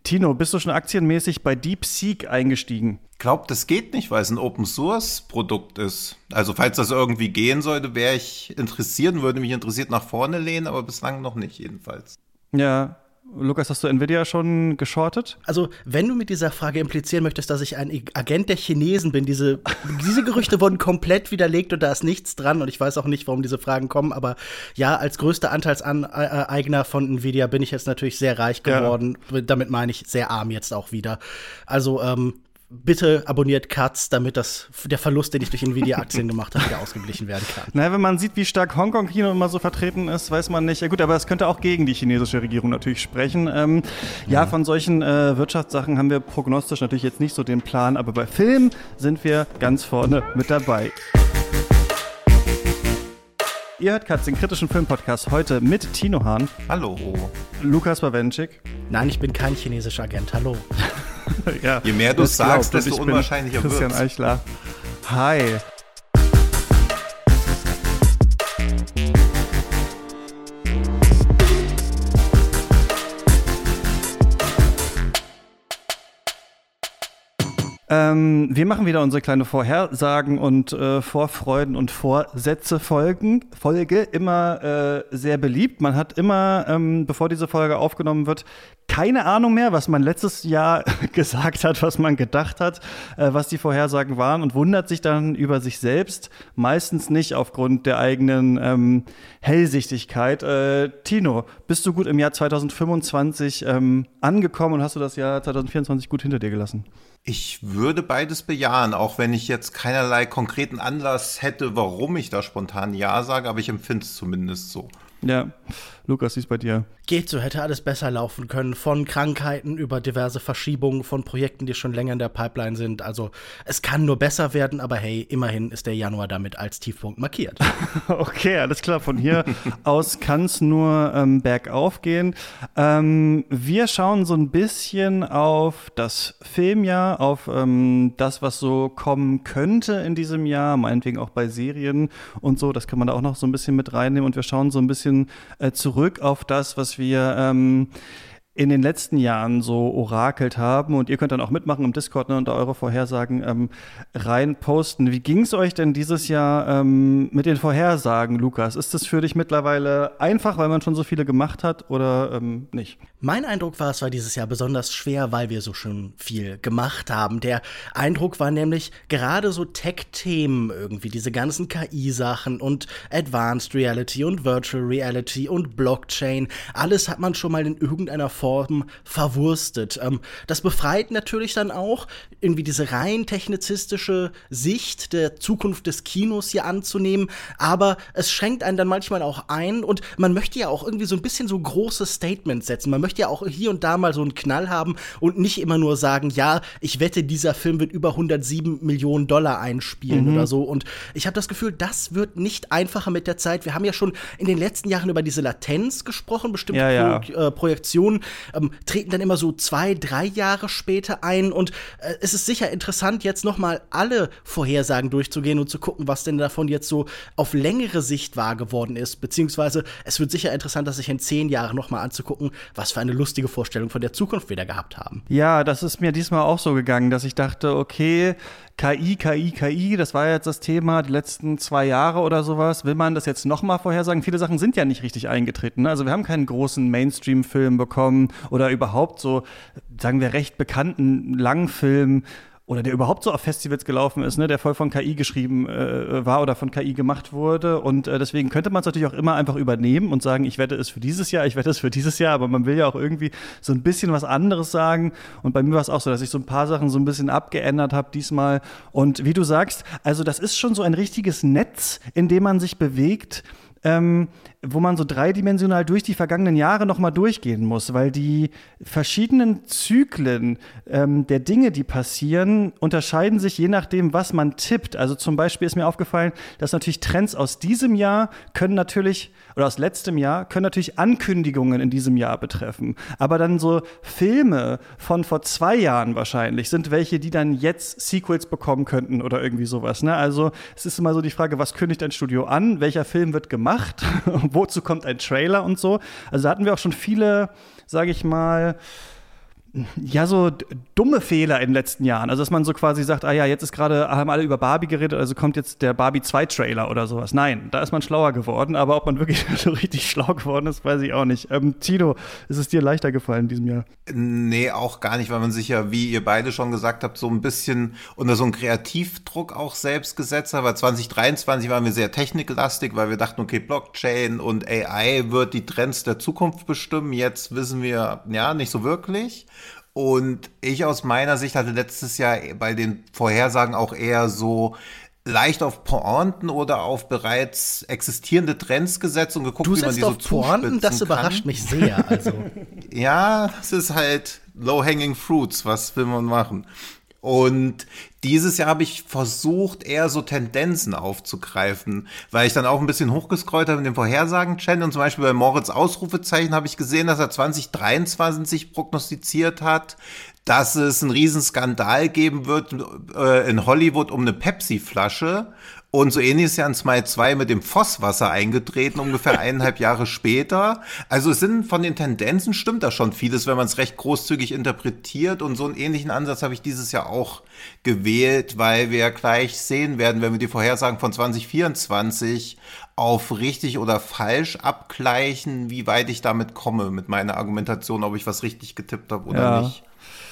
Tino, bist du schon aktienmäßig bei DeepSeek eingestiegen? Glaubt, das geht nicht, weil es ein Open-Source-Produkt ist. Also falls das irgendwie gehen sollte, wäre ich interessiert und würde mich interessiert nach vorne lehnen, aber bislang noch nicht jedenfalls. Ja. Lukas, hast du Nvidia schon geschortet? Also, wenn du mit dieser Frage implizieren möchtest, dass ich ein Agent der Chinesen bin, diese Gerüchte wurden komplett widerlegt und da ist nichts dran und ich weiß auch nicht, warum diese Fragen kommen, aber ja, als größter Anteilseigner von Nvidia bin ich jetzt natürlich sehr reich geworden. Ja. Damit meine ich sehr arm jetzt auch wieder. Also, bitte abonniert Katz, damit der Verlust, den ich durch Nvidia-Aktien gemacht habe, wieder ausgeglichen werden kann. Naja, wenn man sieht, wie stark Hongkong-Kino immer so vertreten ist, weiß man nicht. Ja gut, aber es könnte auch gegen die chinesische Regierung natürlich sprechen. Ja, von solchen Wirtschaftssachen haben wir prognostisch natürlich jetzt nicht so den Plan, aber bei Film sind wir ganz vorne mit dabei. Ihr hört Katz, den kritischen Filmpodcast, heute mit Tino Hahn. Hallo. Lukas Bawenschik. Nein, ich bin kein chinesischer Agent, hallo. Ja, je mehr du sagst, desto unwahrscheinlicher wird's. Christian Eichler. Hi. Wir machen wieder unsere kleine Vorhersagen und Vorfreuden und Vorsätze-Folge. Immer sehr beliebt. Man hat immer, bevor diese Folge aufgenommen wird, keine Ahnung mehr, was man letztes Jahr gesagt hat, was man gedacht hat, was die Vorhersagen waren und wundert sich dann über sich selbst. Meistens nicht aufgrund der eigenen Hellsichtigkeit. Tino, bist du gut im Jahr 2025 angekommen und hast du das Jahr 2024 gut hinter dir gelassen? Ich würde beides bejahen, auch wenn ich jetzt keinerlei konkreten Anlass hätte, warum ich da spontan Ja sage, aber ich empfinde es zumindest so. Ja, Lukas, wie ist bei dir? Geht so, hätte alles besser laufen können. Von Krankheiten über diverse Verschiebungen von Projekten, die schon länger in der Pipeline sind. Also es kann nur besser werden, aber hey, immerhin ist der Januar damit als Tiefpunkt markiert. Okay, alles klar. Von hier aus kann es nur bergauf gehen. Wir schauen so ein bisschen auf das Filmjahr, auf das, was so kommen könnte in diesem Jahr, meinetwegen auch bei Serien und so. Das kann man da auch noch so ein bisschen mit reinnehmen. Und wir schauen so ein bisschen zurück auf das, was wir in den letzten Jahren so orakelt haben. Und ihr könnt dann auch mitmachen im Discord, ne, und da eure Vorhersagen rein posten. Wie ging es euch denn dieses Jahr mit den Vorhersagen, Lukas? Ist das für dich mittlerweile einfach, weil man schon so viele gemacht hat oder nicht? Mein Eindruck war, es war dieses Jahr besonders schwer, weil wir so schon viel gemacht haben. Der Eindruck war nämlich gerade so Tech-Themen irgendwie, diese ganzen KI-Sachen und Advanced Reality und Virtual Reality und Blockchain. Alles hat man schon mal in irgendeiner Form verwurstet. Das befreit natürlich dann auch, irgendwie diese rein technizistische Sicht der Zukunft des Kinos hier anzunehmen, aber es schränkt einen dann manchmal auch ein und man möchte ja auch irgendwie so ein bisschen so große Statements setzen. Man möchte ja auch hier und da mal so einen Knall haben und nicht immer nur sagen, ja, ich wette, dieser Film wird über 107 Millionen Dollar einspielen oder so. Und ich habe das Gefühl, das wird nicht einfacher mit der Zeit. Wir haben ja schon in den letzten Jahren über diese Latenz gesprochen, bestimmte Projektionen treten dann immer so 2-3 Jahre später ein und es ist sicher interessant, jetzt noch mal alle Vorhersagen durchzugehen und zu gucken, was denn davon jetzt so auf längere Sicht wahr geworden ist, beziehungsweise es wird sicher interessant, das sich in 10 Jahren noch mal anzugucken, was für eine lustige Vorstellung von der Zukunft wir da gehabt haben. Ja, das ist mir diesmal auch so gegangen, dass ich dachte, okay, KI, das war jetzt das Thema die letzten 2 Jahre oder sowas. Will man das jetzt noch mal vorhersagen? Viele Sachen sind ja nicht richtig eingetreten. Ne? Also wir haben keinen großen Mainstream-Film bekommen oder überhaupt so, sagen wir, recht bekannten Langfilm oder der überhaupt so auf Festivals gelaufen ist, ne, der voll von KI geschrieben war oder von KI gemacht wurde. Und deswegen könnte man es natürlich auch immer einfach übernehmen und sagen, ich wette es für dieses Jahr, aber man will ja auch irgendwie so ein bisschen was anderes sagen. Und bei mir war es auch so, dass ich so ein paar Sachen so ein bisschen abgeändert habe diesmal. Und wie du sagst, also das ist schon so ein richtiges Netz, in dem man sich bewegt, wo man so dreidimensional durch die vergangenen Jahre noch mal durchgehen muss, weil die verschiedenen Zyklen der Dinge, die passieren, unterscheiden sich je nachdem, was man tippt. Also zum Beispiel ist mir aufgefallen, dass natürlich Trends aus diesem Jahr aus letztem Jahr können natürlich Ankündigungen in diesem Jahr betreffen. Aber dann so Filme von vor 2 Jahren wahrscheinlich sind welche, die dann jetzt Sequels bekommen könnten oder irgendwie sowas. Ne? Also es ist immer so die Frage, was kündigt ein Studio an? Welcher Film wird gemacht? Wozu kommt ein Trailer und so? Also da hatten wir auch schon viele, sage ich mal, Ja, so dumme Fehler in den letzten Jahren. Also, dass man so quasi sagt, ah ja, jetzt ist gerade, haben alle über Barbie geredet, also kommt jetzt der Barbie 2 Trailer oder sowas. Nein, da ist man schlauer geworden, aber ob man wirklich so richtig schlau geworden ist, weiß ich auch nicht. Tino, ist es dir leichter gefallen in diesem Jahr? Nee, auch gar nicht, weil man sich ja, wie ihr beide schon gesagt habt, so ein bisschen unter so einen Kreativdruck auch selbst gesetzt hat. Weil 2023 waren wir sehr techniklastig, weil wir dachten, okay, Blockchain und AI wird die Trends der Zukunft bestimmen. Jetzt wissen wir, ja, nicht so wirklich. Und ich aus meiner Sicht hatte letztes Jahr bei den Vorhersagen auch eher so leicht auf Pointen oder auf bereits existierende Trends gesetzt und geguckt, wie man die so zuspitzen das überrascht mich sehr. Also. Ja, das ist halt low-hanging fruits, was will man machen? Und dieses Jahr habe ich versucht, eher so Tendenzen aufzugreifen, weil ich dann auch ein bisschen hochgescrollt habe in dem Vorhersagen-Channel und zum Beispiel bei Moritz Ausrufezeichen habe ich gesehen, dass er 2023 prognostiziert hat, dass es einen Riesenskandal geben wird in Hollywood um eine Pepsi-Flasche. Und so ähnlich ist ja in Smile 2 mit dem Vosswasser eingetreten, ungefähr 1,5 Jahre später. Also es sind von den Tendenzen stimmt da schon vieles, wenn man es recht großzügig interpretiert. Und so einen ähnlichen Ansatz habe ich dieses Jahr auch gewählt, weil wir ja gleich sehen werden, wenn wir die Vorhersagen von 2024 auf richtig oder falsch abgleichen, wie weit ich damit komme mit meiner Argumentation, ob ich was richtig getippt habe oder nicht.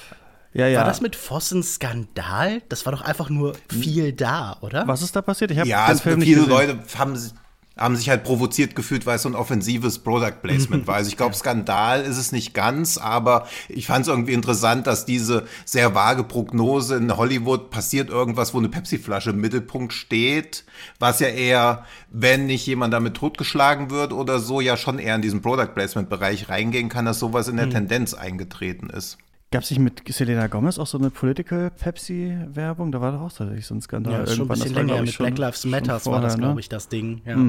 Ja. War das mit Voss ein Skandal? Das war doch einfach nur viel da, oder? Was ist da passiert? Ich Viele Leute haben sich halt provoziert gefühlt, weil es so ein offensives Product Placement war. Also ich glaube, Skandal ist es nicht ganz, aber ich fand es irgendwie interessant, dass diese sehr vage Prognose in Hollywood passiert irgendwas, wo eine Pepsi-Flasche im Mittelpunkt steht, was ja eher, wenn nicht jemand damit totgeschlagen wird oder so, ja schon eher in diesen Product Placement-Bereich reingehen kann, dass sowas in der Tendenz eingetreten ist. Gab es nicht mit Selena Gomez auch so eine Political Pepsi-Werbung? Da war doch auch tatsächlich so ein Skandal. Ja, das ist schon ein bisschen länger. Mit Black Lives Matter war das, glaube ich, das Ding. Ja.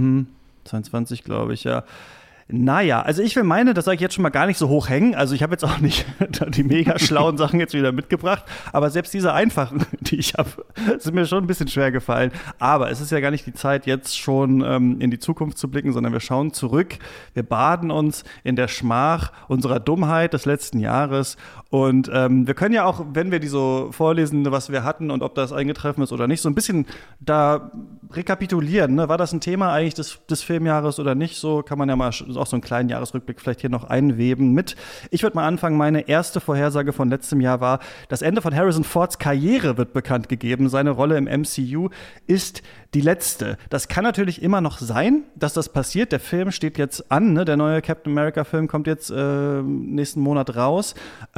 22, glaube ich, ja. Naja, also ich will das sage ich jetzt schon mal, gar nicht so hoch hängen. Also ich habe jetzt auch nicht die mega schlauen Sachen jetzt wieder mitgebracht. Aber selbst diese einfachen, die ich habe, sind mir schon ein bisschen schwer gefallen. Aber es ist ja gar nicht die Zeit, jetzt schon in die Zukunft zu blicken, sondern wir schauen zurück. Wir baden uns in der Schmach unserer Dummheit des letzten Jahres. Und wir können ja auch, wenn wir die so vorlesen, was wir hatten und ob das eingetroffen ist oder nicht, so ein bisschen da rekapitulieren. Ne? War das ein Thema eigentlich des Filmjahres oder nicht? So kann man ja mal auch so einen kleinen Jahresrückblick vielleicht hier noch einweben mit. Ich würde mal anfangen, meine erste Vorhersage von letztem Jahr war, das Ende von Harrison Fords Karriere wird bekannt gegeben. Seine Rolle im MCU ist die letzte. Das kann natürlich immer noch sein, dass das passiert. Der Film steht jetzt an, ne? Der neue Captain America-Film kommt jetzt nächsten Monat raus.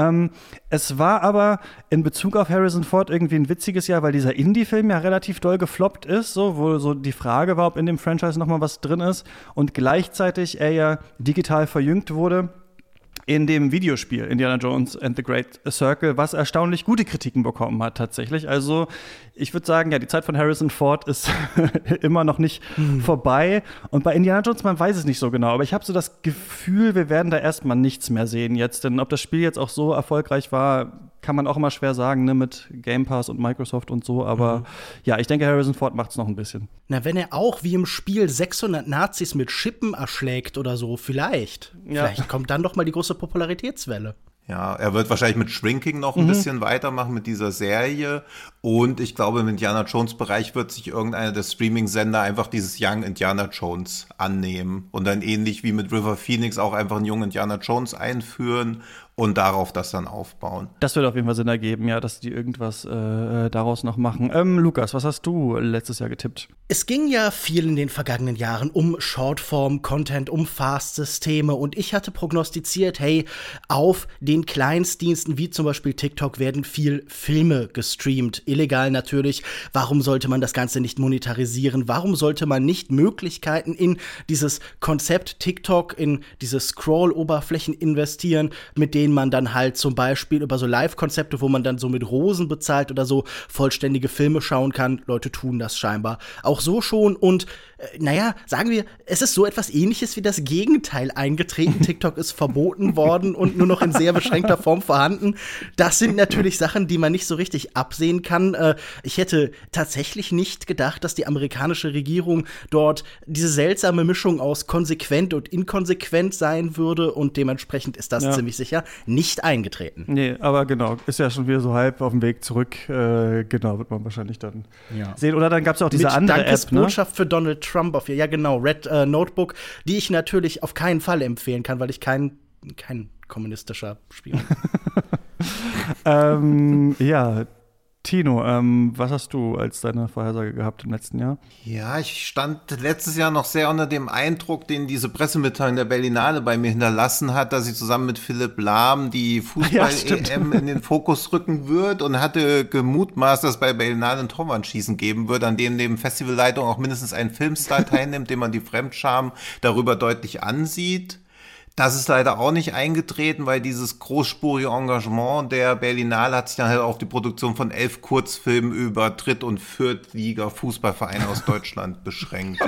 Es war aber in Bezug auf Harrison Ford irgendwie ein witziges Jahr, weil dieser Indie-Film ja relativ doll gefloppt ist, so, wo so die Frage war, ob in dem Franchise noch mal was drin ist und gleichzeitig er ja digital verjüngt wurde in dem Videospiel Indiana Jones and the Great Circle, was erstaunlich gute Kritiken bekommen hat tatsächlich. Also ich würde sagen, ja, die Zeit von Harrison Ford ist immer noch nicht vorbei. Und bei Indiana Jones, man weiß es nicht so genau, aber ich habe so das Gefühl, wir werden da erstmal nichts mehr sehen jetzt. Denn ob das Spiel jetzt auch so erfolgreich war, kann man auch immer schwer sagen, ne, mit Game Pass und Microsoft und so. Aber ja, ich denke, Harrison Ford macht es noch ein bisschen. Na, wenn er auch wie im Spiel 600 Nazis mit Schippen erschlägt oder so, vielleicht. Ja. Vielleicht kommt dann doch mal die große Popularitätswelle. Ja, er wird wahrscheinlich mit Shrinking noch ein bisschen weitermachen mit dieser Serie. Und ich glaube, im Indiana Jones-Bereich wird sich irgendeiner der Streaming-Sender einfach dieses Young Indiana Jones annehmen. Und dann ähnlich wie mit River Phoenix auch einfach einen jungen Indiana Jones einführen und darauf das dann aufbauen. Das würde auf jeden Fall Sinn ergeben, ja, dass die irgendwas daraus noch machen. Lukas, was hast du letztes Jahr getippt? Es ging ja viel in den vergangenen Jahren um Shortform-Content, um Fast-Systeme und ich hatte prognostiziert, hey, auf den Kleinstdiensten wie zum Beispiel TikTok werden viel Filme gestreamt, illegal natürlich. Warum sollte man das Ganze nicht monetarisieren? Warum sollte man nicht Möglichkeiten in dieses Konzept TikTok, in diese Scroll-Oberflächen investieren, mit denen man dann halt zum Beispiel über so Live-Konzepte, wo man dann so mit Rosen bezahlt oder so vollständige Filme schauen kann. Leute tun das scheinbar auch so schon und naja, sagen wir, es ist so etwas Ähnliches wie das Gegenteil eingetreten. TikTok ist verboten worden und nur noch in sehr beschränkter Form vorhanden. Das sind natürlich Sachen, die man nicht so richtig absehen kann. Ich hätte tatsächlich nicht gedacht, dass die amerikanische Regierung dort diese seltsame Mischung aus konsequent und inkonsequent sein würde und dementsprechend ist das ziemlich sicher nicht eingetreten. Nee, aber genau, ist ja schon wieder so halb auf dem Weg zurück. Genau, wird man wahrscheinlich dann sehen. Oder dann gab es auch diese andere App, ne? Botschaft für Donald Trump auf ja genau, Red Notebook, die ich natürlich auf keinen Fall empfehlen kann, weil ich kein kommunistischer Spion bin. Ja, Tino, was hast du als deine Vorhersage gehabt im letzten Jahr? Ja, ich stand letztes Jahr noch sehr unter dem Eindruck, den diese Pressemitteilung der Berlinale bei mir hinterlassen hat, dass sie zusammen mit Philipp Lahm die Fußball-EM in den Fokus rücken wird und hatte gemutmaßt, dass es bei Berlinale ein Torwandschießen geben wird, an dem neben Festivalleitung auch mindestens ein Filmstar teilnimmt, dem man die Fremdscham darüber deutlich ansieht. Das ist leider auch nicht eingetreten, weil dieses großspurige Engagement der Berlinale hat sich dann halt auf die Produktion von 11 Kurzfilmen über Dritt- und Viertliga-Fußballvereine aus Deutschland beschränkt.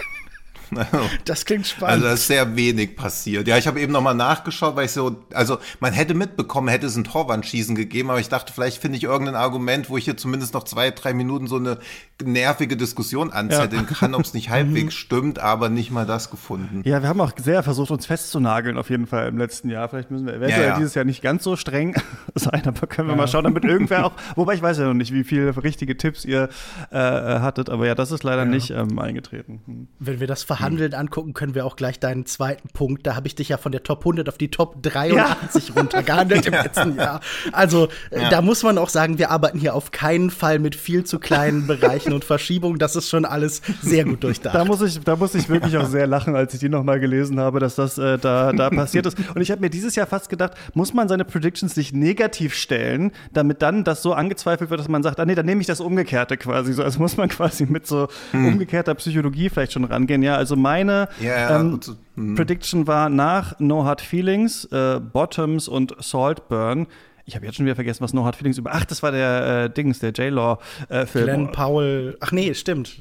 Das klingt spannend. Also da ist sehr wenig passiert. Ja, ich habe eben nochmal nachgeschaut, weil also man hätte mitbekommen, hätte es ein Torwandschießen gegeben, aber ich dachte, vielleicht finde ich irgendein Argument, wo ich hier zumindest noch 2-3 Minuten so eine nervige Diskussion anzetteln kann, ob es nicht halbwegs stimmt, aber nicht mal das gefunden. Ja, wir haben auch sehr versucht, uns festzunageln auf jeden Fall im letzten Jahr. Vielleicht müssen wir eventuell dieses Jahr nicht ganz so streng sein, aber können wir mal schauen, damit irgendwer auch, wobei ich weiß ja noch nicht, wie viele richtige Tipps ihr hattet, aber ja, das ist leider nicht eingetreten. Wenn wir das verhandeln angucken, können wir auch gleich deinen zweiten Punkt. Da habe ich dich ja von der Top 100 auf die Top 83 runtergehandelt im letzten Jahr. Also da muss man auch sagen, wir arbeiten hier auf keinen Fall mit viel zu kleinen Bereichen und Verschiebungen. Das ist schon alles sehr gut durchdacht. Da muss ich wirklich auch sehr lachen, als ich die nochmal gelesen habe, dass das da passiert ist. Und ich habe mir dieses Jahr fast gedacht, muss man seine Predictions nicht negativ stellen, damit dann das so angezweifelt wird, dass man sagt, nee, dann nehme ich das Umgekehrte quasi. So, also muss man quasi mit so umgekehrter Psychologie vielleicht schon rangehen. Ja, also meine Prediction war nach No Hard Feelings, Bottoms und Saltburn. Ich habe jetzt schon wieder vergessen, was No Hard Feelings über. Ach, das war der der J-Law-Film. Glenn Powell. Ach nee, stimmt.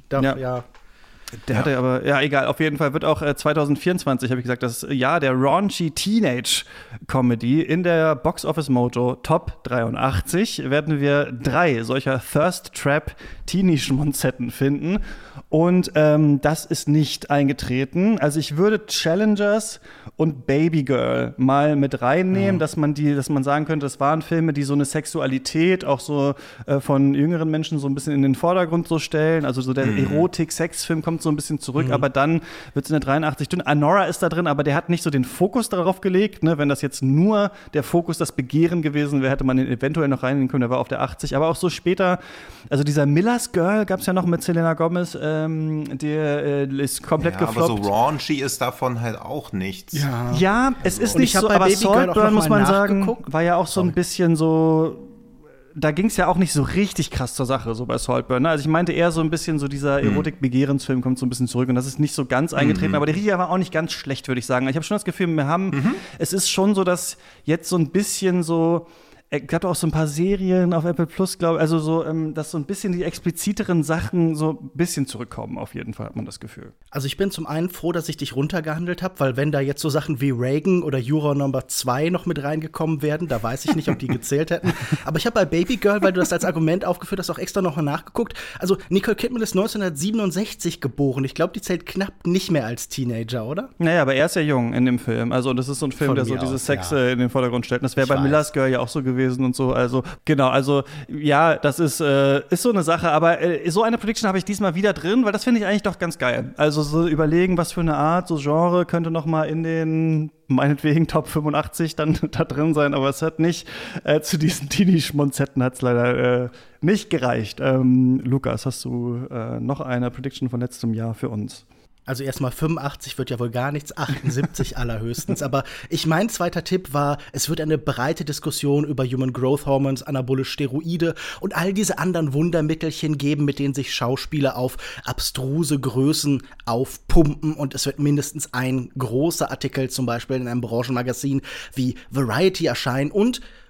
Der hatte aber, egal, auf jeden Fall wird auch 2024, habe ich gesagt, das Jahr der raunchy Teenage-Comedy. In der Box Office Mojo Top 83 werden wir 3 solcher Thirst-Trap-Teenie-Schmonzetten finden. Und das ist nicht eingetreten. Also ich würde Challengers und Baby Girl mal mit reinnehmen, dass man sagen könnte, das waren Filme, die so eine Sexualität auch so von jüngeren Menschen so ein bisschen in den Vordergrund so stellen. Also so der Erotik-Sex-Film kommt so ein bisschen zurück, aber dann wird es in der 83 dünn. Anora ist da drin, aber der hat nicht so den Fokus darauf gelegt. Ne? Wenn das jetzt nur der Fokus, das Begehren gewesen wäre, hätte man den eventuell noch reinnehmen können. Der war auf der 80. Aber auch so später, also dieser Miller's Girl gab es ja noch mit Selena Gomez, der ist komplett gefloppt. Aber so raunchy ist davon halt auch nichts. Ja, es ist nicht so, aber Saltburn, muss man sagen, war ja auch so ein bisschen so. Da ging es ja auch nicht so richtig krass zur Sache, so bei Saltburn. Ne? Also ich meinte eher so ein bisschen so dieser Erotik-Begehrensfilm kommt so ein bisschen zurück und das ist nicht so ganz eingetreten, aber der Riecher war auch nicht ganz schlecht, würde ich sagen. Ich habe schon das Gefühl, es ist schon so, dass jetzt so ein bisschen so, es gab auch so ein paar Serien auf Apple Plus, glaube ich, also so, dass so ein bisschen die expliziteren Sachen so ein bisschen zurückkommen, auf jeden Fall, hat man das Gefühl. Also ich bin zum einen froh, dass ich dich runtergehandelt habe, weil wenn da jetzt so Sachen wie Reagan oder Juror Number 2 noch mit reingekommen wären, da weiß ich nicht, ob die gezählt hätten. Aber ich habe bei Baby Girl, weil du das als Argument aufgeführt hast, auch extra noch mal nachgeguckt. Also Nicole Kidman ist 1967 geboren. Ich glaube, die zählt knapp nicht mehr als Teenager, oder? Naja, aber er ist ja jung in dem Film. Also das ist so ein Film, der so dieses Sex in den Vordergrund stellt. Und das wäre bei Miller's Girl ja auch so gewesen und so. Also genau, also ja, das ist so eine Sache. Aber so eine Prediction habe ich diesmal wieder drin, weil das finde ich eigentlich doch ganz geil. Also so überlegen, was für eine Art, so Genre könnte noch mal in den meinetwegen Top 85 dann da drin sein, aber es hat nicht zu diesen Teenie-Schmonzetten hat es leider nicht gereicht. Lukas, hast du noch eine Prediction von letztem Jahr für uns? Also erstmal 85 wird ja wohl gar nichts, 78 allerhöchstens. Aber mein zweiter Tipp war, es wird eine breite Diskussion über Human Growth Hormones, anabole Steroide und all diese anderen Wundermittelchen geben, mit denen sich Schauspieler auf abstruse Größen aufpumpen. Und es wird mindestens ein großer Artikel zum Beispiel in einem Branchenmagazin wie Variety erscheinen. Und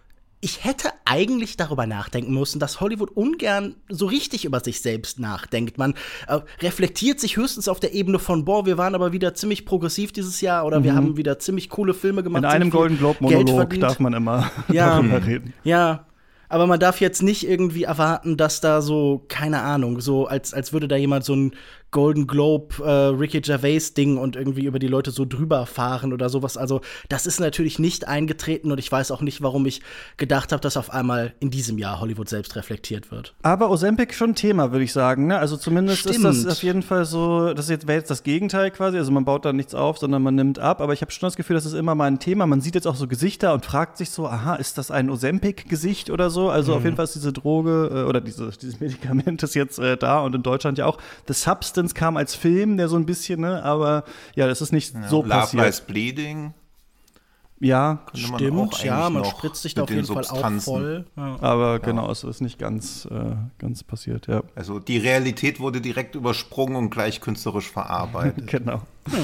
ich hätte eigentlich darüber nachdenken müssen, dass Hollywood ungern so richtig über sich selbst nachdenkt. Man reflektiert sich höchstens auf der Ebene von, boah, wir waren aber wieder ziemlich progressiv dieses Jahr oder wir haben wieder ziemlich coole Filme gemacht. In einem Golden Globe-Monolog darf man immer darüber reden. Ja, aber man darf jetzt nicht irgendwie erwarten, dass da so, keine Ahnung, so als würde da jemand so ein Golden Globe Ricky Gervais-Ding und irgendwie über die Leute so drüber fahren oder sowas. Also das ist natürlich nicht eingetreten und ich weiß auch nicht, warum ich gedacht habe, dass auf einmal in diesem Jahr Hollywood selbst reflektiert wird. Aber Ozempic schon Thema, würde ich sagen. Ne? Also zumindest ist das auf jeden Fall so, das wäre jetzt das Gegenteil quasi. Also man baut da nichts auf, sondern man nimmt ab. Aber ich habe schon das Gefühl, das ist immer mal ein Thema. Man sieht jetzt auch so Gesichter und fragt sich so, aha, ist das ein Ozempic-Gesicht oder so? Also auf jeden Fall ist diese Droge oder dieses Medikament ist jetzt da und in Deutschland ja auch. The Substance kam als Film, der so ein bisschen, ne, aber ja, das ist nicht so passiert. Love Lies Bleeding. Ja, stimmt, ja, man spritzt sich da auf jeden Fall auch voll. Ja. Aber genau, es ist nicht ganz passiert, ja. Also die Realität wurde direkt übersprungen und gleich künstlerisch verarbeitet. Genau.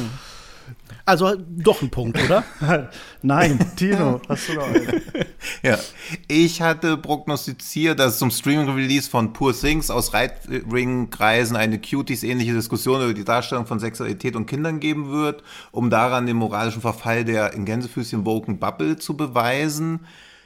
Also doch ein Punkt, oder? Nein, Tino, hast du noch einen? Ja, ich hatte prognostiziert, dass es zum Streaming-Release von Poor Things aus Right-Wing-Kreisen eine Cuties-ähnliche Diskussion über die Darstellung von Sexualität und Kindern geben wird, um daran den moralischen Verfall der in Gänsefüßchen woken Bubble zu beweisen.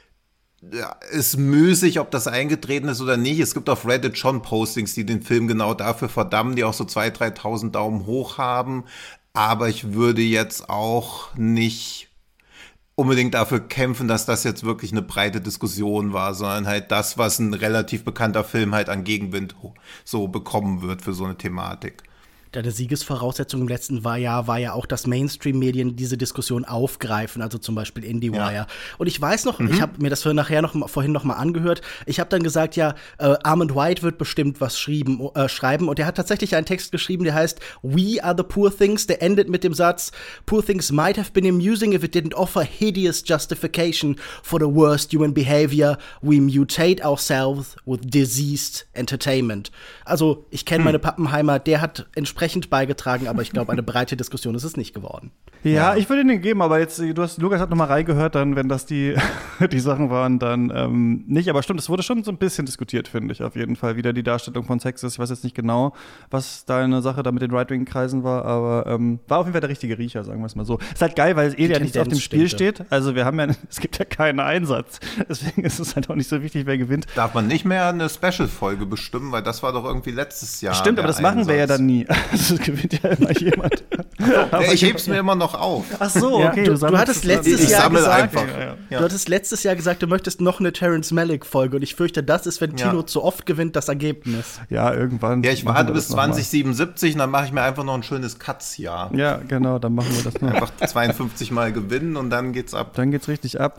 Ja, ist müßig, ob das eingetreten ist oder nicht. Es gibt auf Reddit schon Postings, die den Film genau dafür verdammen, die auch so 2.000, 3.000 Daumen hoch haben. Aber ich würde jetzt auch nicht unbedingt dafür kämpfen, dass das jetzt wirklich eine breite Diskussion war, sondern halt das, was ein relativ bekannter Film halt an Gegenwind so bekommen wird für so eine Thematik. Deine Siegesvoraussetzung im letzten Jahr war ja auch, dass Mainstream-Medien diese Diskussion aufgreifen, also zum Beispiel IndieWire. Ja. Und ich weiß noch, ich habe mir das vorhin noch mal angehört, ich habe dann gesagt, ja, Armand White wird bestimmt was schreiben und er hat tatsächlich einen Text geschrieben, der heißt We are the poor things, der endet mit dem Satz Poor things might have been amusing if it didn't offer hideous justification for the worst human behavior. We mutate ourselves with diseased entertainment. Also, ich kenne meine Pappenheimer, der hat entsprechend beigetragen, aber ich glaube, eine breite Diskussion ist es nicht geworden. Ja, ich würde den geben, aber jetzt, Lukas hat noch mal reingehört, dann, wenn das die Sachen waren, dann nicht. Aber stimmt, es wurde schon so ein bisschen diskutiert, finde ich, auf jeden Fall. Wieder die Darstellung von Sex ist. Ich weiß jetzt nicht genau, was deine Sache da mit den Right-Wing-Kreisen war, aber war auf jeden Fall der richtige Riecher, sagen wir es mal so. Ist halt geil, weil ja nichts auf dem Spiel steht. Also es gibt ja keinen Einsatz. Deswegen ist es halt auch nicht so wichtig, wer gewinnt. Darf man nicht mehr eine Special-Folge bestimmen, weil das war doch irgendwie letztes Jahr. Stimmt, aber das machen wir ja dann nie. Also gewinnt ja immer jemand. Ich heb's mir immer noch auf. Ach so, okay. Ja, du hattest letztes Jahr gesagt, du hattest letztes Jahr gesagt, du möchtest noch eine Terrence Malick-Folge und ich fürchte, das ist, wenn Tino zu oft gewinnt, das Ergebnis. Ja, irgendwann. Ja, ich warte bis 2077 und dann mache ich mir einfach noch ein schönes Cuts-Jahr. Ja, genau, dann machen wir das noch. Einfach 52 Mal gewinnen und dann geht's ab. Dann geht's richtig ab.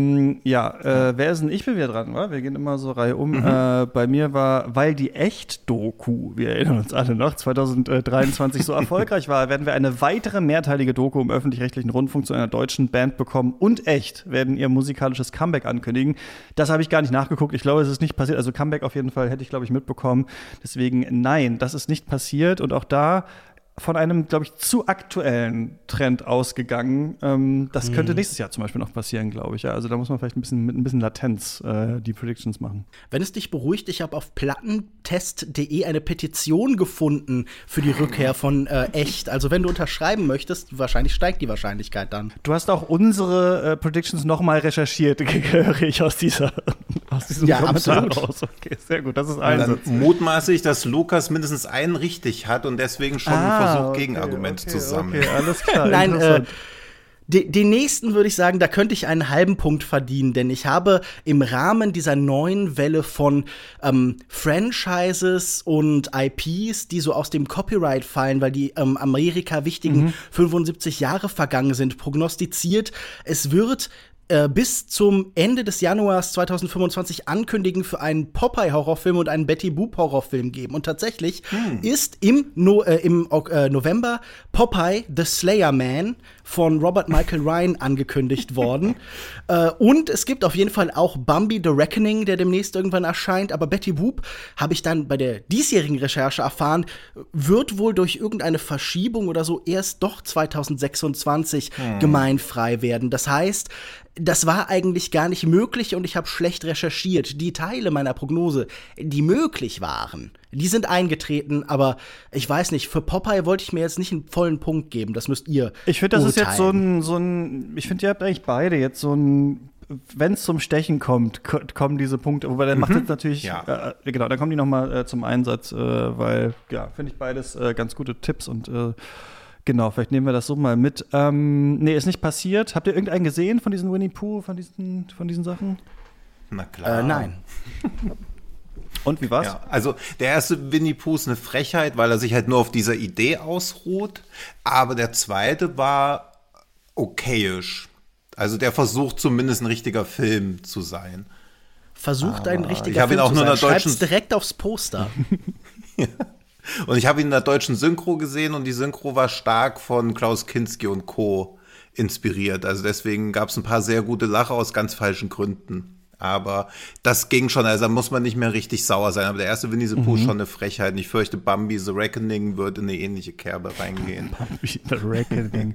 Wer ist denn? Ich bin wieder dran, wa? Wir gehen immer so Reihe um. Bei mir war, weil die Echt-Doku, wir erinnern uns alle noch, 2023 so erfolgreich war, werden wir eine weitere mehrteilige Doku im öffentlich-rechtlichen Rundfunk zu einer deutschen Band bekommen und Echt werden ihr musikalisches Comeback ankündigen. Das habe ich gar nicht nachgeguckt. Ich glaube, es ist nicht passiert. Also Comeback auf jeden Fall hätte ich, glaube ich, mitbekommen. Deswegen nein, das ist nicht passiert. Und auch da von einem, glaube ich, zu aktuellen Trend ausgegangen. Das könnte nächstes Jahr zum Beispiel noch passieren, glaube ich. Ja, also da muss man vielleicht mit ein bisschen Latenz die Predictions machen. Wenn es dich beruhigt, ich habe auf plattentest.de eine Petition gefunden für die Rückkehr von Echt. Also wenn du unterschreiben möchtest, wahrscheinlich steigt die Wahrscheinlichkeit dann. Du hast auch unsere Predictions noch mal recherchiert, höre ich aus diesem Kommentar raus. Okay, sehr gut, das ist ein Satz. Dann mutmaße ich, dass Lukas mindestens einen richtig hat und deswegen schon versucht, Gegenargumente zu sammeln. Okay, alles klar. Nein, den nächsten würde ich sagen, da könnte ich einen halben Punkt verdienen, denn ich habe im Rahmen dieser neuen Welle von Franchises und IPs, die so aus dem Copyright fallen, weil die Amerika wichtigen 75 Jahre vergangen sind, prognostiziert, es wird bis zum Ende des Januars 2025 ankündigen für einen Popeye-Horrorfilm und einen Betty Boop-Horrorfilm geben. Und tatsächlich ist im November Popeye the Slayer Man von Robert Michael Ryan angekündigt worden. Und es gibt auf jeden Fall auch Bambi The Reckoning, der demnächst irgendwann erscheint. Aber Betty Boop, habe ich dann bei der diesjährigen Recherche erfahren, wird wohl durch irgendeine Verschiebung oder so erst doch 2026 gemeinfrei werden. Das heißt, das war eigentlich gar nicht möglich und ich habe schlecht recherchiert. Die Teile meiner Prognose, die möglich waren, die sind eingetreten, aber ich weiß nicht, für Popeye wollte ich mir jetzt nicht einen vollen Punkt geben. Das müsst ihr Ich finde, das ist jetzt so urteilen. ein ich finde, ihr habt eigentlich beide jetzt so ein, wenn es zum Stechen kommt, kommen diese Punkte, wobei dann macht es natürlich, genau, dann kommen die nochmal zum Einsatz, weil, ja, finde ich beides ganz gute Tipps und genau, vielleicht nehmen wir das so mal mit. Nee, ist nicht passiert. Habt ihr irgendeinen gesehen von diesen Winnie Pooh, von diesen Sachen? Na klar. Nein. Und wie war's? Ja, also der erste Winnie Pooh ist eine Frechheit, weil er sich halt nur auf dieser Idee ausruht. Aber der zweite war okayisch. Also der versucht zumindest ein richtiger Film zu sein. Versucht ein ich richtiger hab ihn Film auch zu nur in sein. der deutschen- Schreibt's direkt aufs Poster. Und ich habe ihn in der deutschen Synchro gesehen und die Synchro war stark von Klaus Kinski und Co. inspiriert. Also deswegen gab es ein paar sehr gute Lacher aus ganz falschen Gründen. Aber das ging schon, also da muss man nicht mehr richtig sauer sein. Aber der erste Winnie the Pooh ist schon eine Frechheit. Und ich fürchte, Bambi The Reckoning wird in eine ähnliche Kerbe reingehen. Bambi The Reckoning.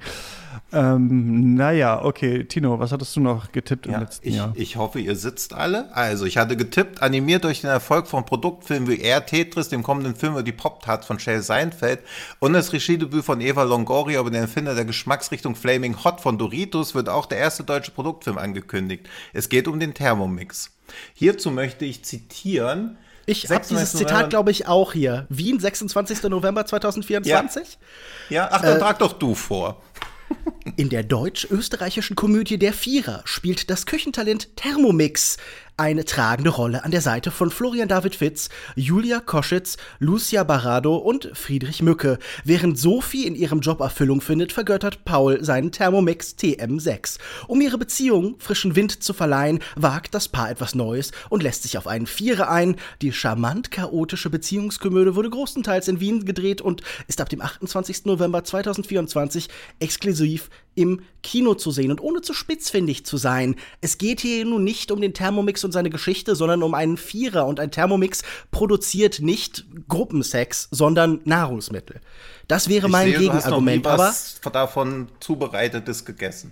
Naja, okay. Tino, was hattest du noch getippt im letzten Jahr? Ich hoffe, ihr sitzt alle. Also, ich hatte getippt, animiert durch den Erfolg von Produktfilmen wie Air Tetris, dem kommenden Film über die Pop-Tarts von Shel Seinfeld und das Regiedebüt von Eva Longoria über den Erfinder der Geschmacksrichtung Flaming Hot von Doritos wird auch der erste deutsche Produktfilm angekündigt. Es geht um den Thermomix. Hierzu möchte ich zitieren. Ich habe dieses Zitat, glaube ich, auch hier. Wien, 26. November 2024. Ja, ach, dann trag doch du vor. In der deutsch-österreichischen Komödie Der Vierer spielt das Küchentalent Thermomix eine tragende Rolle an der Seite von Florian David Fitz, Julia Koschitz, Lucia Barrado und Friedrich Mücke. Während Sophie in ihrem Job Erfüllung findet, vergöttert Paul seinen Thermomix TM6. Um ihre Beziehung frischen Wind zu verleihen, wagt das Paar etwas Neues und lässt sich auf einen Vierer ein. Die charmant chaotische Beziehungskomödie wurde großenteils in Wien gedreht und ist ab dem 28. November 2024 exklusiv im Kino zu sehen. Und ohne zu spitzfindig zu sein, es geht hier nun nicht um den Thermomix und seine Geschichte, sondern um einen Vierer. Und ein Thermomix produziert nicht Gruppensex, sondern Nahrungsmittel. Das wäre mein Gegenargument. Du hast noch nie was davon Zubereitetes gegessen.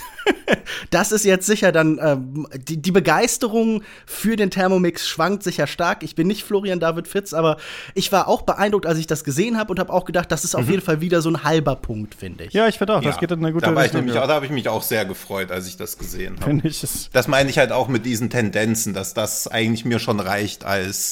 Das ist jetzt sicher dann, die Begeisterung für den Thermomix schwankt sicher stark. Ich bin nicht Florian David Fitz, aber ich war auch beeindruckt, als ich das gesehen habe und habe auch gedacht, das ist auf jeden Fall wieder so ein halber Punkt, finde ich. Ja, ich finde auch, das geht in eine gute Richtung. Da habe ich mich auch sehr gefreut, als ich das gesehen habe. Finde ich es. Das meine ich halt auch mit diesen Tendenzen, dass das eigentlich mir schon reicht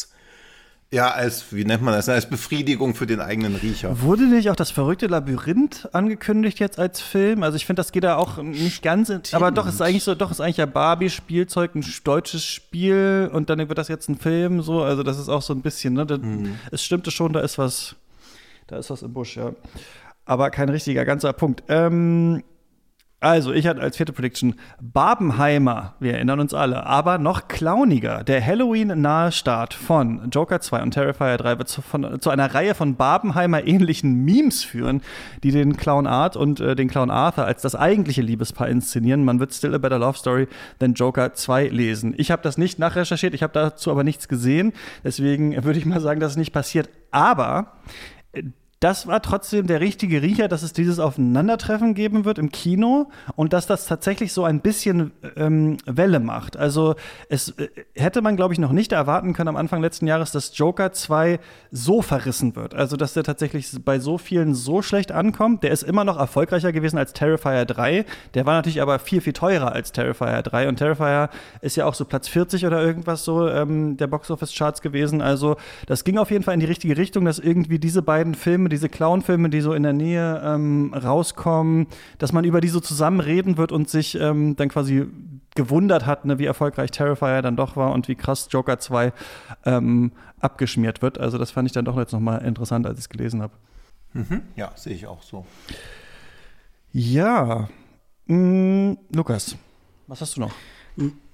wie nennt man das, als Befriedigung für den eigenen Riecher. Wurde nicht auch das verrückte Labyrinth angekündigt jetzt als Film? Also ich finde, das geht da auch nicht ganz, aber doch ist eigentlich ja Barbie-Spielzeug, ein deutsches Spiel und dann wird das jetzt ein Film, so, also das ist auch so ein bisschen, ne, es stimmte schon, da ist was im Busch, ja. Aber kein richtiger ganzer Punkt. Also, ich hatte als vierte Prediction Barbenheimer, wir erinnern uns alle, aber noch clowniger. Der Halloween-nahe Start von Joker 2 und Terrifier 3 wird zu einer Reihe von Barbenheimer-ähnlichen Memes führen, die den Clown Art und den Clown Arthur als das eigentliche Liebespaar inszenieren. Man wird Still a Better Love Story than Joker 2 lesen. Ich habe das nicht nachrecherchiert, ich habe dazu aber nichts gesehen. Deswegen würde ich mal sagen, dass es nicht passiert. Aber das war trotzdem der richtige Riecher, dass es dieses Aufeinandertreffen geben wird im Kino und dass das tatsächlich so ein bisschen Welle macht. Also es hätte man, glaube ich, noch nicht erwarten können am Anfang letzten Jahres, dass Joker 2 so verrissen wird. Also dass der tatsächlich bei so vielen so schlecht ankommt. Der ist immer noch erfolgreicher gewesen als Terrifier 3. Der war natürlich aber viel, viel teurer als Terrifier 3. Und Terrifier ist ja auch so Platz 40 oder irgendwas so der Box-Office-Charts gewesen. Also das ging auf jeden Fall in die richtige Richtung, dass irgendwie diese beiden Filme, diese Clown-Filme, die so in der Nähe rauskommen, dass man über die so zusammen reden wird und sich dann quasi gewundert hat, ne, wie erfolgreich Terrifier dann doch war und wie krass Joker 2 abgeschmiert wird. Also das fand ich dann doch jetzt noch mal interessant, als ich es gelesen habe. Ja, sehe ich auch so. Ja, Lukas, was hast du noch?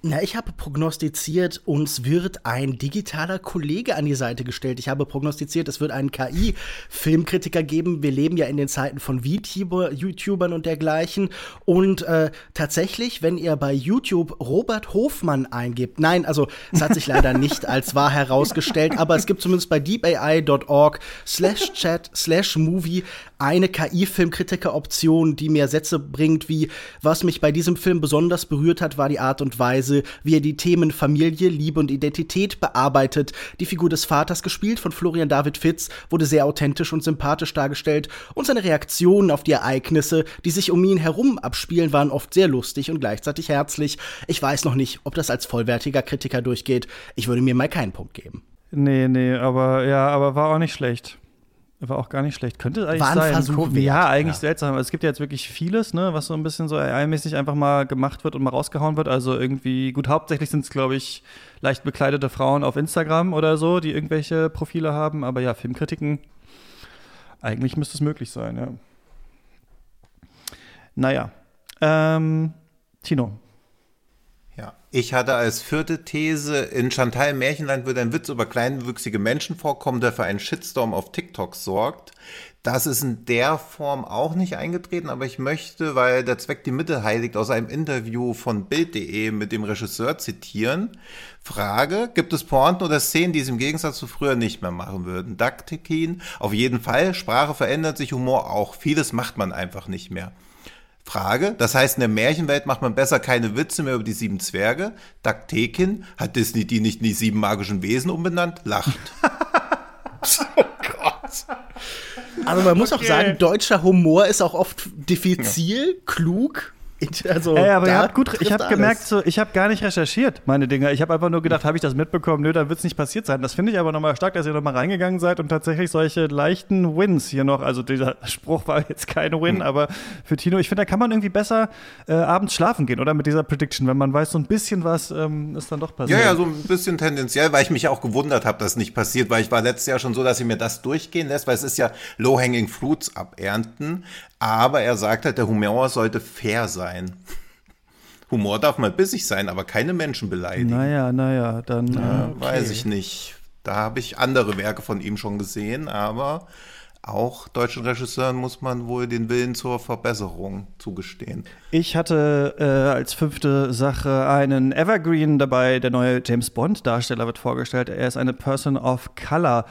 Na, ich habe prognostiziert, uns wird ein digitaler Kollege an die Seite gestellt. Ich habe prognostiziert, es wird einen KI-Filmkritiker geben. Wir leben ja in den Zeiten von YouTubern und dergleichen. Und tatsächlich, wenn ihr bei YouTube Robert Hofmann eingebt, nein, also es hat sich leider nicht als wahr herausgestellt, aber es gibt zumindest bei deepai.org/chat/movie eine KI-Filmkritiker-Option, die mir Sätze bringt wie: Was mich bei diesem Film besonders berührt hat, war die Art und Weise, wie er die Themen Familie, Liebe und Identität bearbeitet. Die Figur des Vaters, gespielt von Florian David Fitz, wurde sehr authentisch und sympathisch dargestellt, und seine Reaktionen auf die Ereignisse, die sich um ihn herum abspielen, waren oft sehr lustig und gleichzeitig herzlich. Ich weiß noch nicht, ob das als vollwertiger Kritiker durchgeht. Ich würde mir mal keinen Punkt geben. Nee, aber war auch nicht schlecht. War auch gar nicht schlecht. Könnte eigentlich war ein sein. Versuch wert. Ja, eigentlich seltsam. Es gibt ja jetzt wirklich vieles, ne, was so ein bisschen so AI-mäßig einfach mal gemacht wird und mal rausgehauen wird. Also irgendwie, gut, hauptsächlich sind es, glaube ich, leicht bekleidete Frauen auf Instagram oder so, die irgendwelche Profile haben. Aber ja, Filmkritiken, eigentlich müsste es möglich sein, ja. Naja. Tino. Ja, ich hatte als 4. These, in Chantal im Märchenland wird ein Witz über kleinwüchsige Menschen vorkommen, der für einen Shitstorm auf TikTok sorgt. Das ist in der Form auch nicht eingetreten, aber ich möchte, weil der Zweck die Mitte heiligt, aus einem Interview von Bild.de mit dem Regisseur zitieren. Frage: Gibt es Pointen oder Szenen, die es im Gegensatz zu früher nicht mehr machen würden? Daktikin: Auf jeden Fall. Sprache verändert sich, Humor auch. Vieles macht man einfach nicht mehr. Frage: Das heißt, in der Märchenwelt macht man besser keine Witze mehr über die 7 Zwerge? Daktekin: Hat Disney die nicht in die 7 magischen Wesen umbenannt? Lacht. Oh Gott. Also man muss auch sagen, deutscher Humor ist auch oft diffizil, klug. Also, aber ihr habt gut, ich habe gemerkt, so, ich habe gar nicht recherchiert, meine Dinge. Ich habe einfach nur gedacht, habe ich das mitbekommen? Nö, dann wird es nicht passiert sein. Das finde ich aber nochmal stark, dass ihr nochmal reingegangen seid und tatsächlich solche leichten Wins hier noch, also dieser Spruch war jetzt kein Win, aber für Tino, ich finde, da kann man irgendwie besser abends schlafen gehen, oder? Mit dieser Prediction, wenn man weiß, so ein bisschen was ist dann doch passiert. Ja, so ein bisschen tendenziell, weil ich mich auch gewundert habe, dass es nicht passiert, weil ich war letztes Jahr schon so, dass ich mir das durchgehen lässt, weil es ist ja Low-Hanging Fruits abernten, aber er sagt halt, der Humor sollte fair sein. Humor darf mal bissig sein, aber keine Menschen beleidigen. Naja, dann okay. Weiß ich nicht. Da habe ich andere Werke von ihm schon gesehen, aber auch deutschen Regisseuren muss man wohl den Willen zur Verbesserung zugestehen. Ich hatte als 5. Sache einen Evergreen dabei. Der neue James-Bond-Darsteller wird vorgestellt. Er ist eine Person of Color.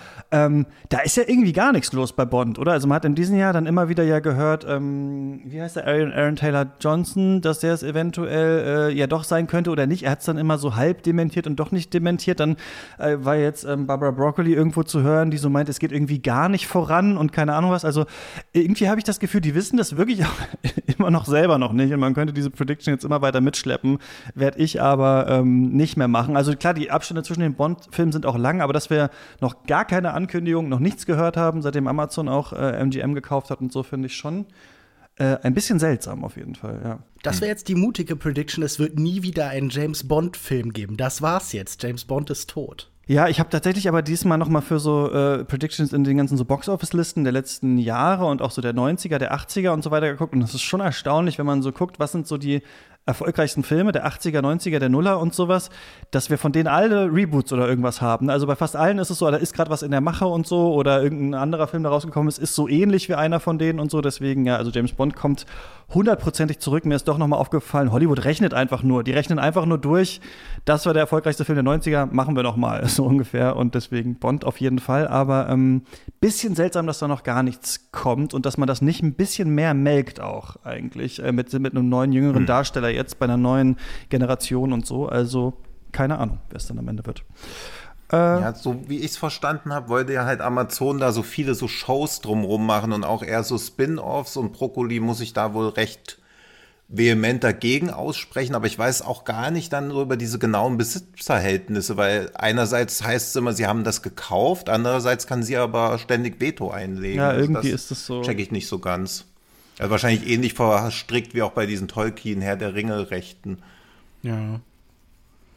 Da ist ja irgendwie gar nichts los bei Bond, oder? Also man hat in diesem Jahr dann immer wieder ja gehört, wie heißt der, Aaron Taylor Johnson, dass der es eventuell ja doch sein könnte oder nicht. Er hat es dann immer so halb dementiert und doch nicht dementiert. Dann war jetzt Barbara Broccoli irgendwo zu hören, die so meint, es geht irgendwie gar nicht voran und keine Ahnung was. Also irgendwie habe ich das Gefühl, die wissen das wirklich auch immer noch selber noch nicht und man könnte diese Prediction jetzt immer weiter mitschleppen, werde ich aber nicht mehr machen. Also klar, die Abstände zwischen den Bond-Filmen sind auch lang, aber dass wir noch gar keine Ankündigung, noch nichts gehört haben, seitdem Amazon auch MGM gekauft hat und so, finde ich schon ein bisschen seltsam auf jeden Fall, ja. Das wäre jetzt die mutige Prediction, es wird nie wieder einen James-Bond-Film geben. Das war's jetzt. James Bond ist tot. Ja, ich habe tatsächlich aber diesmal noch mal für so Predictions in den ganzen so Box-Office-Listen der letzten Jahre und auch so der 90er, der 80er und so weiter geguckt. Und das ist schon erstaunlich, wenn man so guckt, was sind so die erfolgreichsten Filme der 80er, 90er, der Nuller und sowas, dass wir von denen alle Reboots oder irgendwas haben. Also bei fast allen ist es so, da ist gerade was in der Mache und so oder irgendein anderer Film, der rausgekommen ist so ähnlich wie einer von denen und so. Deswegen, ja, also James Bond kommt 100%ig zurück. Mir ist doch noch mal aufgefallen, Hollywood rechnet einfach nur. Die rechnen einfach nur durch, das war der erfolgreichste Film der 90er, machen wir noch mal, so ungefähr. Und deswegen Bond auf jeden Fall. Aber bisschen seltsam, dass da noch gar nichts kommt und dass man das nicht ein bisschen mehr melkt auch eigentlich mit einem neuen, jüngeren Darsteller jetzt bei einer neuen Generation und so. Also keine Ahnung, wer es dann am Ende wird. Ja, so wie ich es verstanden habe, wollte ja halt Amazon da so viele so Shows drumrum machen und auch eher so Spin-Offs und Brokkoli muss ich da wohl recht vehement dagegen aussprechen, aber ich weiß auch gar nicht dann nur über diese genauen Besitzverhältnisse, weil einerseits heißt es immer, sie haben das gekauft, andererseits kann sie aber ständig Veto einlegen. Ja, irgendwie ist das so. Check ich nicht so ganz. Also wahrscheinlich ähnlich verstrickt wie auch bei diesen Tolkien, Herr der Ringe-Rechten. Ja.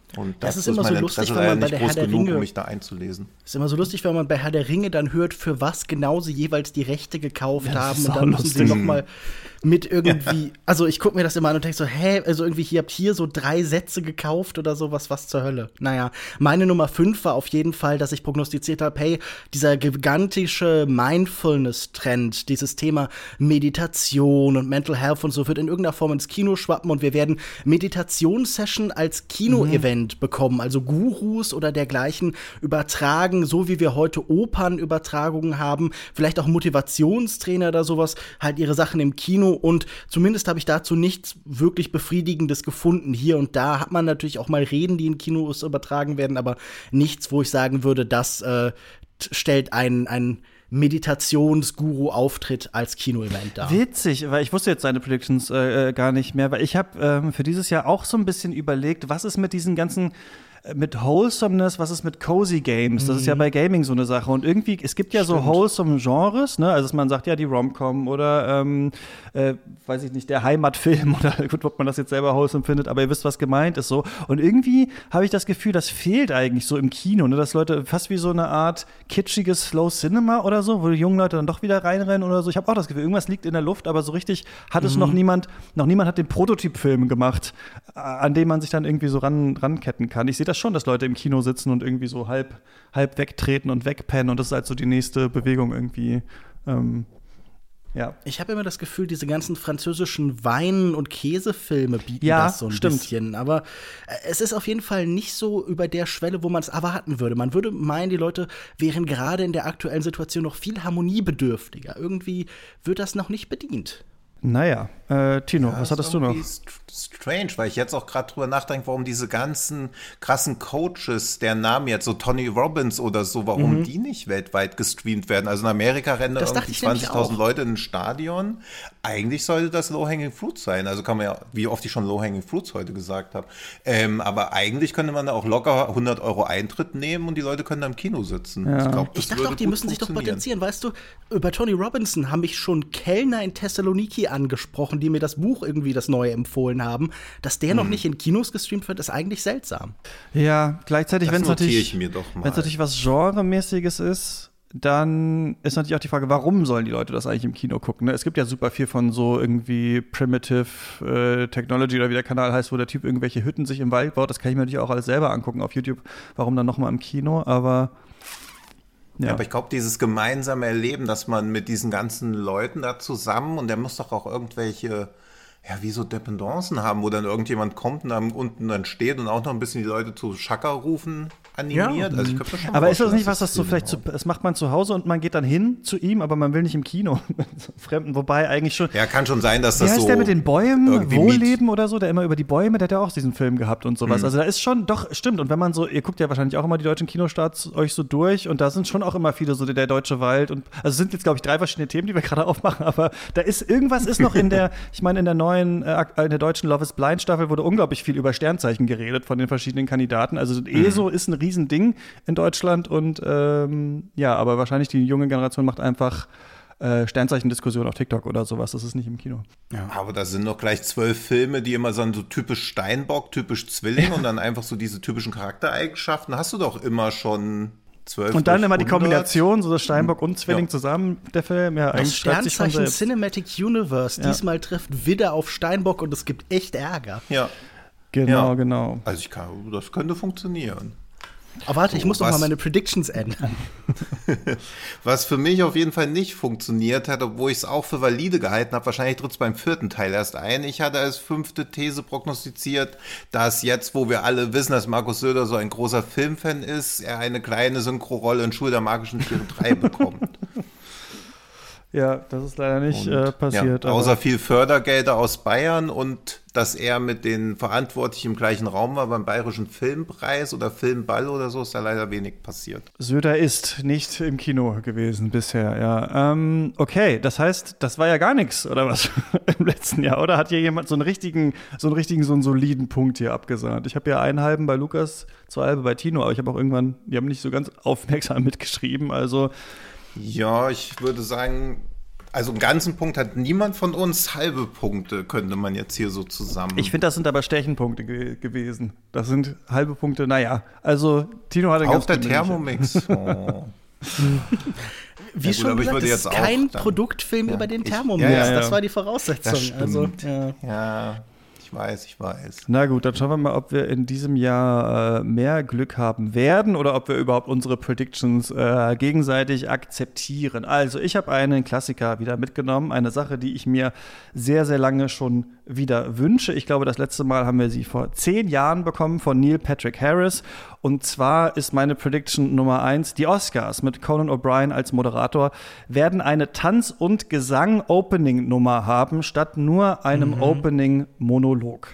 Und Das das ist immer mein so lustig, Interesse wenn man leider bei nicht der groß Herr der genug, Ringe- um mich da einzulesen. Ist immer so lustig, wenn man bei Herr der Ringe dann hört, für was genau sie jeweils die Rechte gekauft haben. ist Und auch dann müssen sie lustig. noch mal mit irgendwie, also ich gucke mir das immer an und denke so, also irgendwie, ihr habt hier so 3 Sätze gekauft oder sowas, was zur Hölle. Naja, meine Nummer 5 war auf jeden Fall, dass ich prognostiziert habe, hey, dieser gigantische Mindfulness-Trend, dieses Thema Meditation und Mental Health und so, wird in irgendeiner Form ins Kino schwappen und wir werden Meditationssession als Kino-Event bekommen, also Gurus oder dergleichen übertragen, so wie wir heute Opernübertragungen haben, vielleicht auch Motivationstrainer oder sowas, halt ihre Sachen im Kino und zumindest habe ich dazu nichts wirklich Befriedigendes gefunden. Hier und da hat man natürlich auch mal Reden, die in Kinos übertragen werden, aber nichts, wo ich sagen würde, das stellt ein Meditationsguru-Auftritt als Kino-Event dar. Witzig, weil ich wusste jetzt seine Predictions gar nicht mehr, weil ich habe für dieses Jahr auch so ein bisschen überlegt, was ist mit diesen ganzen mit Wholesomeness, was ist mit Cozy Games? Das ist ja bei Gaming so eine Sache. Und irgendwie, es gibt ja so wholesome Genres, ne? Also dass man sagt, ja, die Rom-Com oder weiß ich nicht, der Heimatfilm oder gut, ob man das jetzt selber wholesome findet, aber ihr wisst, was gemeint ist so. Und irgendwie habe ich das Gefühl, das fehlt eigentlich so im Kino, ne? Dass Leute fast wie so eine Art kitschiges Slow Cinema oder so, wo die jungen Leute dann doch wieder reinrennen oder so. Ich habe auch das Gefühl, irgendwas liegt in der Luft, aber so richtig hat es noch niemand hat den Prototypfilm gemacht, an dem man sich dann irgendwie so ranketten kann. Ich sehe das schon, dass Leute im Kino sitzen und irgendwie so halb wegtreten und wegpennen und das ist halt so die nächste Bewegung irgendwie. Ja. Ich habe immer das Gefühl, diese ganzen französischen Wein- und Käsefilme bieten das so ein bisschen. Aber es ist auf jeden Fall nicht so über der Schwelle, wo man es erwarten würde. Man würde meinen, die Leute wären gerade in der aktuellen Situation noch viel harmoniebedürftiger. Irgendwie wird das noch nicht bedient. Naja, Tino, was hattest du noch? Strange, weil ich jetzt auch gerade drüber nachdenke, warum diese ganzen krassen Coaches, deren Namen jetzt so Tony Robbins oder so, warum die nicht weltweit gestreamt werden. Also in Amerika rennen da irgendwie 20.000 Leute in ein Stadion. Eigentlich sollte das Low-Hanging Fruit sein. Also kann man ja, wie oft ich schon Low-Hanging Fruits heute gesagt habe. Aber eigentlich könnte man da auch locker 100 € Eintritt nehmen und die Leute können da im Kino sitzen. Ja. Ich dachte auch, die müssen sich doch potenzieren. Weißt du, über Tony Robinson haben mich schon Kellner in Thessaloniki angesprochen, die mir das Buch irgendwie das Neue empfohlen haben. Dass der noch nicht in Kinos gestreamt wird, ist eigentlich seltsam. Ja, gleichzeitig, wenn es natürlich natürlich was Genremäßiges ist, dann ist natürlich auch die Frage, warum sollen die Leute das eigentlich im Kino gucken? Ne? Es gibt ja super viel von so irgendwie Primitive Technology oder wie der Kanal heißt, wo der Typ irgendwelche Hütten sich im Wald baut. Das kann ich mir natürlich auch alles selber angucken auf YouTube. Warum dann noch mal im Kino? Aber ja. Aber ich glaube, dieses gemeinsame Erleben, dass man mit diesen ganzen Leuten da zusammen, und der muss doch auch irgendwelche, ja, wie so Dependancen haben, wo dann irgendjemand kommt und dann unten dann steht und auch noch ein bisschen die Leute zu Schakka rufen animiert. Ja. Also ich das schon aber ist das nicht was, das so vielleicht das macht man zu Hause und man geht dann hin zu ihm, aber man will nicht im Kino mit so Fremden, wobei eigentlich schon. Ja, kann schon sein, dass das so. Wie heißt der mit den Bäumen, Wohlleben oder so, der immer über die Bäume, der hat ja auch diesen Film gehabt und sowas. Also da ist schon, doch, stimmt. Und wenn man so, ihr guckt ja wahrscheinlich auch immer die deutschen Kinostarts euch so durch und da sind schon auch immer viele so der deutsche Wald und also es sind jetzt, glaube ich, 3 verschiedene Themen, die wir gerade aufmachen, aber da ist irgendwas ist noch in der, ich meine, in der neuen, in der deutschen Love is Blind Staffel wurde unglaublich viel über Sternzeichen geredet von den verschiedenen Kandidaten. Also ESO ist ein Riesending in Deutschland und ja, aber wahrscheinlich die junge Generation macht einfach Sternzeichen-Diskussion auf TikTok oder sowas. Das ist nicht im Kino. Ja. Aber da sind noch gleich 12 Filme, die immer so typisch Steinbock, typisch Zwilling und dann einfach so diese typischen Charaktereigenschaften. Hast du doch immer schon 12. Und dann immer die Kombination, so das Steinbock und Zwilling zusammen, der Film. Ja, das Sternzeichen Cinematic Universe. Ja. Diesmal trifft Widder auf Steinbock und es gibt echt Ärger. Ja. Genau. Also das könnte funktionieren. Aber warte, ich muss doch mal meine Predictions ändern. Was für mich auf jeden Fall nicht funktioniert hat, obwohl ich es auch für valide gehalten habe, wahrscheinlich tritt es beim 4. Teil erst ein. Ich hatte als 5. These prognostiziert, dass jetzt, wo wir alle wissen, dass Markus Söder so ein großer Filmfan ist, er eine kleine Synchrorolle in Schule der magischen Tiere 3 bekommt. Ja, das ist leider nicht passiert. Ja, außer viel Fördergelder aus Bayern und dass er mit den Verantwortlichen im gleichen Raum war beim Bayerischen Filmpreis oder Filmball oder so, ist da leider wenig passiert. Söder ist nicht im Kino gewesen bisher, ja. Okay, das heißt, das war ja gar nichts, oder was, im letzten Jahr, oder? Hat hier jemand so einen soliden Punkt hier abgesahnt? Ich habe ja 1,5 bei Lukas, 2 bei Tino, aber ich habe auch irgendwann, die haben nicht so ganz aufmerksam mitgeschrieben, also. Ja, ich würde sagen, Also einen ganzen Punkt hat niemand von uns, halbe Punkte könnte man jetzt hier so zusammen. Ich finde, das sind aber Stechenpunkte gewesen. Das sind halbe Punkte, naja. Also Tino hat auch der Thermomix. Oh. Wie schon gesagt, das ist kein Produktfilm über den Thermomix. Das war die Voraussetzung. Das stimmt. Also, ja. Ich weiß. Na gut, dann schauen wir mal, ob wir in diesem Jahr mehr Glück haben werden oder ob wir überhaupt unsere Predictions gegenseitig akzeptieren. Also, ich habe einen Klassiker wieder mitgenommen, eine Sache, die ich mir sehr, sehr lange schon wieder wünsche. Ich glaube, das letzte Mal haben wir sie vor 10 Jahren bekommen von Neil Patrick Harris. Und zwar ist meine Prediction Nummer 1, die Oscars mit Conan O'Brien als Moderator werden eine Tanz- und Gesang-Opening-Nummer haben, statt nur einem Opening-Monolog.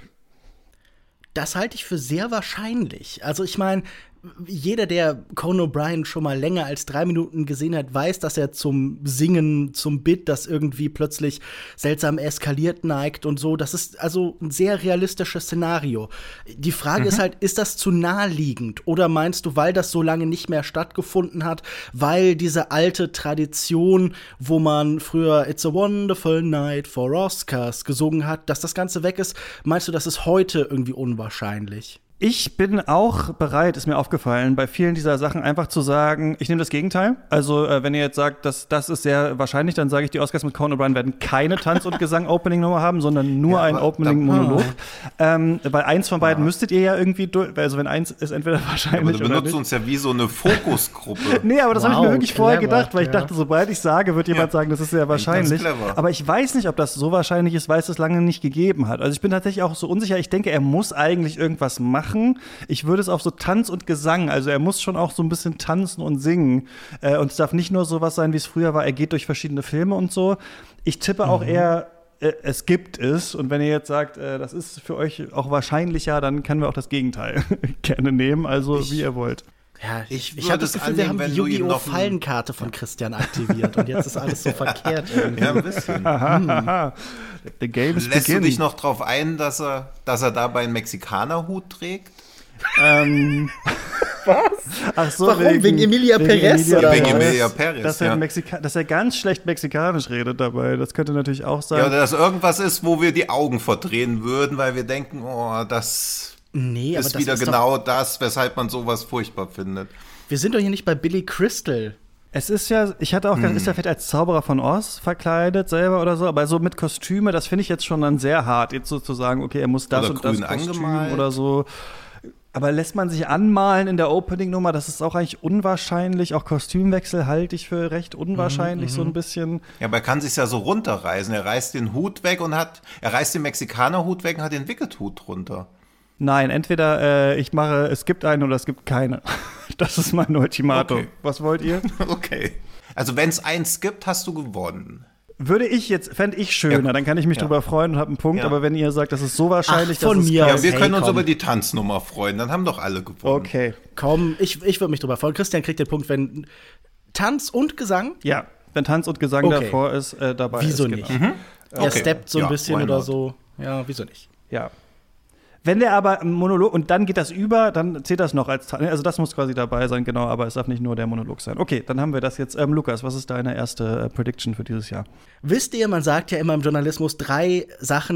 Das halte ich für sehr wahrscheinlich. Also ich meine, jeder, der Conan O'Brien schon mal länger als 3 Minuten gesehen hat, weiß, dass er zum Singen, zum Bit, das irgendwie plötzlich seltsam eskaliert neigt und so. Das ist also ein sehr realistisches Szenario. Die Frage ist halt, ist das zu naheliegend? Oder meinst du, weil das so lange nicht mehr stattgefunden hat, weil diese alte Tradition, wo man früher It's a Wonderful Night for Oscars gesungen hat, dass das Ganze weg ist, meinst du, das ist heute irgendwie unwahrscheinlich? Ich bin auch bereit, ist mir aufgefallen, bei vielen dieser Sachen einfach zu sagen, ich nehme das Gegenteil. Also, wenn ihr jetzt sagt, das ist sehr wahrscheinlich, dann sage ich, die Oscars mit Conan O'Brien werden keine Tanz- und Gesang-Opening-Nummer haben, sondern nur ein Opening-Monolog. Weil eins von beiden müsstet ihr ja irgendwie also wenn eins ist entweder wahrscheinlich aber du benutzt uns ja wie so eine Fokusgruppe. Nee, aber das habe ich mir wirklich vorher gedacht, weil ich dachte, sobald ich sage, wird jemand sagen, das ist sehr wahrscheinlich. Aber ich weiß nicht, ob das so wahrscheinlich ist, weil es das lange nicht gegeben hat. Also ich bin tatsächlich auch so unsicher. Ich denke, er muss eigentlich irgendwas machen. Ich würde es auf so Tanz und Gesang, also er muss schon auch so ein bisschen tanzen und singen. Und es darf nicht nur sowas sein, wie es früher war, er geht durch verschiedene Filme und so. Ich tippe auch eher, es gibt es. Und wenn ihr jetzt sagt, das ist für euch auch wahrscheinlicher, dann können wir auch das Gegenteil gerne nehmen, also wie ihr wollt. Ja, ich habe das Gefühl, wir haben die Yu-Gi-Oh! Fallenkarte von Christian aktiviert und jetzt ist alles so verkehrt irgendwie. Ja, ein bisschen. The game is Lässt du dich noch drauf ein, dass er dabei einen Mexikanerhut trägt? Was? Ach so, warum? Wegen Emilia Perez? Wegen Emilia Perez, dass er ganz schlecht mexikanisch redet dabei. Das könnte natürlich auch sein. Ja, oder dass irgendwas ist, wo wir die Augen verdrehen würden, weil wir denken, oh, das ist wieder genau das, weshalb man sowas furchtbar findet. Wir sind doch hier nicht bei Billy Crystal. Es ist ja, ich hatte auch gedacht, ist er vielleicht als Zauberer von Oz verkleidet selber oder so, aber so mit Kostüme, das finde ich jetzt schon dann sehr hart, jetzt so zu sagen, okay, er muss das oder und das Kostüm oder so. Aber lässt man sich anmalen in der Opening-Nummer, das ist auch eigentlich unwahrscheinlich. Auch Kostümwechsel halte ich für recht unwahrscheinlich, so ein bisschen. Ja, aber er kann sich ja so runterreißen. Er reißt den Hut weg er reißt den Mexikanerhut weg und hat den Wicked-Hut drunter. Nein, entweder es gibt einen oder es gibt keine. Das ist mein Ultimatum. Okay. Was wollt ihr? Okay. Also wenn es eins gibt, hast du gewonnen. Fände ich schöner, dann kann ich mich drüber freuen und habe einen Punkt, aber wenn ihr sagt, das ist so wahrscheinlich, dass es wir können uns über die Tanznummer freuen, dann haben doch alle gewonnen. Okay. Komm, ich würde mich drüber freuen. Christian kriegt den Punkt, wenn Tanz und Gesang? Ja, wenn Tanz und Gesang davor ist, dabei wieso ist. Wieso nicht? Genau. Er steppt so ein bisschen oder so. Ja, wieso nicht? Ja. Wenn der aber im Monolog, und dann geht das über, dann zählt das noch als, also das muss quasi dabei sein, genau, aber es darf nicht nur der Monolog sein. Okay, dann haben wir das jetzt. Lukas, was ist deine erste Prediction für dieses Jahr? Wisst ihr, man sagt ja immer im Journalismus, 3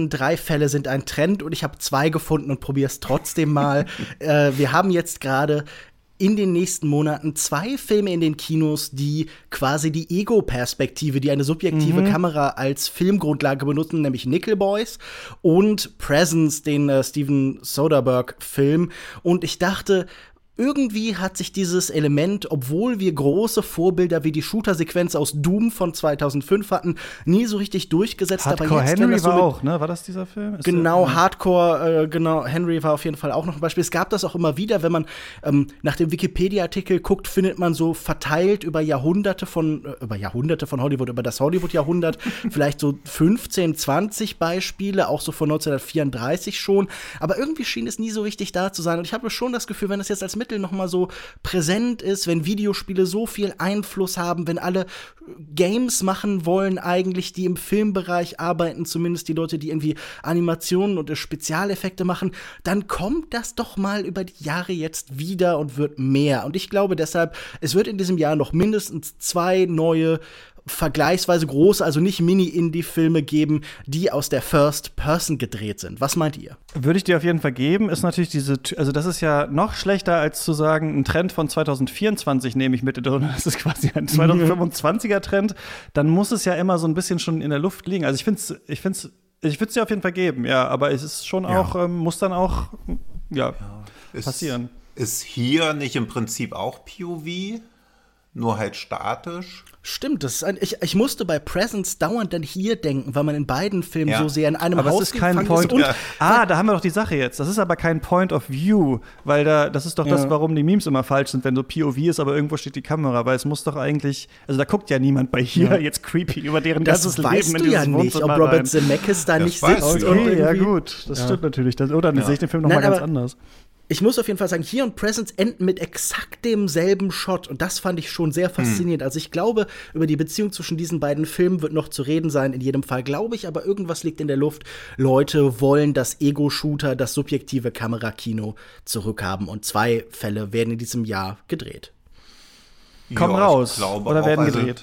Fälle sind ein Trend und ich habe 2 gefunden und probiere es trotzdem mal. Wir haben jetzt gerade in den nächsten Monaten 2 Filme in den Kinos, die quasi die Ego-Perspektive, die eine subjektive Kamera als Filmgrundlage benutzen, nämlich Nickel Boys und Presence, den Steven Soderbergh-Film. Und ich dachte, irgendwie hat sich dieses Element, obwohl wir große Vorbilder wie die Shooter-Sequenz aus Doom von 2005 hatten, nie so richtig durchgesetzt. Hardcore aber jetzt, Henry war auch, ne? War das dieser Film? Hardcore, Henry war auf jeden Fall auch noch ein Beispiel. Es gab das auch immer wieder, wenn man nach dem Wikipedia-Artikel guckt, findet man so verteilt über Jahrhunderte von Hollywood, über das Hollywood-Jahrhundert, vielleicht so 15, 20 Beispiele, auch so von 1934 schon. Aber irgendwie schien es nie so richtig da zu sein. Und ich habe schon das Gefühl, wenn es jetzt als Mittel noch mal so präsent ist, wenn Videospiele so viel Einfluss haben, wenn alle Games machen wollen eigentlich, die im Filmbereich arbeiten, zumindest die Leute, die irgendwie Animationen und Spezialeffekte machen, dann kommt das doch mal über die Jahre jetzt wieder und wird mehr. Und ich glaube deshalb, es wird in diesem Jahr noch mindestens 2 neue vergleichsweise große, also nicht Mini-Indie-Filme geben, die aus der First Person gedreht sind. Was meint ihr? Würde ich dir auf jeden Fall geben, ist natürlich also das ist ja noch schlechter, als zu sagen, ein Trend von 2024 nehme ich mit, sondern das ist quasi ein 2025er Trend. Dann muss es ja immer so ein bisschen schon in der Luft liegen. Also ich würde es dir auf jeden Fall geben, ja, aber es ist schon auch, muss dann auch, passieren. Ist hier nicht im Prinzip auch POV, nur halt statisch? Stimmt, ich musste bei Presence dauernd dann hier denken, weil man in beiden Filmen so sehr in einem aber Haus es ist kein gefangen Point. ist. Da haben wir doch die Sache jetzt. Das ist aber kein Point of View, weil das ist doch das, warum die Memes immer falsch sind, wenn so POV ist, aber irgendwo steht die Kamera, weil es muss doch eigentlich, also da guckt ja niemand bei hier jetzt creepy über deren ganzes Leben in dieses Wohnzimmer. Das weißt du ja nicht, ob Robert Zemeckis da nicht sitzt. Okay, ja gut, das stimmt natürlich. Oder dann sehe ich den Film noch mal ganz anders. Ich muss auf jeden Fall sagen, hier und Presence enden mit exakt demselben Shot. Und das fand ich schon sehr faszinierend. Also ich glaube, über die Beziehung zwischen diesen beiden Filmen wird noch zu reden sein. In jedem Fall glaube ich, aber irgendwas liegt in der Luft. Leute wollen das Ego-Shooter, das subjektive Kamerakino zurückhaben. Und 2 Fälle werden in diesem Jahr gedreht. Kommen raus oder werden gedreht?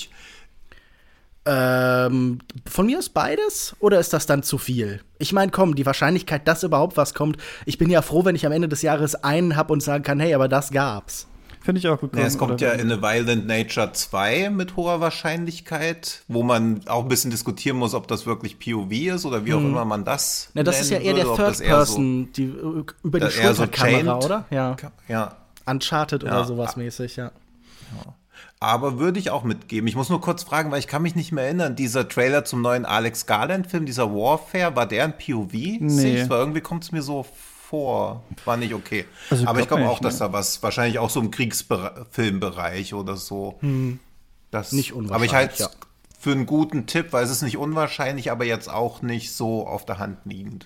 Von mir ist beides, oder ist das dann zu viel? Ich meine, komm, die Wahrscheinlichkeit, dass überhaupt was kommt, ich bin ja froh, wenn ich am Ende des Jahres einen hab und sagen kann, hey, aber das gab's. Finde ich auch gut. Es kommt ja in A Violent Nature 2 mit hoher Wahrscheinlichkeit, wo man auch ein bisschen diskutieren muss, ob das wirklich POV ist oder wie auch immer man das nennt. Das ist ja eher der Third Person, über die Schulterkamera, oder? Ja. Uncharted oder sowas mäßig, ja. Aber würde ich auch mitgeben. Ich muss nur kurz fragen, weil ich kann mich nicht mehr erinnern, dieser Trailer zum neuen Alex Garland-Film, dieser Warfare, war der ein POV? Nee. Weil irgendwie kommt es mir so vor. War nicht okay. Also, aber ich glaube auch, dass da was, wahrscheinlich auch so im Kriegsfilmbereich oder so. Das, nicht unwahrscheinlich, aber ich halte es für einen guten Tipp, weil es ist nicht unwahrscheinlich, aber jetzt auch nicht so auf der Hand liegend.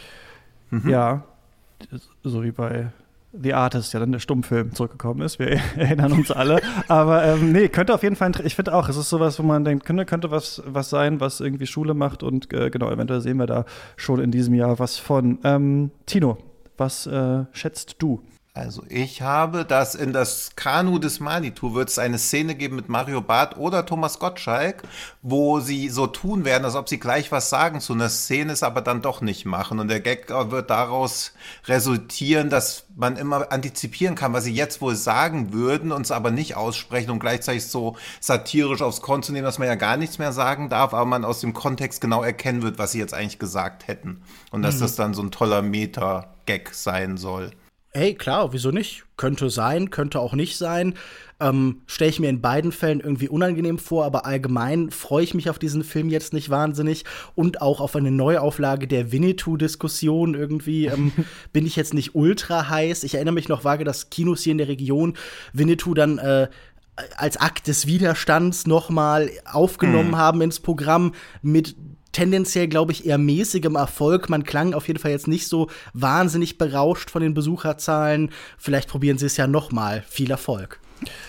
Ja, so wie bei The Artist, ja dann der Stummfilm zurückgekommen ist. Wir erinnern uns alle. Aber nee, könnte auf jeden Fall, ich finde auch, es ist sowas, wo man denkt, könnte was sein, was irgendwie Schule macht und genau, eventuell sehen wir da schon in diesem Jahr was von. Tino, was schätzt du? Also ich habe, dass in das Kanu des Manitou wird es eine Szene geben mit Mario Barth oder Thomas Gottschalk, wo sie so tun werden, als ob sie gleich was sagen zu einer Szene, es aber dann doch nicht machen. Und der Gag wird daraus resultieren, dass man immer antizipieren kann, was sie jetzt wohl sagen würden, uns aber nicht aussprechen und gleichzeitig so satirisch aufs Konto nehmen, dass man ja gar nichts mehr sagen darf, aber man aus dem Kontext genau erkennen wird, was sie jetzt eigentlich gesagt hätten. Und dass das dann so ein toller Meta-Gag sein soll. Hey, klar, wieso nicht? Könnte sein, könnte auch nicht sein. Stelle ich mir in beiden Fällen irgendwie unangenehm vor, aber allgemein freue ich mich auf diesen Film jetzt nicht wahnsinnig und auch auf eine Neuauflage der Winnetou-Diskussion irgendwie bin ich jetzt nicht ultra heiß. Ich erinnere mich noch vage, dass Kinos hier in der Region Winnetou dann als Akt des Widerstands nochmal aufgenommen haben ins Programm mit tendenziell, glaube ich, eher mäßigem Erfolg. Man klang auf jeden Fall jetzt nicht so wahnsinnig berauscht von den Besucherzahlen. Vielleicht probieren sie es ja noch mal. Viel Erfolg.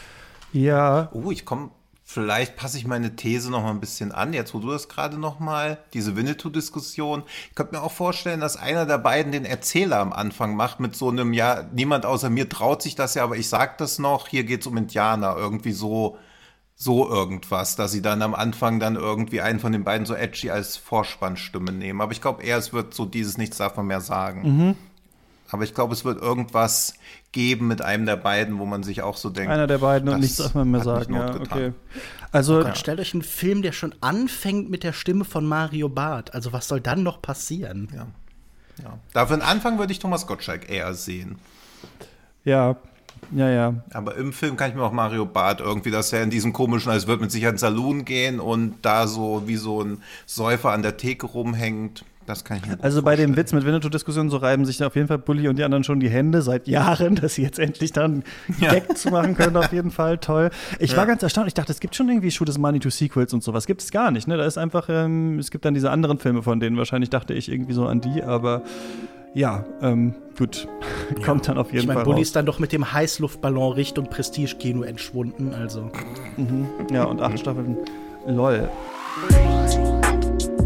Ja. Vielleicht passe ich meine These noch mal ein bisschen an, jetzt wo du das gerade noch mal, diese Winnetou-Diskussion. Ich könnte mir auch vorstellen, dass einer der beiden den Erzähler am Anfang macht mit so einem, ja, niemand außer mir traut sich das ja, aber ich sag das noch, hier geht's um Indianer, irgendwie so irgendwas, dass sie dann am Anfang dann irgendwie einen von den beiden so edgy als Vorspannstimme nehmen. Aber ich glaube eher, es wird so dieses Nichts darf man mehr sagen. Aber ich glaube, es wird irgendwas geben mit einem der beiden, wo man sich auch so denkt. Einer der beiden und nichts darf man mehr sagen. Ja, okay. Also stellt euch einen Film, der schon anfängt mit der Stimme von Mario Barth. Also was soll dann noch passieren? Ja. Dafür einen Anfang würde ich Thomas Gottschalk eher sehen. Ja. Aber im Film kann ich mir auch Mario Barth irgendwie, dass er in diesem komischen, es wird mit Sicherheit ins Saloon gehen und da so wie so ein Säufer an der Theke rumhängt. Das kann ich mir gut Also bei vorstellen. dem Witz mit Winnetou-Diskussionen, so reiben sich auf jeden Fall Bulli und die anderen schon die Hände seit Jahren, dass sie jetzt endlich dann Gag zu machen können, auf jeden Fall. Toll. Ich war ganz erstaunt, ich dachte, es gibt schon irgendwie Schuh des Manitou-Sequels und sowas. Gibt es gar nicht, ne? Da ist einfach, es gibt dann diese anderen Filme von denen. Wahrscheinlich dachte ich irgendwie so an die, aber ja, gut. Kommt dann auf jeden Fall raus. Bulli ist dann doch mit dem Heißluftballon Richtung Prestige-Kino entschwunden, also. Ja, und 8 Staffeln. LOL.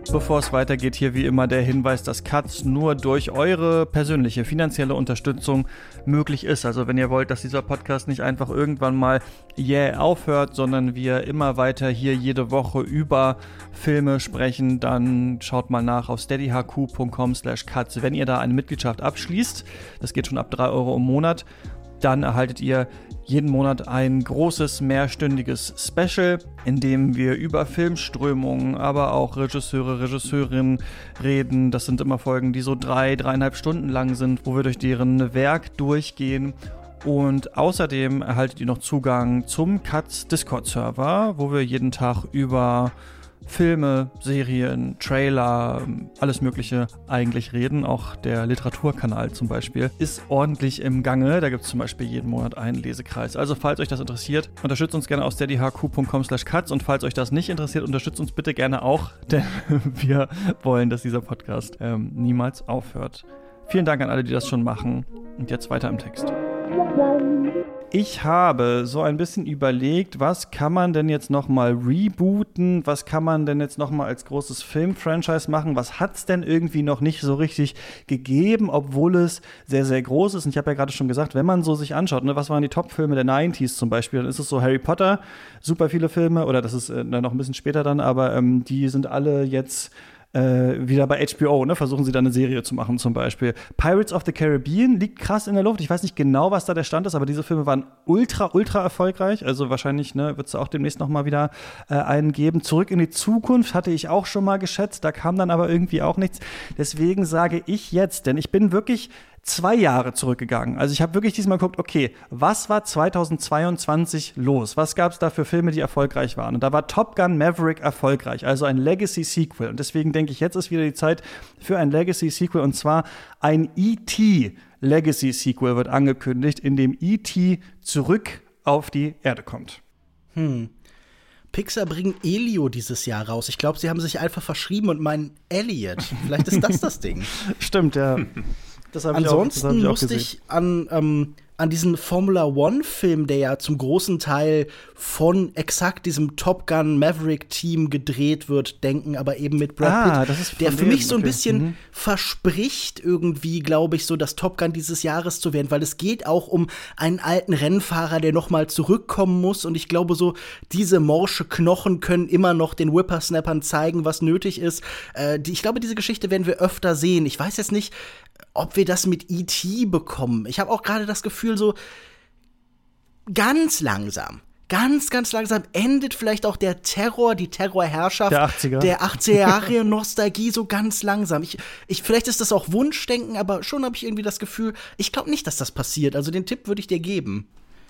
Bevor es weitergeht, hier wie immer der Hinweis, dass Katz nur durch eure persönliche finanzielle Unterstützung möglich ist. Also wenn ihr wollt, dass dieser Podcast nicht einfach irgendwann mal aufhört, sondern wir immer weiter hier jede Woche über Filme sprechen, dann schaut mal nach auf steadyhq.com/katz. Wenn ihr da eine Mitgliedschaft abschließt, das geht schon ab 3 Euro im Monat, dann erhaltet ihr jeden Monat ein großes, mehrstündiges Special, in dem wir über Filmströmungen, aber auch Regisseure, Regisseurinnen reden. Das sind immer Folgen, die so 3,5 Stunden lang sind, wo wir durch deren Werk durchgehen. Und außerdem erhaltet ihr noch Zugang zum Katz Discord-Server, wo wir jeden Tag über Filme, Serien, Trailer, alles Mögliche eigentlich reden. Auch der Literaturkanal zum Beispiel ist ordentlich im Gange. Da gibt es zum Beispiel jeden Monat einen Lesekreis. Also falls euch das interessiert, unterstützt uns gerne auf steadyhq.com/katz. Und falls euch das nicht interessiert, unterstützt uns bitte gerne auch, denn wir wollen, dass dieser Podcast niemals aufhört. Vielen Dank an alle, die das schon machen. Und jetzt weiter im Text. Ich habe so ein bisschen überlegt, was kann man denn jetzt nochmal rebooten, was kann man denn jetzt nochmal als großes Film-Franchise machen, was hat es denn irgendwie noch nicht so richtig gegeben, obwohl es sehr, sehr groß ist. Und ich habe ja gerade schon gesagt, wenn man so sich anschaut, ne, was waren die Top-Filme der 90s zum Beispiel, dann ist es so Harry Potter, super viele Filme, oder das ist noch ein bisschen später dann, aber die sind alle jetzt wieder bei HBO, ne? Versuchen sie da eine Serie zu machen zum Beispiel. Pirates of the Caribbean liegt krass in der Luft. Ich weiß nicht genau, was da der Stand ist, aber diese Filme waren ultra erfolgreich. Also wahrscheinlich wird es auch demnächst noch mal wieder einen geben. Zurück in die Zukunft hatte ich auch schon mal geschätzt. Da kam dann aber irgendwie auch nichts. Deswegen sage ich jetzt, denn ich bin wirklich 2 Jahre zurückgegangen. Also ich habe wirklich diesmal geguckt, okay, was war 2022 los? Was gab es da für Filme, die erfolgreich waren? Und da war Top Gun Maverick erfolgreich, also ein Legacy-Sequel. Und deswegen denke ich, jetzt ist wieder die Zeit für ein Legacy-Sequel. Und zwar ein E.T. Legacy-Sequel wird angekündigt, in dem E.T. zurück auf die Erde kommt. Pixar bringen Elio dieses Jahr raus. Ich glaube, sie haben sich einfach verschrieben und meinen Elliot. Vielleicht ist das Ding. Stimmt, ja. Ansonsten musste ich an diesen Formula-One-Film, der ja zum großen Teil von exakt diesem Top Gun Maverick-Team gedreht wird, denken, aber eben mit Brad Pitt, der für mich so ein bisschen verspricht irgendwie, glaube ich, so das Top Gun dieses Jahres zu werden, weil es geht auch um einen alten Rennfahrer, der noch mal zurückkommen muss, und ich glaube so, diese morsche Knochen können immer noch den Whippersnappern zeigen, was nötig ist. Ich glaube, diese Geschichte werden wir öfter sehen. Ich weiß jetzt nicht, ob wir das mit E.T. bekommen. Ich habe auch gerade das Gefühl, so ganz langsam endet vielleicht auch der Terror, die Terrorherrschaft der 80er Jahre Nostalgie so ganz langsam. Vielleicht ist das auch Wunschdenken, aber schon habe ich irgendwie das Gefühl, ich glaube nicht, dass das passiert. Also den Tipp würde ich dir geben.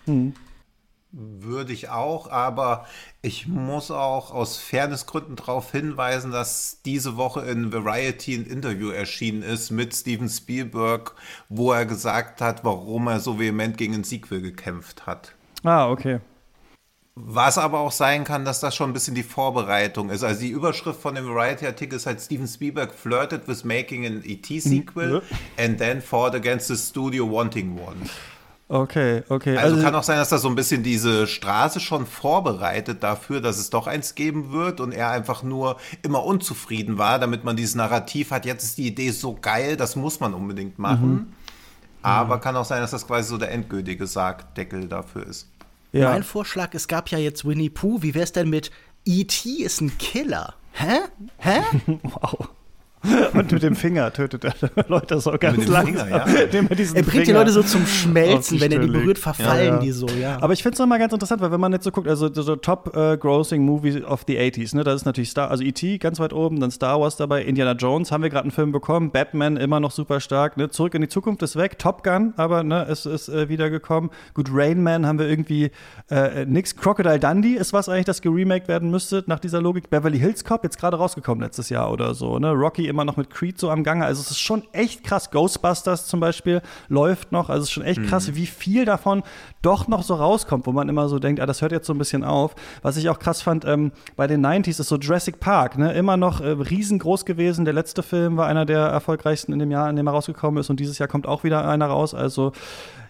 Würde ich auch, aber ich muss auch aus Fairnessgründen darauf hinweisen, dass diese Woche in Variety ein Interview erschienen ist mit Steven Spielberg, wo er gesagt hat, warum er so vehement gegen ein Sequel gekämpft hat. Okay. Was aber auch sein kann, dass das schon ein bisschen die Vorbereitung ist. Also die Überschrift von dem Variety-Artikel ist halt, Steven Spielberg flirted with making an E.T. sequel and then fought against the studio wanting one. Okay. Also kann auch sein, dass das so ein bisschen diese Straße schon vorbereitet dafür, dass es doch eins geben wird und er einfach nur immer unzufrieden war, damit man dieses Narrativ hat, jetzt ist die Idee so geil, das muss man unbedingt machen. Aber kann auch sein, dass das quasi so der endgültige Sargdeckel dafür ist. Ja. Mein Vorschlag, es gab ja jetzt Winnie Pooh, wie wär's denn mit E.T. ist ein Killer? Hä? Wow. Und mit dem Finger tötet er Leute so ganz langsam. Ja. Er bringt die Leute so zum Schmelzen, wenn er die berührt, verfallen die so, ja. Aber ich finde es nochmal ganz interessant, weil wenn man jetzt so guckt, also so Top-Grossing Movie of the 80s, ne, das ist natürlich also E.T. ganz weit oben, dann Star Wars dabei, Indiana Jones haben wir gerade einen Film bekommen, Batman immer noch super stark, ne, Zurück in die Zukunft ist weg, Top Gun, aber ne, es ist wiedergekommen. Gut, Rain Man haben wir irgendwie nix. Crocodile Dundee ist was eigentlich, das geremaked werden müsste, nach dieser Logik. Beverly Hills Cop, jetzt gerade rausgekommen letztes Jahr oder so, ne, Rocky immer noch mit Creed so am Gange. Also es ist schon echt krass. Ghostbusters zum Beispiel läuft noch. Also es ist schon echt krass, wie viel davon doch noch so rauskommt, wo man immer so denkt, das hört jetzt so ein bisschen auf. Was ich auch krass fand, bei den 90s ist so Jurassic Park, ne? Immer noch riesengroß gewesen. Der letzte Film war einer der erfolgreichsten in dem Jahr, in dem er rausgekommen ist. Und dieses Jahr kommt auch wieder einer raus. Also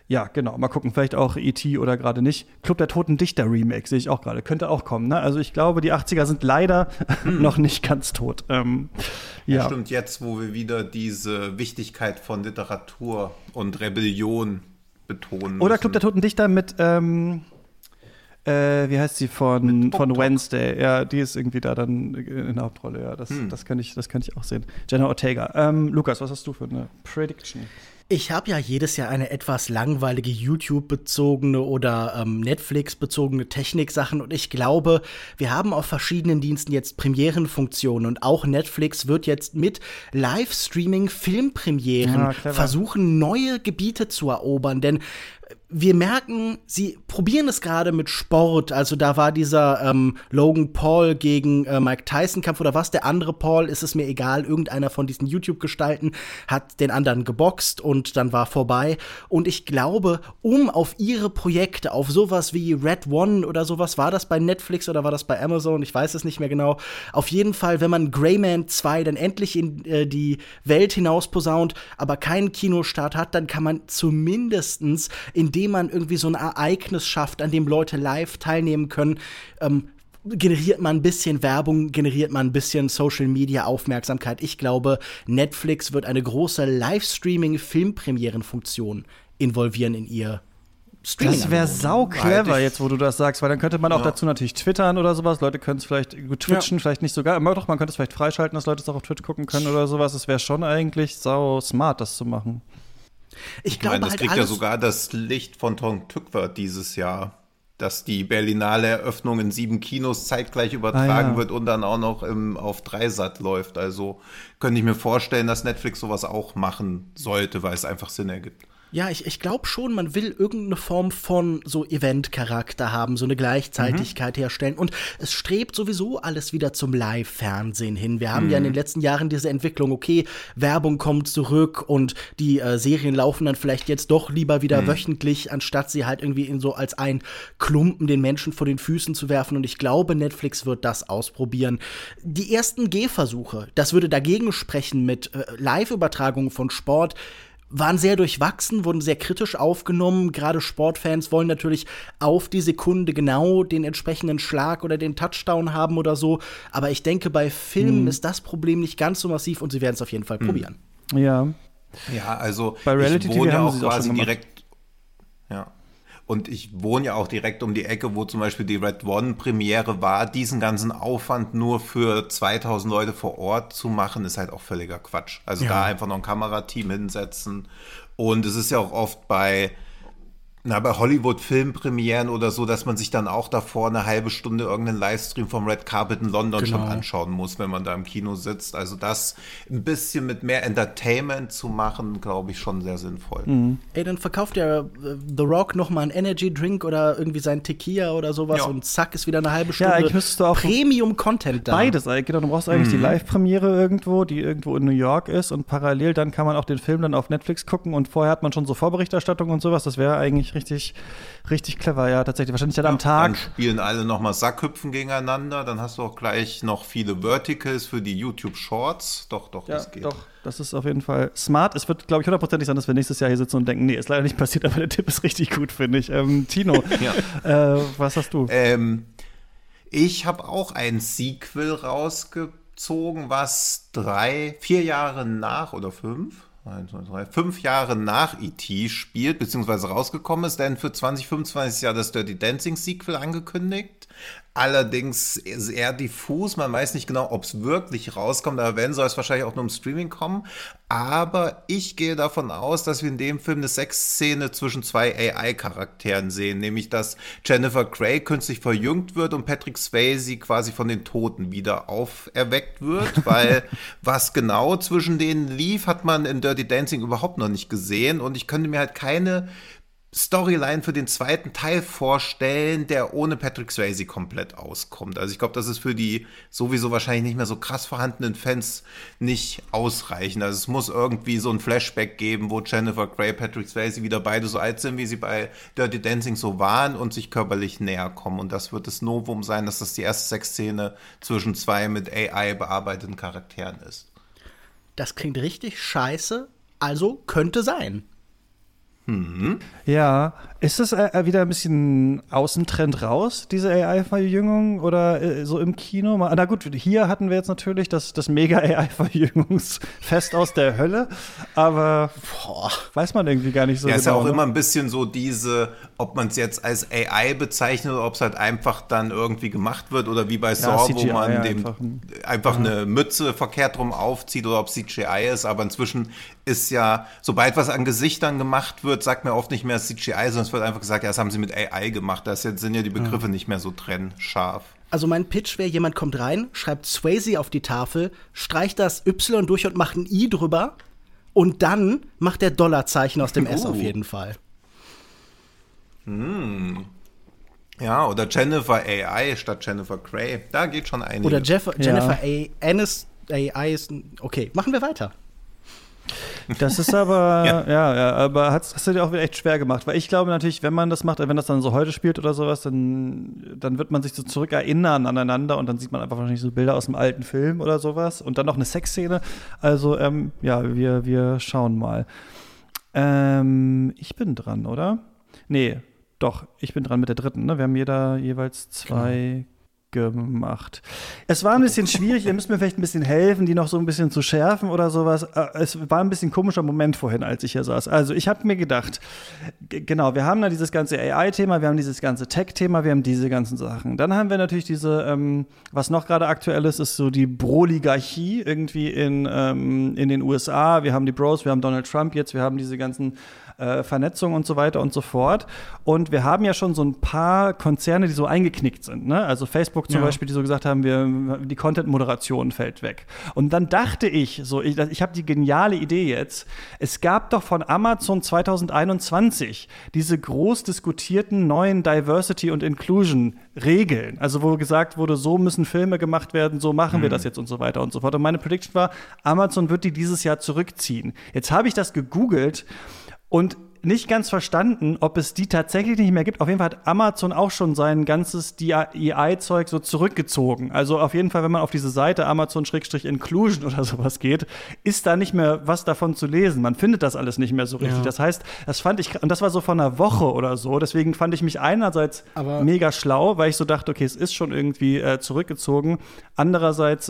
Ja, genau. Mal gucken, vielleicht auch E.T. oder gerade nicht. Club der Toten Dichter Remake sehe ich auch gerade. Könnte auch kommen, ne? Also ich glaube, die 80er sind leider noch nicht ganz tot. Ja, stimmt, jetzt, wo wir wieder diese Wichtigkeit von Literatur und Rebellion betonen müssen. Oder Club der Toten Dichter mit, wie heißt sie, von Wednesday. Ja, die ist irgendwie da dann in der Hauptrolle. Ja, das kann ich auch sehen. Jenna Ortega. Lukas, was hast du für eine Prediction? Ich habe ja jedes Jahr eine etwas langweilige YouTube-bezogene oder Netflix-bezogene Techniksachen und ich glaube, wir haben auf verschiedenen Diensten jetzt Premierenfunktionen und auch Netflix wird jetzt mit Livestreaming-Filmpremieren versuchen, neue Gebiete zu erobern, denn wir merken, sie probieren es gerade mit Sport. Also da war dieser Logan Paul gegen Mike Tyson Kampf oder was, der andere Paul, ist es mir egal. Irgendeiner von diesen YouTube-Gestalten hat den anderen geboxt und dann war vorbei. Und ich glaube, um auf ihre Projekte, auf sowas wie Red One oder sowas, war das bei Netflix oder war das bei Amazon? Ich weiß es nicht mehr genau. Auf jeden Fall, wenn man Greyman 2 dann endlich in die Welt hinaus posaunt, aber keinen Kinostart hat, dann kann man zumindestens, indem man irgendwie so ein Ereignis schafft, an dem Leute live teilnehmen können, generiert man ein bisschen Werbung, generiert man ein bisschen Social-Media-Aufmerksamkeit. Ich glaube, Netflix wird eine große Livestreaming-Filmpremierenfunktion involvieren in ihr Streaming. Das wäre sau clever jetzt, wo du das sagst, weil dann könnte man auch dazu natürlich twittern oder sowas. Leute können es vielleicht twitchen, vielleicht nicht sogar. Aber doch, man könnte es vielleicht freischalten, dass Leute es auch auf Twitch gucken können oder sowas. Es wäre schon eigentlich sau smart, das zu machen. Ich glaube, das halt kriegt ja sogar das Licht von Tom Tykwer dieses Jahr, dass die Berlinale Eröffnung in 7 Kinos zeitgleich übertragen wird und dann auch noch auf Dreisat läuft. Also könnte ich mir vorstellen, dass Netflix sowas auch machen sollte, weil es einfach Sinn ergibt. Ja, ich glaube schon, man will irgendeine Form von so Event-Charakter haben, so eine Gleichzeitigkeit herstellen. Und es strebt sowieso alles wieder zum Live-Fernsehen hin. Wir haben ja in den letzten Jahren diese Entwicklung, okay, Werbung kommt zurück und die Serien laufen dann vielleicht jetzt doch lieber wieder wöchentlich, anstatt sie halt irgendwie in so als ein Klumpen den Menschen vor den Füßen zu werfen. Und ich glaube, Netflix wird das ausprobieren. Die ersten Gehversuche, das würde dagegen sprechen mit Live-Übertragungen von Sport, waren sehr durchwachsen, wurden sehr kritisch aufgenommen. Gerade Sportfans wollen natürlich auf die Sekunde genau den entsprechenden Schlag oder den Touchdown haben oder so. Aber ich denke, bei Filmen ist das Problem nicht ganz so massiv und sie werden es auf jeden Fall probieren. Ja. Ja, also bei Reality ich wohne TV ja haben auch sie es auch quasi schon gemacht. direkt. Ja. Und ich wohne ja auch direkt um die Ecke, wo zum Beispiel die Red One-Premiere war. Diesen ganzen Aufwand nur für 2000 Leute vor Ort zu machen, ist halt auch völliger Quatsch. Also da einfach noch ein Kamerateam hinsetzen. Und es ist ja auch oft bei Hollywood-Filmpremieren oder so, dass man sich dann auch davor eine halbe Stunde irgendeinen Livestream vom Red Carpet in London schon anschauen muss, wenn man da im Kino sitzt. Also das ein bisschen mit mehr Entertainment zu machen, glaube ich, schon sehr sinnvoll. Ey, dann verkauft ja The Rock noch mal einen Energy-Drink oder irgendwie sein Tequila oder sowas und zack, ist wieder eine halbe Stunde eigentlich müsstest du auch Premium-Content da. Beides, genau. Du brauchst eigentlich die Live-Premiere irgendwo, die irgendwo in New York ist und parallel dann kann man auch den Film dann auf Netflix gucken und vorher hat man schon so Vorberichterstattung und sowas. Das wäre eigentlich richtig clever, ja, tatsächlich. Wahrscheinlich dann am Tag. Dann spielen alle nochmal Sackhüpfen gegeneinander, dann hast du auch gleich noch viele Verticals für die YouTube Shorts. Doch, das geht. Doch, das ist auf jeden Fall smart. Es wird, glaube ich, 100%ig sein, dass wir nächstes Jahr hier sitzen und denken, nee, ist leider nicht passiert, aber der Tipp ist richtig gut, finde ich. Tino, was hast du? Ich habe auch ein Sequel rausgezogen, was 4 Jahre nach oder 5 Jahre nach E.T. spielt, beziehungsweise rausgekommen ist, denn für 2025 ist ja das Dirty Dancing Sequel angekündigt. Allerdings ist eher diffus, man weiß nicht genau, ob es wirklich rauskommt, aber wenn, soll es wahrscheinlich auch nur im Streaming kommen. Aber ich gehe davon aus, dass wir in dem Film eine Sexszene zwischen 2 AI-Charakteren sehen, nämlich dass Jennifer Grey künstlich verjüngt wird und Patrick Swayze quasi von den Toten wieder auferweckt wird, weil was genau zwischen denen lief, hat man in Dirty Dancing überhaupt noch nicht gesehen und ich könnte mir halt keine Storyline für den zweiten Teil vorstellen, der ohne Patrick Swayze komplett auskommt. Also ich glaube, das ist für die sowieso wahrscheinlich nicht mehr so krass vorhandenen Fans nicht ausreichend. Also es muss irgendwie so ein Flashback geben, wo Jennifer Grey, Patrick Swayze wieder beide so alt sind, wie sie bei Dirty Dancing so waren und sich körperlich näher kommen. Und das wird das Novum sein, dass das die erste Sexszene zwischen 2 mit AI bearbeiteten Charakteren ist. Das klingt richtig scheiße, also könnte sein. Ja, ist das wieder ein bisschen Außentrend raus, diese AI-Verjüngung oder so im Kino? Na gut, hier hatten wir jetzt natürlich das Mega-AI-Verjüngungsfest aus der Hölle, aber weiß man irgendwie gar nicht so genau. Ja, ist ja auch ne? immer ein bisschen so ob man es jetzt als AI bezeichnet oder ob es halt einfach dann irgendwie gemacht wird oder wie bei Saw, CGI, wo man dem einfach eine Mütze verkehrt rum aufzieht oder ob es CGI ist, aber inzwischen ist ja, sobald was an Gesichtern gemacht wird, sagt man oft nicht mehr CGI, sondern es wird einfach gesagt, ja, das haben sie mit AI gemacht. Sind ja die Begriffe nicht mehr so trennscharf. Also mein Pitch wäre, jemand kommt rein, schreibt Swayze auf die Tafel, streicht das Y durch und macht ein I drüber und dann macht der Dollarzeichen aus dem S auf jeden Fall. Ja, oder Jennifer AI statt Jennifer Grey. Da geht schon einiges. Oder Jennifer Aniston AI ist, okay, machen wir weiter. Das ist aber, aber hast du dir auch wieder echt schwer gemacht, weil ich glaube natürlich, wenn man das macht, wenn das dann so heute spielt oder sowas, dann wird man sich so zurückerinnern aneinander und dann sieht man einfach wahrscheinlich so Bilder aus dem alten Film oder sowas und dann noch eine Sexszene. Also, wir schauen mal. Ich bin dran, oder? Nee, doch, ich bin dran mit der dritten, ne? Wir haben jeder jeweils 2 gemacht. Es war ein bisschen schwierig, ihr müsst mir vielleicht ein bisschen helfen, die noch so ein bisschen zu schärfen oder sowas. Es war ein bisschen komischer Moment vorhin, als ich hier saß. Also ich habe mir gedacht, genau, wir haben da dieses ganze AI-Thema, wir haben dieses ganze Tech-Thema, wir haben diese ganzen Sachen. Dann haben wir natürlich diese, was noch gerade aktuell ist so die Broligarchie irgendwie in den USA. Wir haben die Bros, wir haben Donald Trump jetzt, wir haben diese ganzen Vernetzung und so weiter und so fort. Und wir haben ja schon so ein paar Konzerne, die so eingeknickt sind. Ne? Also Facebook zum Beispiel, die so gesagt haben, die Content-Moderation fällt weg. Und dann dachte ich, ich habe die geniale Idee jetzt, es gab doch von Amazon 2021 diese groß diskutierten neuen Diversity- und Inclusion-Regeln. Also wo gesagt wurde, so müssen Filme gemacht werden, so machen wir das jetzt und so weiter und so fort. Und meine Prediction war, Amazon wird die dieses Jahr zurückziehen. Jetzt habe ich das gegoogelt und nicht ganz verstanden, ob es die tatsächlich nicht mehr gibt. Auf jeden Fall hat Amazon auch schon sein ganzes DEI-Zeug so zurückgezogen. Also auf jeden Fall, wenn man auf diese Seite Amazon-Inclusion oder sowas geht, ist da nicht mehr was davon zu lesen. Man findet das alles nicht mehr so richtig. Ja. Das heißt, das fand ich, und das war so vor einer Woche oder so, deswegen fand ich mich einerseits mega schlau, weil ich so dachte, okay, es ist schon irgendwie zurückgezogen. Andererseits,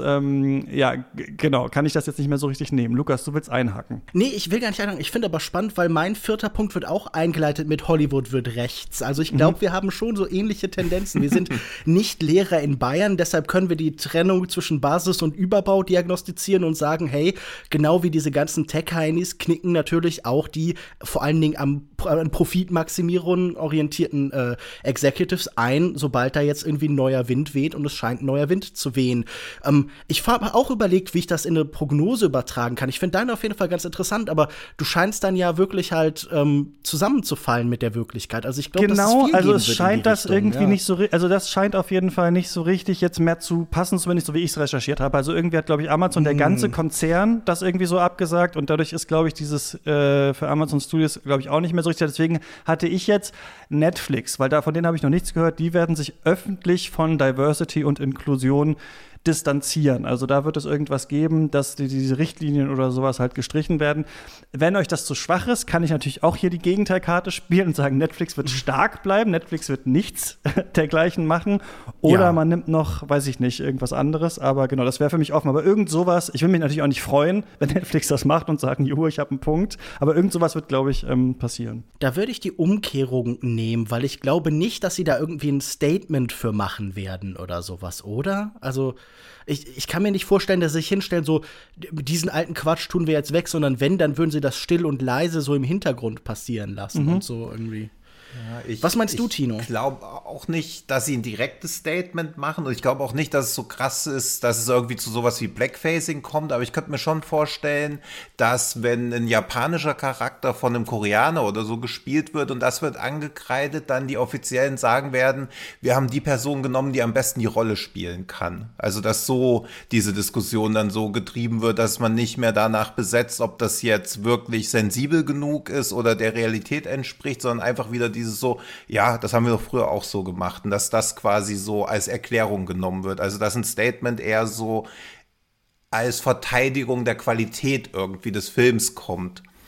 genau, kann ich das jetzt nicht mehr so richtig nehmen. Lukas, du willst einhaken. Nee, ich will gar nicht einhaken. Ich finde aber spannend, weil mein 4. Punkt wird auch eingeleitet mit Hollywood wird rechts. Also ich glaube, wir haben schon so ähnliche Tendenzen. Wir sind nicht Lehrer in Bayern, deshalb können wir die Trennung zwischen Basis und Überbau diagnostizieren und sagen, hey, genau wie diese ganzen Tech-Heinis knicken natürlich auch die vor allen Dingen an Profitmaximierung orientierten Executives ein, sobald da jetzt irgendwie ein neuer Wind weht und es scheint ein neuer Wind zu wehen. Ich habe auch überlegt, wie ich das in eine Prognose übertragen kann. Ich finde deine auf jeden Fall ganz interessant, aber du scheinst dann ja wirklich halt zusammenzufallen mit der Wirklichkeit. Also ich glaube, genau, dass es also es scheint das Richtung, irgendwie nicht so, also das scheint auf jeden Fall nicht so richtig jetzt mehr zu passen, zumindest so wie ich es recherchiert habe. Also irgendwie hat, glaube ich, Amazon, der ganze Konzern, das irgendwie so abgesagt und dadurch ist, glaube ich, dieses für Amazon Studios, glaube ich, auch nicht mehr so richtig. Deswegen hatte ich jetzt Netflix, weil von denen habe ich noch nichts gehört. Die werden sich öffentlich von Diversity und Inklusion distanzieren. Also da wird es irgendwas geben, dass diese Richtlinien oder sowas halt gestrichen werden. Wenn euch das zu schwach ist, kann ich natürlich auch hier die Gegenteilkarte spielen und sagen, Netflix wird stark bleiben, Netflix wird nichts dergleichen machen. Oder man nimmt noch, weiß ich nicht, irgendwas anderes. Aber genau, das wäre für mich offen. Aber irgend sowas, ich will mich natürlich auch nicht freuen, wenn Netflix das macht und sagen, juhu, ich habe einen Punkt. Aber irgend sowas wird, glaube ich, passieren. Da würde ich die Umkehrung nehmen, weil ich glaube nicht, dass sie da irgendwie ein Statement für machen werden oder sowas, oder? Also ich kann mir nicht vorstellen, dass sie sich hinstellen, so, diesen alten Quatsch tun wir jetzt weg, sondern wenn, dann würden sie das still und leise so im Hintergrund passieren lassen und so irgendwie. Ja, was meinst du, Tino? Ich glaube auch nicht, dass sie ein direktes Statement machen und ich glaube auch nicht, dass es so krass ist, dass es irgendwie zu sowas wie Blackfacing kommt, aber ich könnte mir schon vorstellen, dass wenn ein japanischer Charakter von einem Koreaner oder so gespielt wird und das wird angekreidet, dann die Offiziellen sagen werden, wir haben die Person genommen, die am besten die Rolle spielen kann. Also dass so diese Diskussion dann so getrieben wird, dass man nicht mehr danach besetzt, ob das jetzt wirklich sensibel genug ist oder der Realität entspricht, sondern einfach wieder dieses so, ja, das haben wir doch früher auch so gemacht und dass das quasi so als Erklärung genommen wird. Also dass ein Statement eher so als Verteidigung der Qualität irgendwie des Films kommt.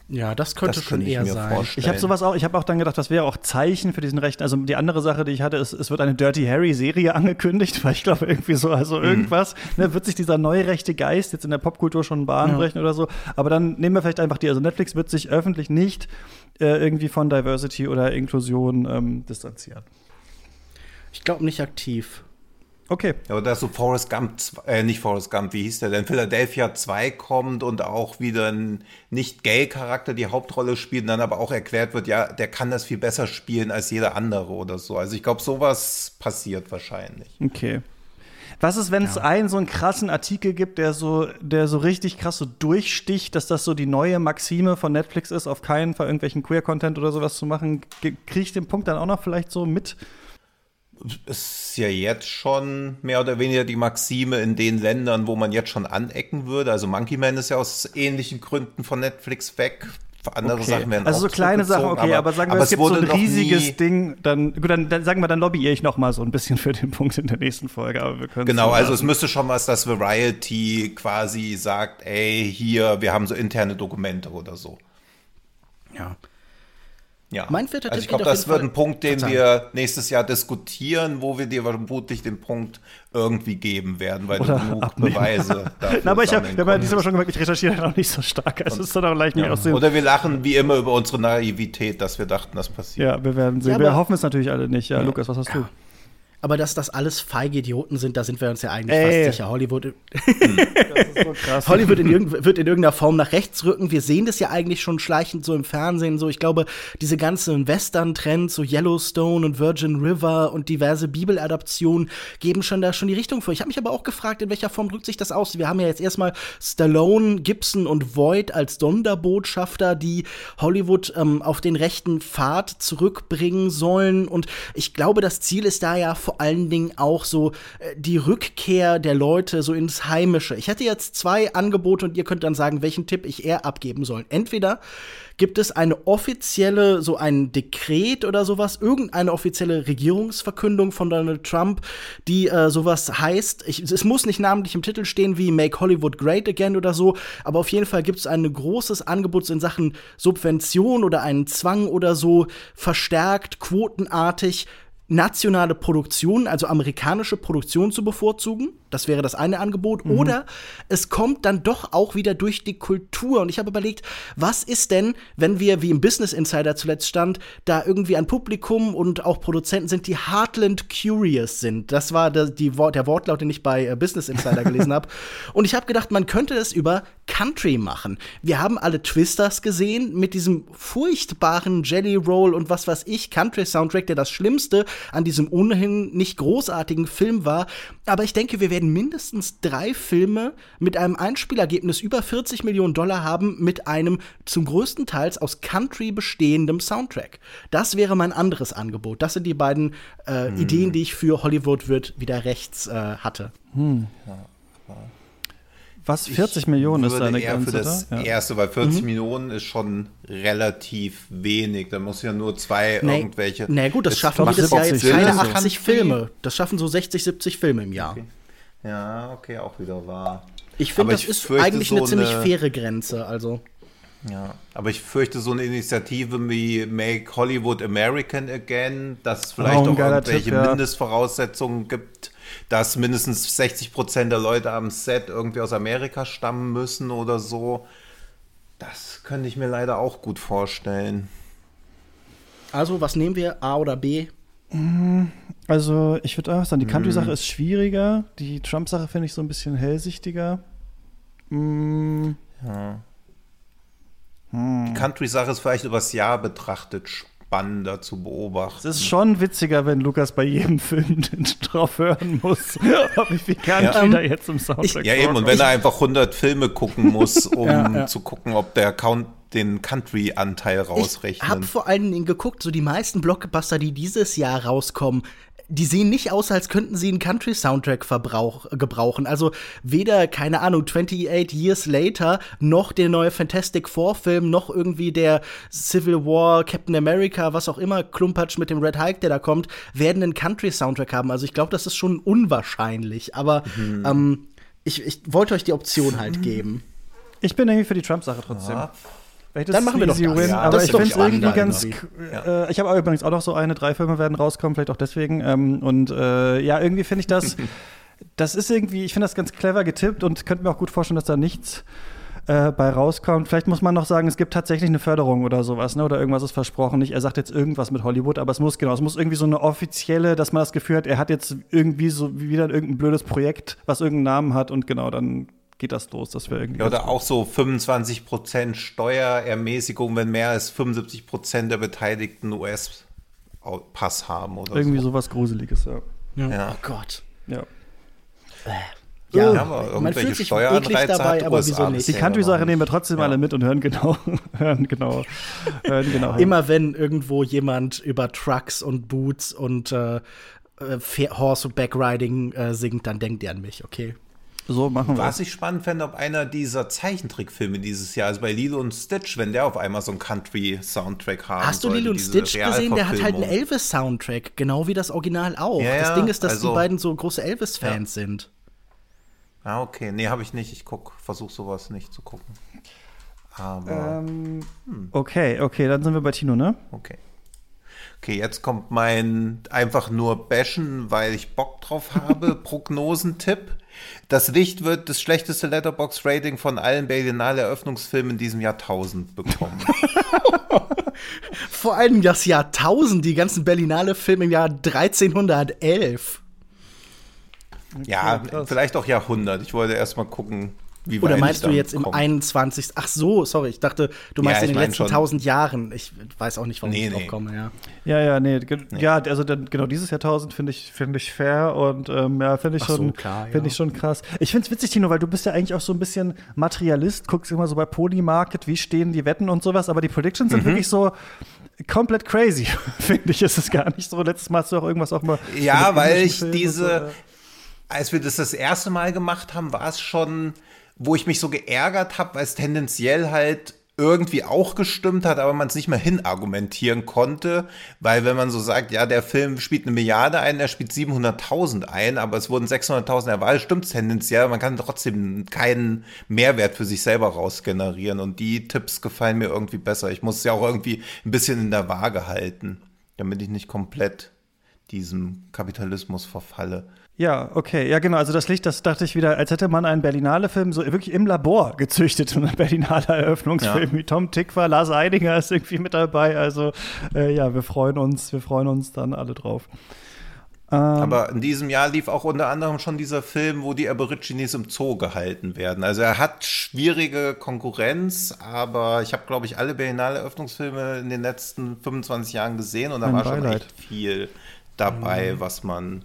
Ja, das könnte schon eher sein. Ich habe auch dann gedacht, das wäre auch Zeichen für diesen Rechten. Also die andere Sache, die ich hatte, ist, es wird eine Dirty Harry-Serie angekündigt, weil ich glaube, irgendwie so, also irgendwas, ne, wird sich dieser neurechte Geist jetzt in der Popkultur schon Bahn brechen oder so. Aber dann nehmen wir vielleicht einfach also Netflix wird sich öffentlich nicht irgendwie von Diversity oder Inklusion distanzieren. Ich glaube nicht aktiv. Okay. Ja, aber dass so nicht Forrest Gump, wie hieß der denn? Philadelphia 2 kommt und auch wieder ein Nicht-Gay-Charakter die Hauptrolle spielt und dann aber auch erklärt wird, ja, der kann das viel besser spielen als jeder andere oder so. Also ich glaube, sowas passiert wahrscheinlich. Okay. Was ist, wenn es so einen krassen Artikel gibt, der so richtig krass so durchsticht, dass das so die neue Maxime von Netflix ist, auf keinen Fall irgendwelchen Queer-Content oder sowas zu machen? Kriege ich den Punkt dann auch noch vielleicht so mit? Ist ja jetzt schon mehr oder weniger die Maxime in den Ländern, wo man jetzt schon anecken würde. Also Monkey Man ist ja aus ähnlichen Gründen von Netflix weg. Andere Sachen werden also so kleine Sachen, okay, aber sagen wir, es gibt so ein riesiges Ding, dann sagen wir, dann lobbyiere ich noch mal so ein bisschen für den Punkt in der nächsten Folge. Aber wir können genau, also es müsste schon was, dass Variety quasi sagt, ey, hier, wir haben so interne Dokumente oder so. Ja. Ja, mein vierter also ich Tipp glaube, das wird ein Punkt, den wir nächstes Jahr diskutieren, wo wir dir vermutlich den Punkt irgendwie geben werden, weil oder du genug abnehmen. Beweise dafür Na, aber ich habe diesmal schon gemerkt, ich recherchiere halt auch nicht so stark. Also es ist dann auch leicht mir aussehen. Oder wir lachen wie immer über unsere Naivität, dass wir dachten, das passiert. Ja, wir werden sehen. Ja, wir hoffen es natürlich alle nicht. Ja, Lukas, was hast du? Aber dass das alles feige Idioten sind, da sind wir uns ja eigentlich fast sicher. Hollywood, das ist so krass. Hollywood wird in irgendeiner Form nach rechts rücken. Wir sehen das ja eigentlich schon schleichend so im Fernsehen. So, ich glaube, diese ganzen Western-Trends, so Yellowstone und Virgin River und diverse Bibeladaptionen geben schon die Richtung vor. Ich habe mich aber auch gefragt, in welcher Form drückt sich das aus? Wir haben ja jetzt erstmal Stallone, Gibson und Voight als Sonderbotschafter, die Hollywood auf den rechten Pfad zurückbringen sollen. Und ich glaube, das Ziel ist da ja vor allen Dingen auch so die Rückkehr der Leute so ins Heimische. Ich hätte jetzt 2 Angebote und ihr könnt dann sagen, welchen Tipp ich eher abgeben soll. Entweder gibt es eine offizielle, so ein Dekret oder sowas, irgendeine offizielle Regierungsverkündung von Donald Trump, die sowas heißt, es muss nicht namentlich im Titel stehen wie Make Hollywood Great Again oder so, aber auf jeden Fall gibt es ein großes Angebot in Sachen Subvention oder einen Zwang oder so, verstärkt, quotenartig, nationale Produktion, also amerikanische Produktion zu bevorzugen. Das wäre das eine Angebot. Oder es kommt dann doch auch wieder durch die Kultur. Und ich habe überlegt, was ist denn, wenn wir, wie im Business Insider zuletzt stand, da irgendwie ein Publikum und auch Produzenten sind, die Heartland Curious sind. Das war der Wortlaut, den ich bei Business Insider gelesen habe. Und ich habe gedacht, man könnte es über Country machen. Wir haben alle Twisters gesehen mit diesem furchtbaren Jelly Roll und was weiß ich, Country-Soundtrack, der das Schlimmste an diesem ohnehin nicht großartigen Film war. Aber ich denke, wir werden mindestens 3 Filme mit einem Einspielergebnis über $40 Millionen haben, mit einem zum größten Teil aus Country bestehendem Soundtrack. Das wäre mein anderes Angebot. Das sind die beiden Ideen, die ich für Hollywood wird wieder rechts hatte. Was 40 Millionen ist da eine eher Grenze? Für das erste, weil 40 Millionen ist schon relativ wenig. Da muss ja nur 2 irgendwelche. Na gut, das schaffen jedes Jahr jetzt keine 80 Filme. Das schaffen so 60, 70 Filme im Jahr. Okay. Ja, okay, auch wieder wahr. Ich finde, das ist eigentlich eine ziemlich faire Grenze, also. Ja, aber ich fürchte, so eine Initiative wie Make Hollywood American Again, dass es vielleicht auch irgendwelche Mindestvoraussetzungen gibt, dass mindestens 60% der Leute am Set irgendwie aus Amerika stammen müssen oder so. Das könnte ich mir leider auch gut vorstellen. Also, was nehmen wir? A oder B? Also, ich würde auch sagen, die Country-Sache ist schwieriger. Die Trump-Sache finde ich so ein bisschen hellsichtiger. Ja. Die Country-Sache ist vielleicht übers Jahr betrachtet spannender zu beobachten. Es ist schon witziger, wenn Lukas bei jedem Film drauf hören muss, wie viel Country da jetzt im Soundtrack Ja, eben. Und wenn er einfach 100 Filme gucken muss, um zu gucken, ob der den Country-Anteil rausrechnet. Ich habe vor allen Dingen geguckt, so die meisten Blockbuster, die dieses Jahr rauskommen, die sehen nicht aus, als könnten sie einen Country-Soundtrack gebrauchen. Also weder, keine Ahnung, 28 Years Later, noch der neue Fantastic Four-Film, noch irgendwie der Civil War, Captain America, was auch immer, Klumpatsch mit dem Red Hulk, der da kommt, werden einen Country-Soundtrack haben. Also ich glaube, das ist schon unwahrscheinlich. Aber ich wollte euch die Option halt geben. Ich bin irgendwie für die Trump-Sache trotzdem. Ja. Vielleicht Dann machen wir doch Easy das. Win, Ja, aber das ich ist doch finde es irgendwie spannender ganz. Ich habe übrigens auch noch so 3 Filme werden rauskommen, vielleicht auch deswegen. Irgendwie finde ich das. Das ist irgendwie, ich finde das ganz clever getippt und könnte mir auch gut vorstellen, dass da nichts bei rauskommt. Vielleicht muss man noch sagen, es gibt tatsächlich eine Förderung oder sowas, ne? Oder irgendwas ist versprochen. Nicht, er sagt jetzt irgendwas mit Hollywood, aber es muss irgendwie so eine offizielle, dass man das Gefühl hat, er hat jetzt irgendwie so wieder irgendein blödes Projekt, was irgendeinen Namen hat und genau, dann geht das los. Das wäre irgendwie. Ja, oder auch so 25% Steuerermäßigung, wenn mehr als 75% der Beteiligten US-Pass haben oder irgendwie so. sowas Gruseliges, ja. Ja. Oh Gott. Ja. Ja, Ja, aber man irgendwelche fühlt sich Steueranreize eklig dabei, hat aber USA wieso nicht? Die bisher Country-Sache noch nehmen wir nicht. trotzdem Ja. alle mit und hören genau. hören genau hin. Immer wenn jemand über Trucks und Boots und Horseback Riding singt, dann denkt ihr an mich, okay? So machen wir. Was ich spannend fände, ob einer dieser Zeichentrickfilme dieses Jahr, also bei Lilo und Stitch, wenn der auf einmal so einen Country-Soundtrack haben Hast du sollte, Lilo und diese Stitch gesehen? Der hat halt einen Realverfilmung. Elvis-Soundtrack, genau wie das Original auch. Ja, das ja, Ding ist, dass also- die beiden so große Elvis-Fans sind. Ah, okay. Nee, habe ich nicht. Ich versuche sowas nicht zu gucken. Aber, Okay, dann sind wir bei Tino, ne? okay. Okay, jetzt kommt mein einfach nur bashen, weil ich Bock drauf habe, Prognosentipp. Das Licht wird das schlechteste Letterboxd-Rating von allen Berlinale-Eröffnungsfilmen in diesem Jahrtausend bekommen. Vor allem das Jahrtausend, die ganzen Berlinale-Filme im Jahr 1311. Ja, krass. vielleicht auch Jahrhundert. Ich wollte erst mal gucken, wie Oder weit meinst ich du damit jetzt im komme. 21. Ach so, sorry, ich dachte, du meinst Ja, in ich den mein letzten schon. 1000 Jahren. Ich weiß auch nicht, warum ich Nee. drauf komme, ja. Ja, also genau dieses Jahrtausend finde ich fair und finde ich Ach so, schon klar, ja. finde ich schon krass. Ich finde es witzig, Tino, weil du bist ja eigentlich auch so ein bisschen Materialist, guckst immer so bei Polymarket, wie stehen die Wetten und sowas, aber die Predictions sind wirklich so komplett crazy, finde ich. Ist es gar nicht so. Letztes Mal hast du auch irgendwas auch mal Ja, mit weil englischen ich Filmen und diese, als wir das erste Mal gemacht haben, war es schon, wo ich mich so geärgert habe, weil es tendenziell halt irgendwie auch gestimmt hat, aber man es nicht mehr hinargumentieren konnte, weil wenn man so sagt, ja, der Film spielt 1 Milliarde ein, der spielt 700.000 ein, aber es wurden 600.000 erwartet, stimmt es tendenziell, man kann trotzdem keinen Mehrwert für sich selber rausgenerieren und die Tipps gefallen mir irgendwie besser. Ich muss es ja auch irgendwie ein bisschen in der Waage halten, damit ich nicht komplett diesem Kapitalismus verfalle. Ja, okay. Ja, genau. Also das Licht, das dachte ich wieder, als hätte man einen Berlinale-Film so wirklich im Labor gezüchtet. Einen Berlinale-Eröffnungsfilm wie Tom Tykwer, Lars Eidinger ist irgendwie mit dabei. Also wir freuen uns dann alle drauf. Aber in diesem Jahr lief auch unter anderem schon dieser Film, wo die Aborigines im Zoo gehalten werden. Also er hat schwierige Konkurrenz, aber ich habe, glaube ich, alle Berlinale-Eröffnungsfilme in den letzten 25 Jahren gesehen und da Mein war schon Beileid. echt viel dabei, was man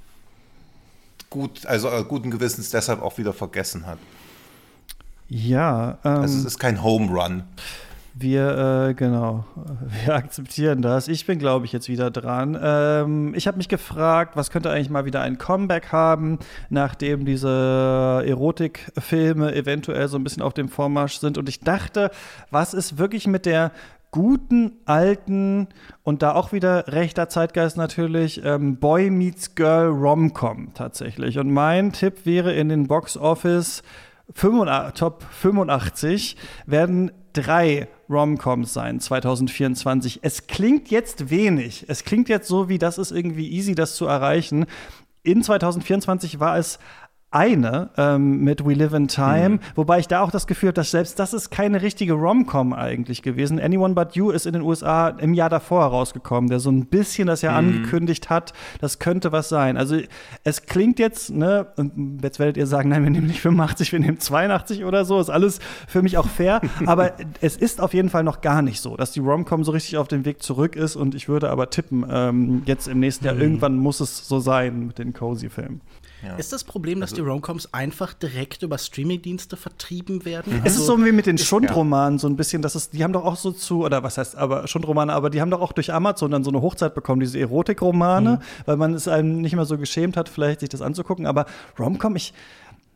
guten Gewissens deshalb auch wieder vergessen hat. Ja, Also es ist kein Home Run. wir akzeptieren das. Ich bin, glaube ich, jetzt wieder dran. Ich habe mich gefragt, was könnte eigentlich mal wieder ein Comeback haben, nachdem diese Erotikfilme eventuell so ein bisschen auf dem Vormarsch sind. Und ich dachte, was ist wirklich mit der guten, alten und da auch wieder rechter Zeitgeist natürlich, Boy Meets Girl Rom-Com tatsächlich. Und mein Tipp wäre in den Box Office Top 85 werden 3 Rom-Coms sein 2024. Es klingt jetzt wenig. Es klingt jetzt so, wie das ist irgendwie easy, das zu erreichen. In 2024 war es eine mit We Live in Time, wobei ich da auch das Gefühl habe, dass selbst das ist keine richtige Rom-Com eigentlich gewesen. Anyone But You ist in den USA im Jahr davor herausgekommen, der so ein bisschen das ja angekündigt hat, das könnte was sein. Also es klingt jetzt, ne, und jetzt werdet ihr sagen, nein, wir nehmen nicht 85, wir nehmen 82 oder so, ist alles für mich auch fair, aber es ist auf jeden Fall noch gar nicht so, dass die Rom-Com so richtig auf dem Weg zurück ist und ich würde aber tippen, jetzt im nächsten Jahr, irgendwann muss es so sein mit den Cozy-Filmen. Ja. Ist das Problem, dass die Romcoms einfach direkt über Streamingdienste vertrieben werden? Es ist so wie mit den Schundromanen so ein bisschen, die haben doch auch so aber Schundromane, aber die haben doch auch durch Amazon dann so eine Hochzeit bekommen, diese Erotikromane, weil man es einem nicht mehr so geschämt hat, vielleicht sich das anzugucken. Aber Romcom,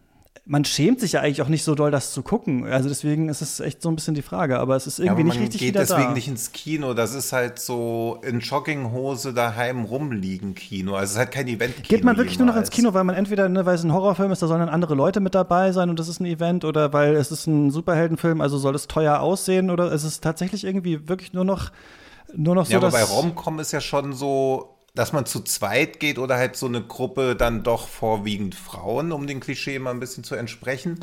man schämt sich ja eigentlich auch nicht so doll, das zu gucken. Also deswegen ist es echt so ein bisschen die Frage. Aber es ist irgendwie nicht richtig wieder da. Man geht deswegen nicht ins Kino. Das ist halt so in Jogginghose daheim rumliegen Kino. Also es ist halt kein Event-Kino. Geht man wirklich nur noch ins Kino, weil man entweder, weil es ein Horrorfilm ist, da sollen dann andere Leute mit dabei sein und das ist ein Event, oder weil es ist ein Superheldenfilm, also soll es teuer aussehen, oder ist es tatsächlich irgendwie wirklich nur noch so, ja, aber bei Rom-Com ist ja schon so, dass man zu zweit geht oder halt so eine Gruppe dann doch vorwiegend Frauen, um dem Klischee mal ein bisschen zu entsprechen.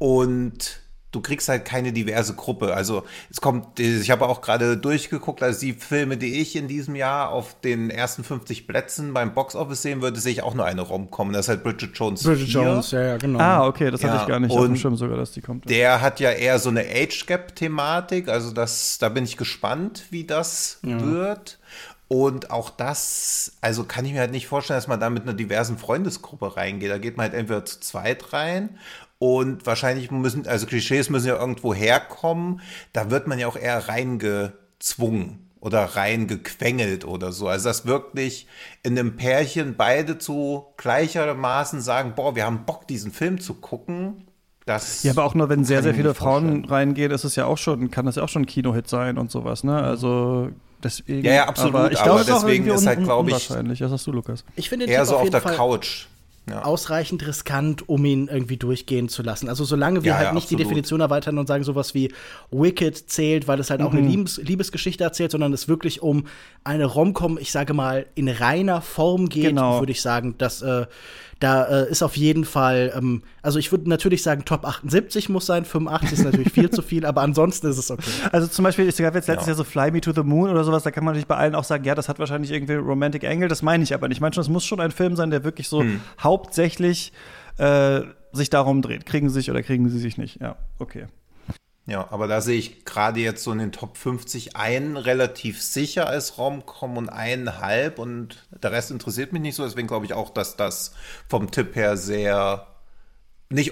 Und du kriegst halt keine diverse Gruppe. Also ich habe auch gerade durchgeguckt, also die Filme, die ich in diesem Jahr auf den ersten 50 Plätzen beim Boxoffice sehen würde, sehe ich auch nur eine Rom-Com. Das ist halt Bridget Jones 4. Bridget Jones, ja, genau. Ah, okay, das hatte ich gar nicht auf dem Schirm sogar, dass die kommt. Der hat ja eher so eine Age-Gap-Thematik, also da bin ich gespannt, wie das wird. Und auch das, also kann ich mir halt nicht vorstellen, dass man da mit einer diversen Freundesgruppe reingeht. Da geht man halt entweder zu zweit rein und wahrscheinlich Klischees müssen ja irgendwo herkommen. Da wird man ja auch eher reingezwungen oder reingequengelt oder so. Also dass wirklich in einem Pärchen beide zu gleichermaßen sagen, boah, wir haben Bock, diesen Film zu gucken. Ja, aber auch nur, wenn sehr, sehr viele Frauen reingehen, kann das ja auch schon ein Kinohit sein und sowas, ne? Also deswegen. Ja, absolut. Aber ich glaube, deswegen ist halt, glaube ich, unwahrscheinlich. Was hast du, Lukas? Ich finde den eher Tipp so auf der Fall Couch. Ja. Ausreichend riskant, um ihn irgendwie durchgehen zu lassen. Also solange wir halt nicht absolut. die Definition erweitern und sagen sowas wie Wicked zählt, weil es halt auch eine Liebesgeschichte erzählt, sondern es wirklich um eine Rom-Com, ich sage mal, in reiner Form geht, würde ich sagen, dass da ist auf jeden Fall, also ich würde natürlich sagen, Top 78 muss sein, 85 ist natürlich viel zu viel, aber ansonsten ist es okay. Also zum Beispiel, es gab jetzt letztes Jahr so Fly Me to the Moon oder sowas, da kann man natürlich bei allen auch sagen, ja, das hat wahrscheinlich irgendwie Romantic Angle, das meine ich aber nicht. Ich meine schon, es muss schon ein Film sein, der wirklich so hauptsächlich sich darum dreht. Kriegen sie sich oder kriegen sie sich nicht? Ja, okay. Ja, aber da sehe ich gerade jetzt so in den Top 50 einen relativ sicher als Rom-Com und einen halb und der Rest interessiert mich nicht so. Deswegen glaube ich auch, dass das vom Tipp her sehr nicht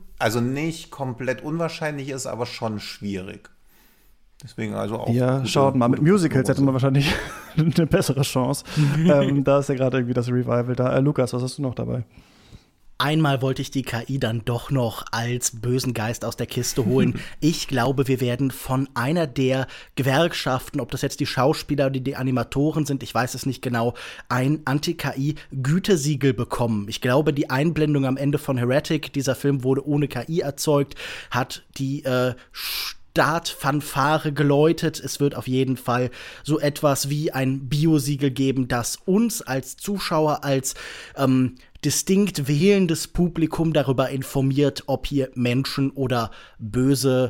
komplett unwahrscheinlich ist, aber schon schwierig. Deswegen also auch. Ja, schaut mal, mit Musicals hätte man wahrscheinlich eine bessere Chance. Da ist ja gerade irgendwie das Revival da. Lukas, was hast du noch dabei? Einmal wollte ich die KI dann doch noch als bösen Geist aus der Kiste holen. Ich glaube, wir werden von einer der Gewerkschaften, ob das jetzt die Schauspieler oder die Animatoren sind, ich weiß es nicht genau, ein Anti-KI-Gütesiegel bekommen. Ich glaube, die Einblendung am Ende von Heretic, dieser Film wurde ohne KI erzeugt, hat die Startfanfare geläutet. Es wird auf jeden Fall so etwas wie ein Biosiegel geben, das uns als Zuschauer, als distinkt wählendes Publikum darüber informiert, ob hier Menschen oder böse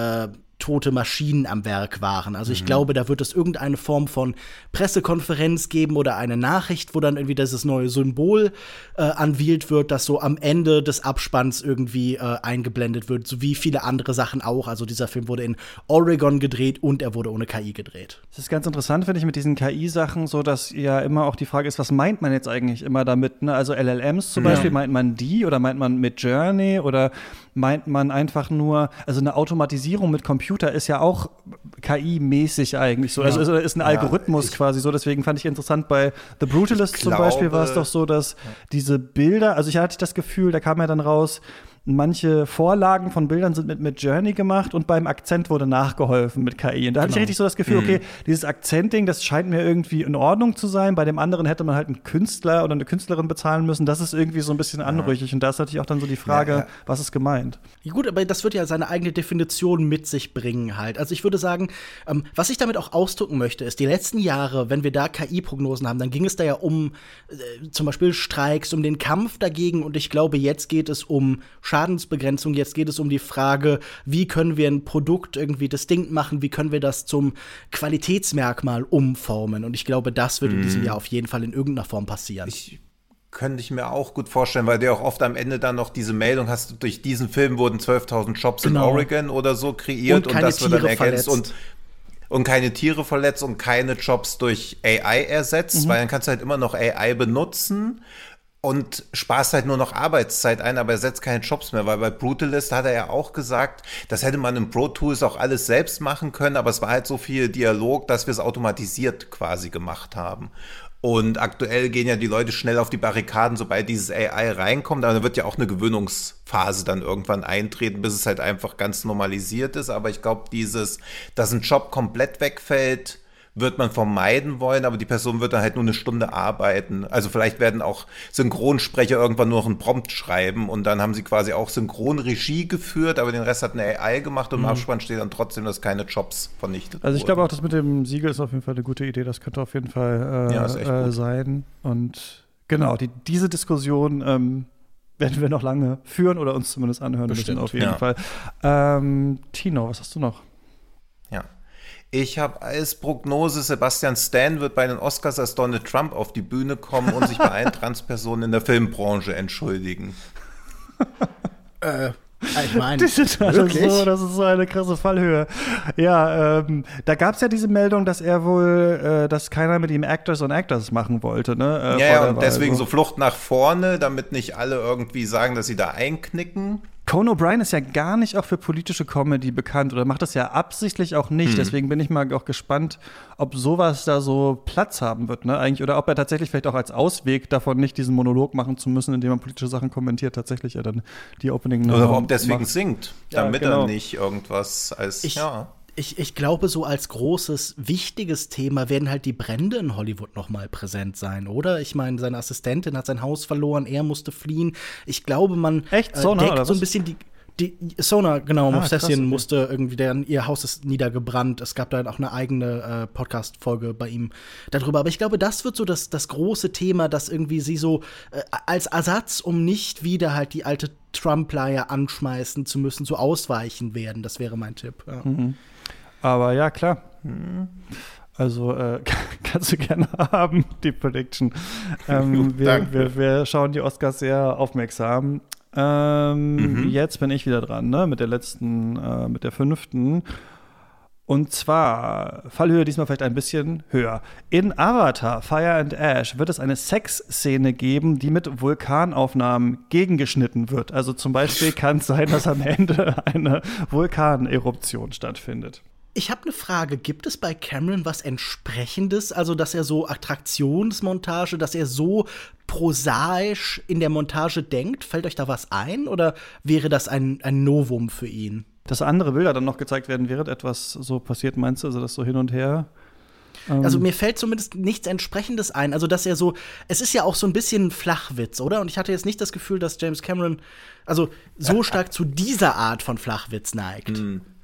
tote Maschinen am Werk waren. Also ich glaube, da wird es irgendeine Form von Pressekonferenz geben oder eine Nachricht, wo dann irgendwie dieses neue Symbol unveiled wird, das so am Ende des Abspanns irgendwie eingeblendet wird, so wie viele andere Sachen auch. Also dieser Film wurde in Oregon gedreht und er wurde ohne KI gedreht. Das ist ganz interessant, finde ich, mit diesen KI-Sachen, so dass ja immer auch die Frage ist, was meint man jetzt eigentlich immer damit? Ne? Also LLMs zum Beispiel, meint man die oder meint man mit Journey oder meint man einfach nur, also eine Automatisierung mit Computer ist ja auch KI-mäßig eigentlich so. Also ist ein Algorithmus quasi so. Deswegen fand ich interessant, bei The Brutalist zum Beispiel war es doch so, dass diese Bilder, also ich hatte das Gefühl, da kam ja dann raus, manche Vorlagen von Bildern sind mit Journey gemacht und beim Akzent wurde nachgeholfen mit KI. Und da hatte ich richtig so das Gefühl, okay, dieses Akzentding, das scheint mir irgendwie in Ordnung zu sein. Bei dem anderen hätte man halt einen Künstler oder eine Künstlerin bezahlen müssen. Das ist irgendwie so ein bisschen anrüchig. Und da ist natürlich auch dann so die Frage, was ist gemeint? Ja, gut, aber das wird ja seine eigene Definition mit sich bringen halt. Also ich würde sagen, was ich damit auch ausdrücken möchte, ist, die letzten Jahre, wenn wir da KI-Prognosen haben, dann ging es da ja um zum Beispiel Streiks, um den Kampf dagegen. Und ich glaube, jetzt geht es um Schadensbegrenzung. Jetzt geht es um die Frage, wie können wir ein Produkt irgendwie distinkt machen, wie können wir das zum Qualitätsmerkmal umformen. Und ich glaube, das wird in diesem Jahr auf jeden Fall in irgendeiner Form passieren. Könnte ich mir auch gut vorstellen, weil du auch oft am Ende dann noch diese Meldung hast, durch diesen Film wurden 12.000 Jobs in Oregon oder so kreiert und das wird dann ergänzt und keine Tiere verletzt und keine Jobs durch AI ersetzt, weil dann kannst du halt immer noch AI benutzen und sparst halt nur noch Arbeitszeit ein, aber ersetzt keine Jobs mehr, weil bei Brutalist hat er ja auch gesagt, das hätte man im Pro Tools auch alles selbst machen können, aber es war halt so viel Dialog, dass wir es automatisiert quasi gemacht haben. Und aktuell gehen ja die Leute schnell auf die Barrikaden, sobald dieses AI reinkommt. Aber da wird ja auch eine Gewöhnungsphase dann irgendwann eintreten, bis es halt einfach ganz normalisiert ist. Aber ich glaube, dass ein Job komplett wegfällt, wird man vermeiden wollen, aber die Person wird dann halt nur eine Stunde arbeiten. Also vielleicht werden auch Synchronsprecher irgendwann nur noch einen Prompt schreiben und dann haben sie quasi auch Synchronregie geführt, aber den Rest hat eine AI gemacht und im Abspann steht dann trotzdem, dass keine Jobs vernichtet Also ich glaube auch, das mit dem Siegel ist auf jeden Fall eine gute Idee. Das könnte auf jeden Fall sein. Und genau, diese Diskussion werden wir noch lange führen oder uns zumindest anhören müssen, auf jeden Fall. Tino, was hast du noch? Ja. Ich habe als Prognose, Sebastian Stan wird bei den Oscars als Donald Trump auf die Bühne kommen und sich bei allen Transpersonen in der Filmbranche entschuldigen. Ich meine, das ist so eine krasse Fallhöhe. Ja, da gab es ja diese Meldung, dass er wohl, dass keiner mit ihm Actors on Actors machen wollte, ne? Und deswegen so Flucht nach vorne, damit nicht alle irgendwie sagen, dass sie da einknicken. Conan O'Brien ist ja gar nicht auch für politische Comedy bekannt oder macht das ja absichtlich auch nicht. Deswegen bin ich mal auch gespannt, ob sowas da so Platz haben wird, ne? Eigentlich, oder ob er tatsächlich vielleicht auch als Ausweg davon nicht diesen Monolog machen zu müssen, indem man politische Sachen kommentiert, tatsächlich ja dann die Opening oder ob deswegen macht. Singt, damit er nicht irgendwas als Ich glaube, so als großes, wichtiges Thema werden halt die Brände in Hollywood noch mal präsent sein, oder? Ich meine, seine Assistentin hat sein Haus verloren, er musste fliehen. Ich glaube, man deckt so ein bisschen die Sona, genau, Mofsessian musste irgendwie, ihr Haus ist niedergebrannt. Es gab da auch eine eigene Podcast-Folge bei ihm darüber. Aber ich glaube, das wird so das große Thema, dass irgendwie sie so als Ersatz, um nicht wieder halt die alte Trump-Leier anschmeißen zu müssen, so ausweichen werden. Das wäre mein Tipp. Ja. Aber ja, klar. Also kannst du gerne haben, die Prediction. Wir schauen die Oscars sehr aufmerksam. Jetzt bin ich wieder dran, ne? Mit der 5. Und zwar, Fallhöhe diesmal vielleicht ein bisschen höher. In Avatar, Fire and Ash wird es eine Sexszene geben, die mit Vulkanaufnahmen gegengeschnitten wird. Also zum Beispiel kann es sein, dass am Ende eine Vulkaneruption stattfindet. Ich habe eine Frage. Gibt es bei Cameron was Entsprechendes? Also, dass er so Attraktionsmontage, dass er so prosaisch in der Montage denkt? Fällt euch da was ein? Oder wäre das ein Novum für ihn? Dass andere Bilder dann noch gezeigt werden, während etwas so passiert, meinst du? Also, das so hin und her? Also mir fällt zumindest nichts Entsprechendes ein. Also, dass er so, es ist ja auch so ein bisschen Flachwitz, oder? Und ich hatte jetzt nicht das Gefühl, dass James Cameron so stark zu dieser Art von Flachwitz neigt.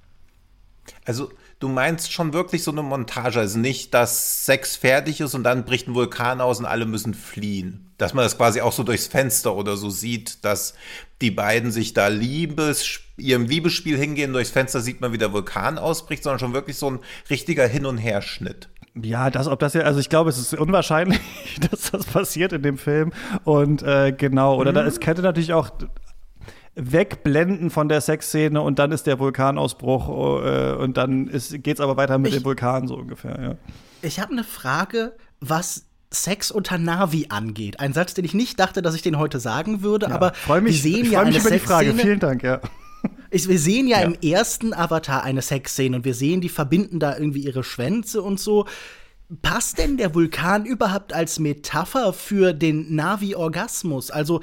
Also, du meinst schon wirklich so eine Montage, also nicht, dass Sex fertig ist und dann bricht ein Vulkan aus und alle müssen fliehen. Dass man das quasi auch so durchs Fenster oder so sieht, dass die beiden sich da ihrem Liebesspiel hingehen, durchs Fenster sieht man, wie der Vulkan ausbricht, sondern schon wirklich so ein richtiger Hin- und Herschnitt. Ja, also ich glaube, es ist unwahrscheinlich, dass das passiert in dem Film. Und genau, oder es könnte natürlich auch wegblenden von der Sexszene und dann ist der Vulkanausbruch und dann geht's aber weiter mit dem Vulkan, so ungefähr, ja. Ich habe eine Frage, was Sex unter Navi angeht. Ein Satz, den ich nicht dachte, dass ich den heute sagen würde, aber wir sehen ja eine Sexszene. Vielen Dank, ja. Wir sehen ja im ersten Avatar eine Sexszene und wir sehen, die verbinden da irgendwie ihre Schwänze und so. Passt denn der Vulkan überhaupt als Metapher für den Navi-Orgasmus? Also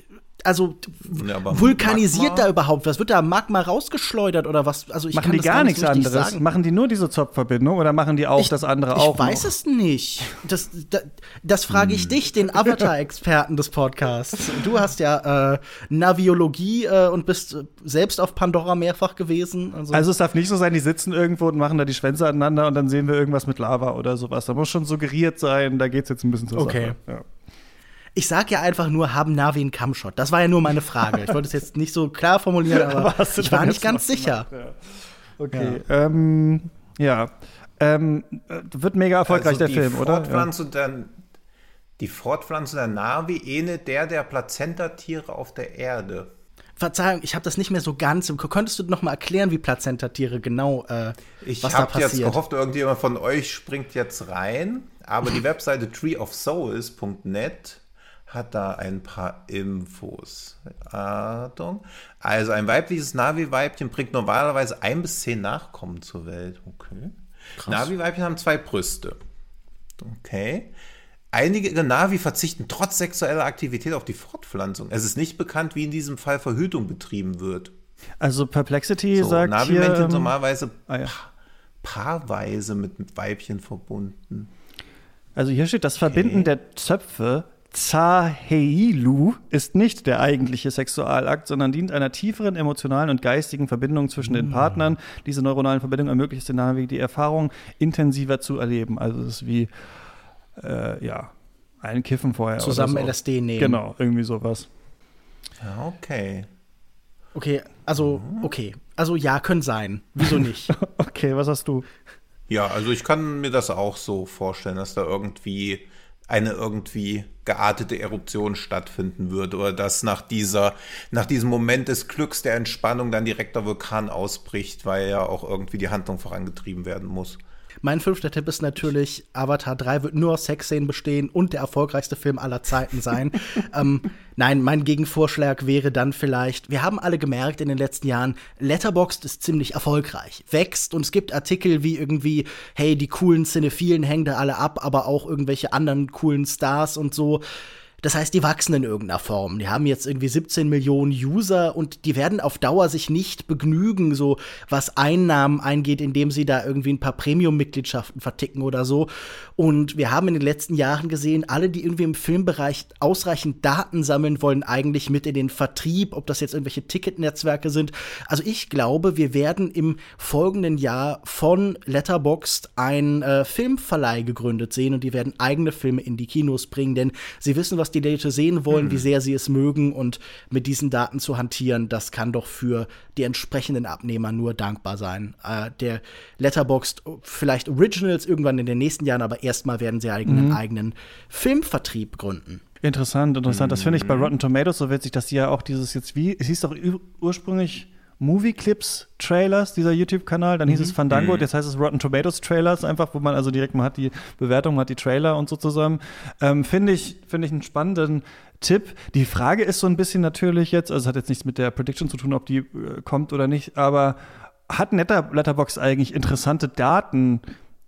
vulkanisiert da überhaupt was? Wird da Magma rausgeschleudert oder was? Also ich machen die gar nichts anderes? Sagen. Machen die nur diese Zopfverbindung oder machen die auch das andere auch? Ich weiß es nicht. Das frage ich dich, den Avatar-Experten des Podcasts. Du hast ja Naviologie und bist selbst auf Pandora mehrfach gewesen. Also es darf nicht so sein, die sitzen irgendwo und machen da die Schwänze aneinander und dann sehen wir irgendwas mit Lava oder sowas. Da muss schon suggeriert sein, da geht's jetzt ein bisschen zur Sache. Ja. Ich sag ja einfach nur, haben Navi einen Cumshot? Das war ja nur meine Frage. Ich wollte es jetzt nicht so klar formulieren, aber ich war nicht ganz sicher. Ja. Okay, wird mega erfolgreich, der Film, oder? Die Fortpflanzung der Navi ähnelt der Plazentatiere auf der Erde. Verzeihung, ich habe das nicht mehr so ganz. Könntest du noch mal erklären, wie Plazentatiere genau was da passiert? Ich habe jetzt gehofft, irgendjemand von euch springt jetzt rein, aber die Webseite treeofsouls.net hat da ein paar Infos. Achtung. Also ein weibliches Navi-Weibchen bringt normalerweise 1 bis 10 Nachkommen zur Welt. Okay. Navi-Weibchen haben 2 Brüste. Okay. Einige Na'vi verzichten trotz sexueller Aktivität auf die Fortpflanzung. Es ist nicht bekannt, wie in diesem Fall Verhütung betrieben wird. Also Perplexity sagt hier... Na'vi-Männchen sind normalerweise paarweise mit Weibchen verbunden. Also hier steht, das Verbinden der Zöpfe Tsaheilu ist nicht der eigentliche Sexualakt, sondern dient einer tieferen emotionalen und geistigen Verbindung zwischen den Partnern. Diese neuronalen Verbindungen ermöglicht den Na'vi die Erfahrung intensiver zu erleben. Also es ist wie ein Kiffen vorher. Zusammen oder so. LSD nehmen. Genau, irgendwie sowas. Ja, okay. Okay. Also ja, können sein. Wieso nicht? Okay, was hast du? Ja, also ich kann mir das auch so vorstellen, dass da eine geartete Eruption stattfinden wird oder dass nach diesem Moment des Glücks, der Entspannung dann direkt der Vulkan ausbricht, weil ja auch irgendwie die Handlung vorangetrieben werden muss. Mein 5. Tipp ist natürlich, Avatar 3 wird nur aus Sexszenen bestehen und der erfolgreichste Film aller Zeiten sein. Nein, mein Gegenvorschlag wäre dann vielleicht, wir haben alle gemerkt in den letzten Jahren, Letterboxd ist ziemlich erfolgreich, wächst und es gibt Artikel wie irgendwie, hey, die coolen Cinephilen hängen da alle ab, aber auch irgendwelche anderen coolen Stars und so. Das heißt, die wachsen in irgendeiner Form. Die haben jetzt irgendwie 17 Millionen User und die werden auf Dauer sich nicht begnügen, so was Einnahmen eingeht, indem sie da irgendwie ein paar Premium-Mitgliedschaften verticken oder so. Und wir haben in den letzten Jahren gesehen, alle, die irgendwie im Filmbereich ausreichend Daten sammeln wollen, eigentlich mit in den Vertrieb, ob das jetzt irgendwelche Ticketnetzwerke sind. Also ich glaube, wir werden im folgenden Jahr von Letterboxd einen Filmverleih gegründet sehen und die werden eigene Filme in die Kinos bringen, denn sie wissen, was die Leute sehen wollen, wie sehr sie es mögen und mit diesen Daten zu hantieren, das kann doch für die entsprechenden Abnehmer nur dankbar sein. Der Letterboxd, vielleicht Originals irgendwann in den nächsten Jahren, aber erstmal werden sie einen eigenen Filmvertrieb gründen. Interessant. Das finde ich bei Rotten Tomatoes so witzig, dass die ja auch es hieß doch ursprünglich Movie Clips Trailers, dieser YouTube-Kanal, dann hieß es Fandango, jetzt heißt es Rotten Tomatoes Trailers, einfach, wo man also direkt, man hat die Bewertung, man hat die Trailer und so zusammen. Finde ich einen spannenden Tipp. Die Frage ist so ein bisschen natürlich jetzt, also es hat jetzt nichts mit der Prediction zu tun, ob die kommt oder nicht, aber hat Letterboxd eigentlich interessante Daten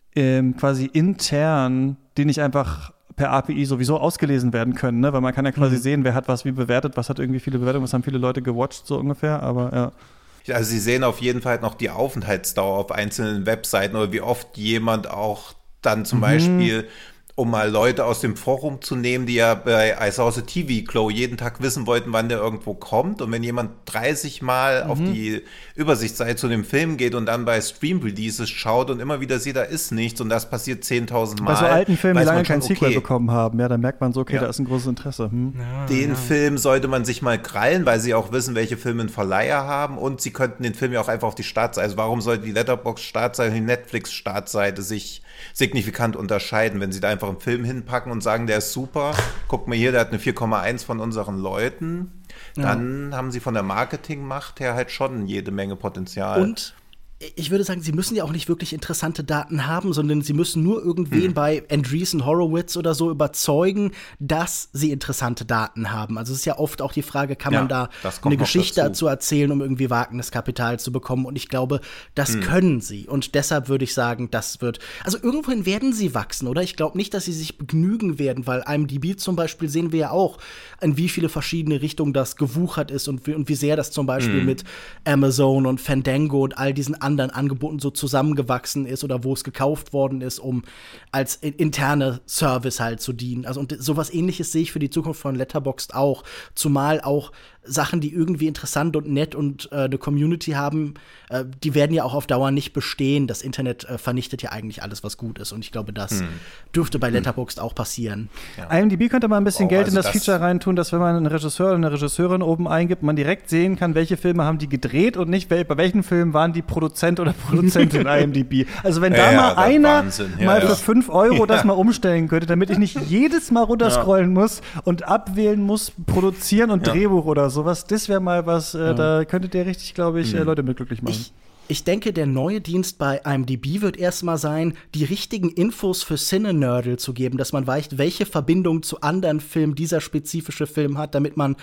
quasi intern, die nicht einfach per API sowieso ausgelesen werden können, ne? Weil man kann ja quasi sehen, wer hat was wie bewertet, was hat irgendwie viele Bewertungen, was haben viele Leute gewatcht, so ungefähr, aber ja. Also sie sehen auf jeden Fall noch die Aufenthaltsdauer auf einzelnen Webseiten oder wie oft jemand auch dann zum Beispiel, um mal Leute aus dem Forum zu nehmen, die ja bei I Saw the TV Glow jeden Tag wissen wollten, wann der irgendwo kommt. Und wenn jemand 30 Mal auf die Übersichtsseite zu dem Film geht und dann bei Stream-Releases schaut und immer wieder sieht, da ist nichts und das passiert 10.000 Mal. Bei so alten Filmen, die lange kein Sequel okay, bekommen haben, ja, da merkt man so, okay, da ist ein großes Interesse. Den Film sollte man sich mal krallen, weil sie auch wissen, welche Filme einen Verleiher haben und sie könnten den Film ja auch einfach auf die Startseite, also warum sollte die Letterboxd-Startseite und die Netflix-Startseite sich signifikant unterscheiden, wenn sie da einfach einen Film hinpacken und sagen, der ist super, guck mal hier, der hat eine 4,1 von unseren Leuten, dann haben sie von der Marketingmacht her halt schon jede Menge Potenzial. Und ich würde sagen, sie müssen ja auch nicht wirklich interessante Daten haben, sondern sie müssen nur irgendwen bei Andreessen Horowitz oder so überzeugen, dass sie interessante Daten haben. Also es ist ja oft auch die Frage, kann man da eine Geschichte dazu erzählen, um irgendwie Wagniskapital zu bekommen? Und ich glaube, das können sie. Und deshalb würde ich sagen, also irgendwohin werden sie wachsen, oder? Ich glaube nicht, dass sie sich begnügen werden, weil IMDb zum Beispiel sehen wir ja auch, in wie viele verschiedene Richtungen das gewuchert ist und wie sehr das zum Beispiel mit Amazon und Fandango und all diesen anderen Angeboten so zusammengewachsen ist oder wo es gekauft worden ist, um als interne Service halt zu dienen. Also und sowas Ähnliches sehe ich für die Zukunft von Letterboxd auch. Zumal auch Sachen, die irgendwie interessant und nett und eine Community haben, die werden ja auch auf Dauer nicht bestehen. Das Internet vernichtet ja eigentlich alles, was gut ist. Und ich glaube, das dürfte bei Letterboxd auch passieren. Ja. IMDb könnte mal ein bisschen Geld in das Feature reintun, dass wenn man einen Regisseur oder eine Regisseurin oben eingibt, man direkt sehen kann, welche Filme haben die gedreht und nicht, bei welchen Filmen waren die Produzent oder Produzentin IMDb. Also wenn da mal einer mal für 5 € das mal umstellen könnte, damit ich nicht jedes Mal runterscrollen muss und abwählen muss, produzieren und Drehbuch oder sowas, das wäre mal was, da könntet ihr richtig, glaube ich, Leute mit glücklich machen. Ich denke, der neue Dienst bei IMDb wird erstmal sein, die richtigen Infos für Cine-Nerdle zu geben, dass man weiß, welche Verbindung zu anderen Filmen dieser spezifische Film hat, damit man,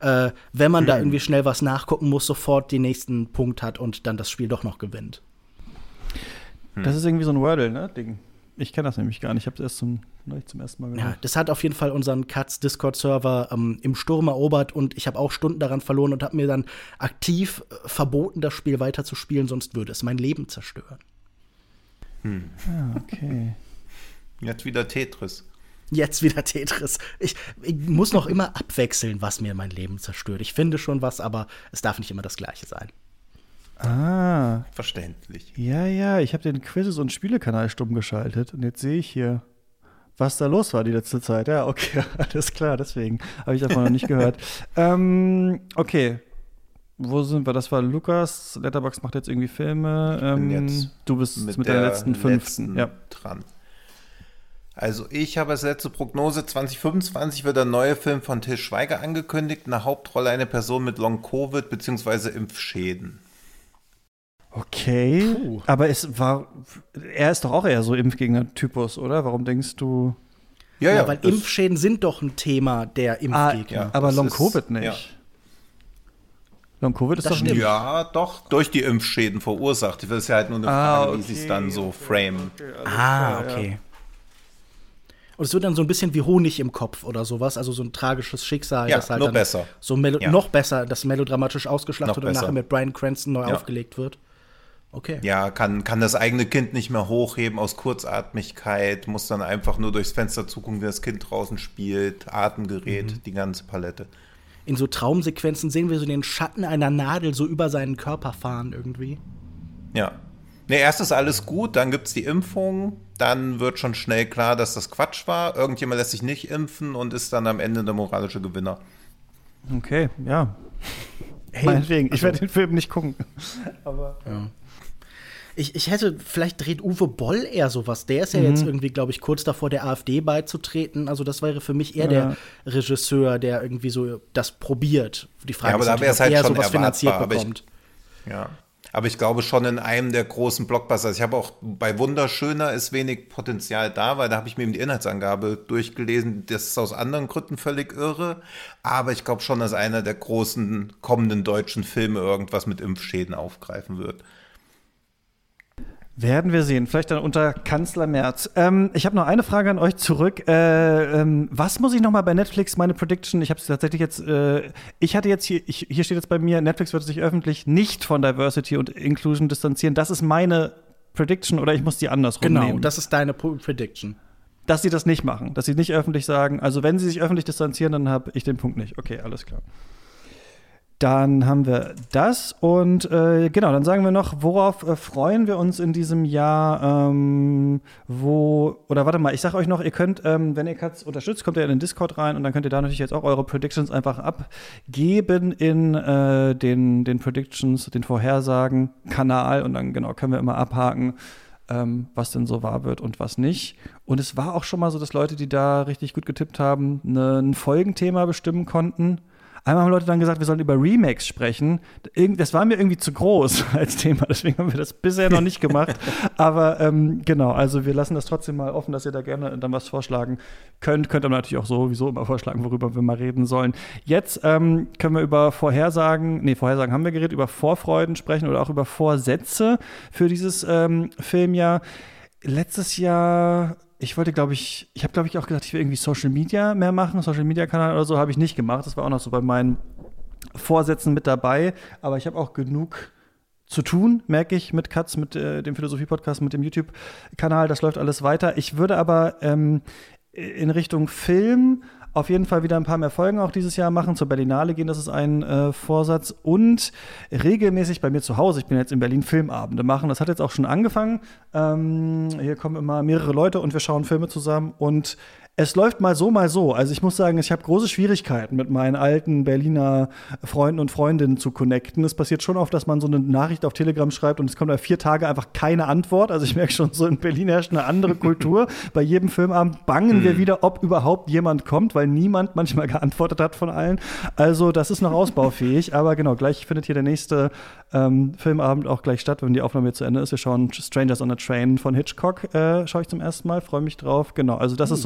wenn man da irgendwie schnell was nachgucken muss, sofort den nächsten Punkt hat und dann das Spiel doch noch gewinnt. Das ist irgendwie so ein Wordle, ne, Ding. Ich kenne das nämlich gar nicht. Ich habe es erst neulich zum ersten Mal gehört. Ja, das hat auf jeden Fall unseren Katz Discord-Server im Sturm erobert und ich habe auch Stunden daran verloren und habe mir dann aktiv verboten, das Spiel weiterzuspielen, sonst würde es mein Leben zerstören. Okay. Jetzt wieder Tetris. Jetzt wieder Tetris. Ich muss noch immer abwechseln, was mir mein Leben zerstört. Ich finde schon was, aber es darf nicht immer das Gleiche sein. Ah. Verständlich. Ja, ich habe den Quizzes- und Spielekanal stumm geschaltet und jetzt sehe ich hier, was da los war die letzte Zeit. Ja, okay, alles klar, deswegen habe ich davon noch nicht gehört. Okay, wo sind wir? Das war Lukas. Letterboxd macht jetzt irgendwie Filme. Du bist mit der letzten 5. dran. Also ich habe als letzte Prognose, 2025 wird ein neuer Film von Til Schweiger angekündigt, in der Hauptrolle eine Person mit Long-Covid bzw. Impfschäden. Okay, aber er ist doch auch eher so Impfgegner-Typus, oder? Warum denkst du? Ja, weil Impfschäden sind doch ein Thema der Impfgegner. Aber Long-Covid nicht. Ja. Long-Covid ist Das doch stimmt. Ja, doch, durch die Impfschäden verursacht. Das ist ja halt nur eine Frage, wie sie es dann so framen. Okay. Und es wird dann so ein bisschen wie Honig im Kopf oder sowas, also so ein tragisches Schicksal. Ja, das halt nur dann besser. So noch besser, das melodramatisch ausgeschlachtet und nachher mit Bryan Cranston neu aufgelegt wird. Okay. Ja, kann das eigene Kind nicht mehr hochheben aus Kurzatmigkeit, muss dann einfach nur durchs Fenster zugucken, wie das Kind draußen spielt, Atemgerät, die ganze Palette. In so Traumsequenzen sehen wir so den Schatten einer Nadel so über seinen Körper fahren irgendwie. Ja. Erst ist alles gut, dann gibt's die Impfung, dann wird schon schnell klar, dass das Quatsch war. Irgendjemand lässt sich nicht impfen und ist dann am Ende der moralische Gewinner. Okay, ja. Hey, meinetwegen, ich werde den Film nicht gucken. Aber ja. Ich hätte, vielleicht dreht Uwe Boll eher sowas. Der ist ja jetzt irgendwie, glaube ich, kurz davor, der AfD beizutreten. Also das wäre für mich eher der Regisseur, der irgendwie so das probiert. Die Frage aber ist, da wäre es halt er schon sowas finanziert bekommt. Aber ich glaube schon in einem der großen Blockbuster. Ich habe auch bei Wunderschöner ist wenig Potenzial da, weil da habe ich mir eben die Inhaltsangabe durchgelesen. Das ist aus anderen Gründen völlig irre. Aber ich glaube schon, dass einer der großen kommenden deutschen Filme irgendwas mit Impfschäden aufgreifen wird. Werden wir sehen. Vielleicht dann unter Kanzler Merz. Ich habe noch eine Frage an euch zurück. Was muss ich noch mal bei Netflix, meine Prediction? Ich habe es tatsächlich jetzt, ich hatte jetzt hier steht jetzt bei mir, Netflix wird sich öffentlich nicht von Diversity und Inclusion distanzieren. Das ist meine Prediction oder ich muss die andersrum nehmen? Genau, das ist deine Prediction. Dass sie das nicht machen, dass sie nicht öffentlich sagen, also wenn sie sich öffentlich distanzieren, dann habe ich den Punkt nicht. Okay, alles klar. Dann haben wir das und genau, dann sagen wir noch, worauf freuen wir uns in diesem Jahr, ich sage euch noch, ihr könnt, wenn ihr Katz unterstützt, kommt ihr in den Discord rein und dann könnt ihr da natürlich jetzt auch eure Predictions einfach abgeben in den Predictions, den Vorhersagen-Kanal und dann genau können wir immer abhaken, was denn so wahr wird und was nicht. Und es war auch schon mal so, dass Leute, die da richtig gut getippt haben, ein Folgenthema bestimmen konnten. Einmal haben Leute dann gesagt, wir sollen über Remakes sprechen. Das war mir irgendwie zu groß als Thema, deswegen haben wir das bisher noch nicht gemacht. Aber genau, also wir lassen das trotzdem mal offen, dass ihr da gerne dann was vorschlagen könnt. Könnt aber natürlich auch sowieso immer vorschlagen, worüber wir mal reden sollen. Jetzt können wir über Vorhersagen haben wir geredet, über Vorfreuden sprechen oder auch über Vorsätze für dieses Filmjahr. Letztes Jahr ich habe, glaube ich, auch gesagt, ich will irgendwie Social Media mehr machen. Social Media Kanal oder so habe ich nicht gemacht. Das war auch noch so bei meinen Vorsätzen mit dabei. Aber ich habe auch genug zu tun, merke ich, mit Katz, mit dem Philosophie-Podcast, mit dem YouTube-Kanal. Das läuft alles weiter. Ich würde aber in Richtung Film auf jeden Fall wieder ein paar mehr Folgen auch dieses Jahr machen, zur Berlinale gehen, das ist ein Vorsatz. Und regelmäßig bei mir zu Hause, ich bin jetzt in Berlin, Filmabende machen. Das hat jetzt auch schon angefangen. Hier kommen immer mehrere Leute und wir schauen Filme zusammen. Und es läuft mal so, mal so. Also ich muss sagen, ich habe große Schwierigkeiten, mit meinen alten Berliner Freunden und Freundinnen zu connecten. Es passiert schon oft, dass man so eine Nachricht auf Telegram schreibt und es kommt da 4 Tage einfach keine Antwort. Also ich merke schon, so in Berlin herrscht eine andere Kultur. Bei jedem Filmabend bangen wir wieder, ob überhaupt jemand kommt, weil niemand manchmal geantwortet hat von allen. Also das ist noch ausbaufähig. Aber genau, gleich findet hier der nächste Filmabend auch gleich statt, wenn die Aufnahme jetzt zu Ende ist. Wir schauen Strangers on a Train von Hitchcock, schaue ich zum ersten Mal, freue mich drauf. Genau, also das ist so ein bisschen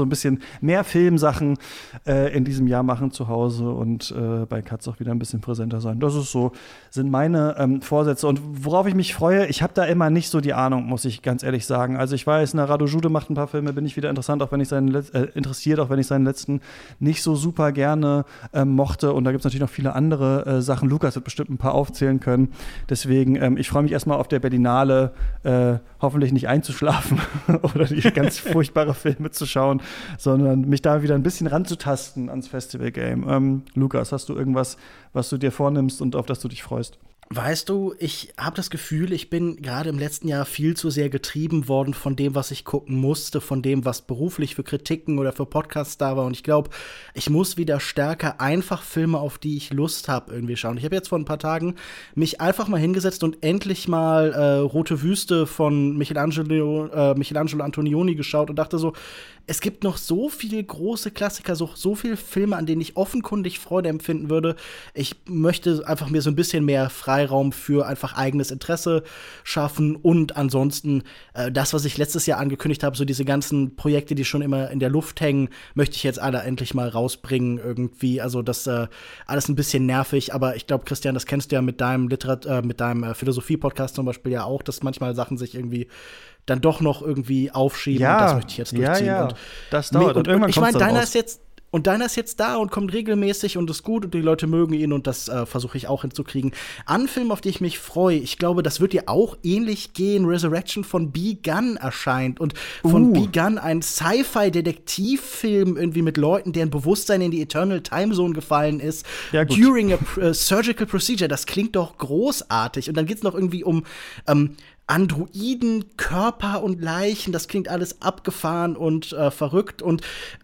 mehr Filmsachen in diesem Jahr machen zu Hause und bei Katz auch wieder ein bisschen präsenter sein. Das ist so, sind meine Vorsätze. Und worauf ich mich freue, ich habe da immer nicht so die Ahnung, muss ich ganz ehrlich sagen. Also ich weiß, Rado Jude macht ein paar Filme, bin ich wieder interessiert, auch wenn ich seinen letzten nicht so super gerne mochte. Und da gibt es natürlich noch viele andere Sachen. Lukas wird bestimmt ein paar aufzählen können. Deswegen, ich freue mich erstmal auf der Berlinale, hoffentlich nicht einzuschlafen oder die ganz furchtbare Filme zu schauen, sondern mich da wieder ein bisschen ranzutasten ans Festival-Game. Lukas, hast du irgendwas, was du dir vornimmst und auf das du dich freust? Weißt du, ich habe das Gefühl, ich bin gerade im letzten Jahr viel zu sehr getrieben worden von dem, was ich gucken musste, von dem, was beruflich für Kritiken oder für Podcasts da war. Und ich glaube, ich muss wieder stärker einfach Filme, auf die ich Lust habe, irgendwie schauen. Ich habe jetzt vor ein paar Tagen mich einfach mal hingesetzt und endlich mal Rote Wüste von Michelangelo Antonioni geschaut und dachte so, es gibt noch so viele große Klassiker, so viele Filme, an denen ich offenkundig Freude empfinden würde. Ich möchte einfach mir so ein bisschen mehr Freiraum für einfach eigenes Interesse schaffen und ansonsten das, was ich letztes Jahr angekündigt habe, so diese ganzen Projekte, die schon immer in der Luft hängen, möchte ich jetzt alle endlich mal rausbringen irgendwie. Also das alles ein bisschen nervig, aber ich glaube, Christian, das kennst du ja mit deinem Philosophie-Podcast zum Beispiel ja auch, dass manchmal Sachen sich irgendwie dann doch noch irgendwie aufschieben. Ja, und das möchte ich jetzt durchziehen. Ja. Und das dauert. Und irgendwann ich meine, deiner ist jetzt da und kommt regelmäßig und ist gut und die Leute mögen ihn und das versuche ich auch hinzukriegen. An Filmen, auf die ich mich freue, ich glaube, das wird dir auch ähnlich gehen. Resurrection von B. Gunn erscheint und von B. Gunn ein Sci-Fi-Detektivfilm irgendwie mit Leuten, deren Bewusstsein in die Eternal Time Zone gefallen ist. Ja, gut. During a surgical procedure. Das klingt doch großartig. Und dann geht's noch irgendwie um Androiden, Körper und Leichen, das klingt alles abgefahren und verrückt und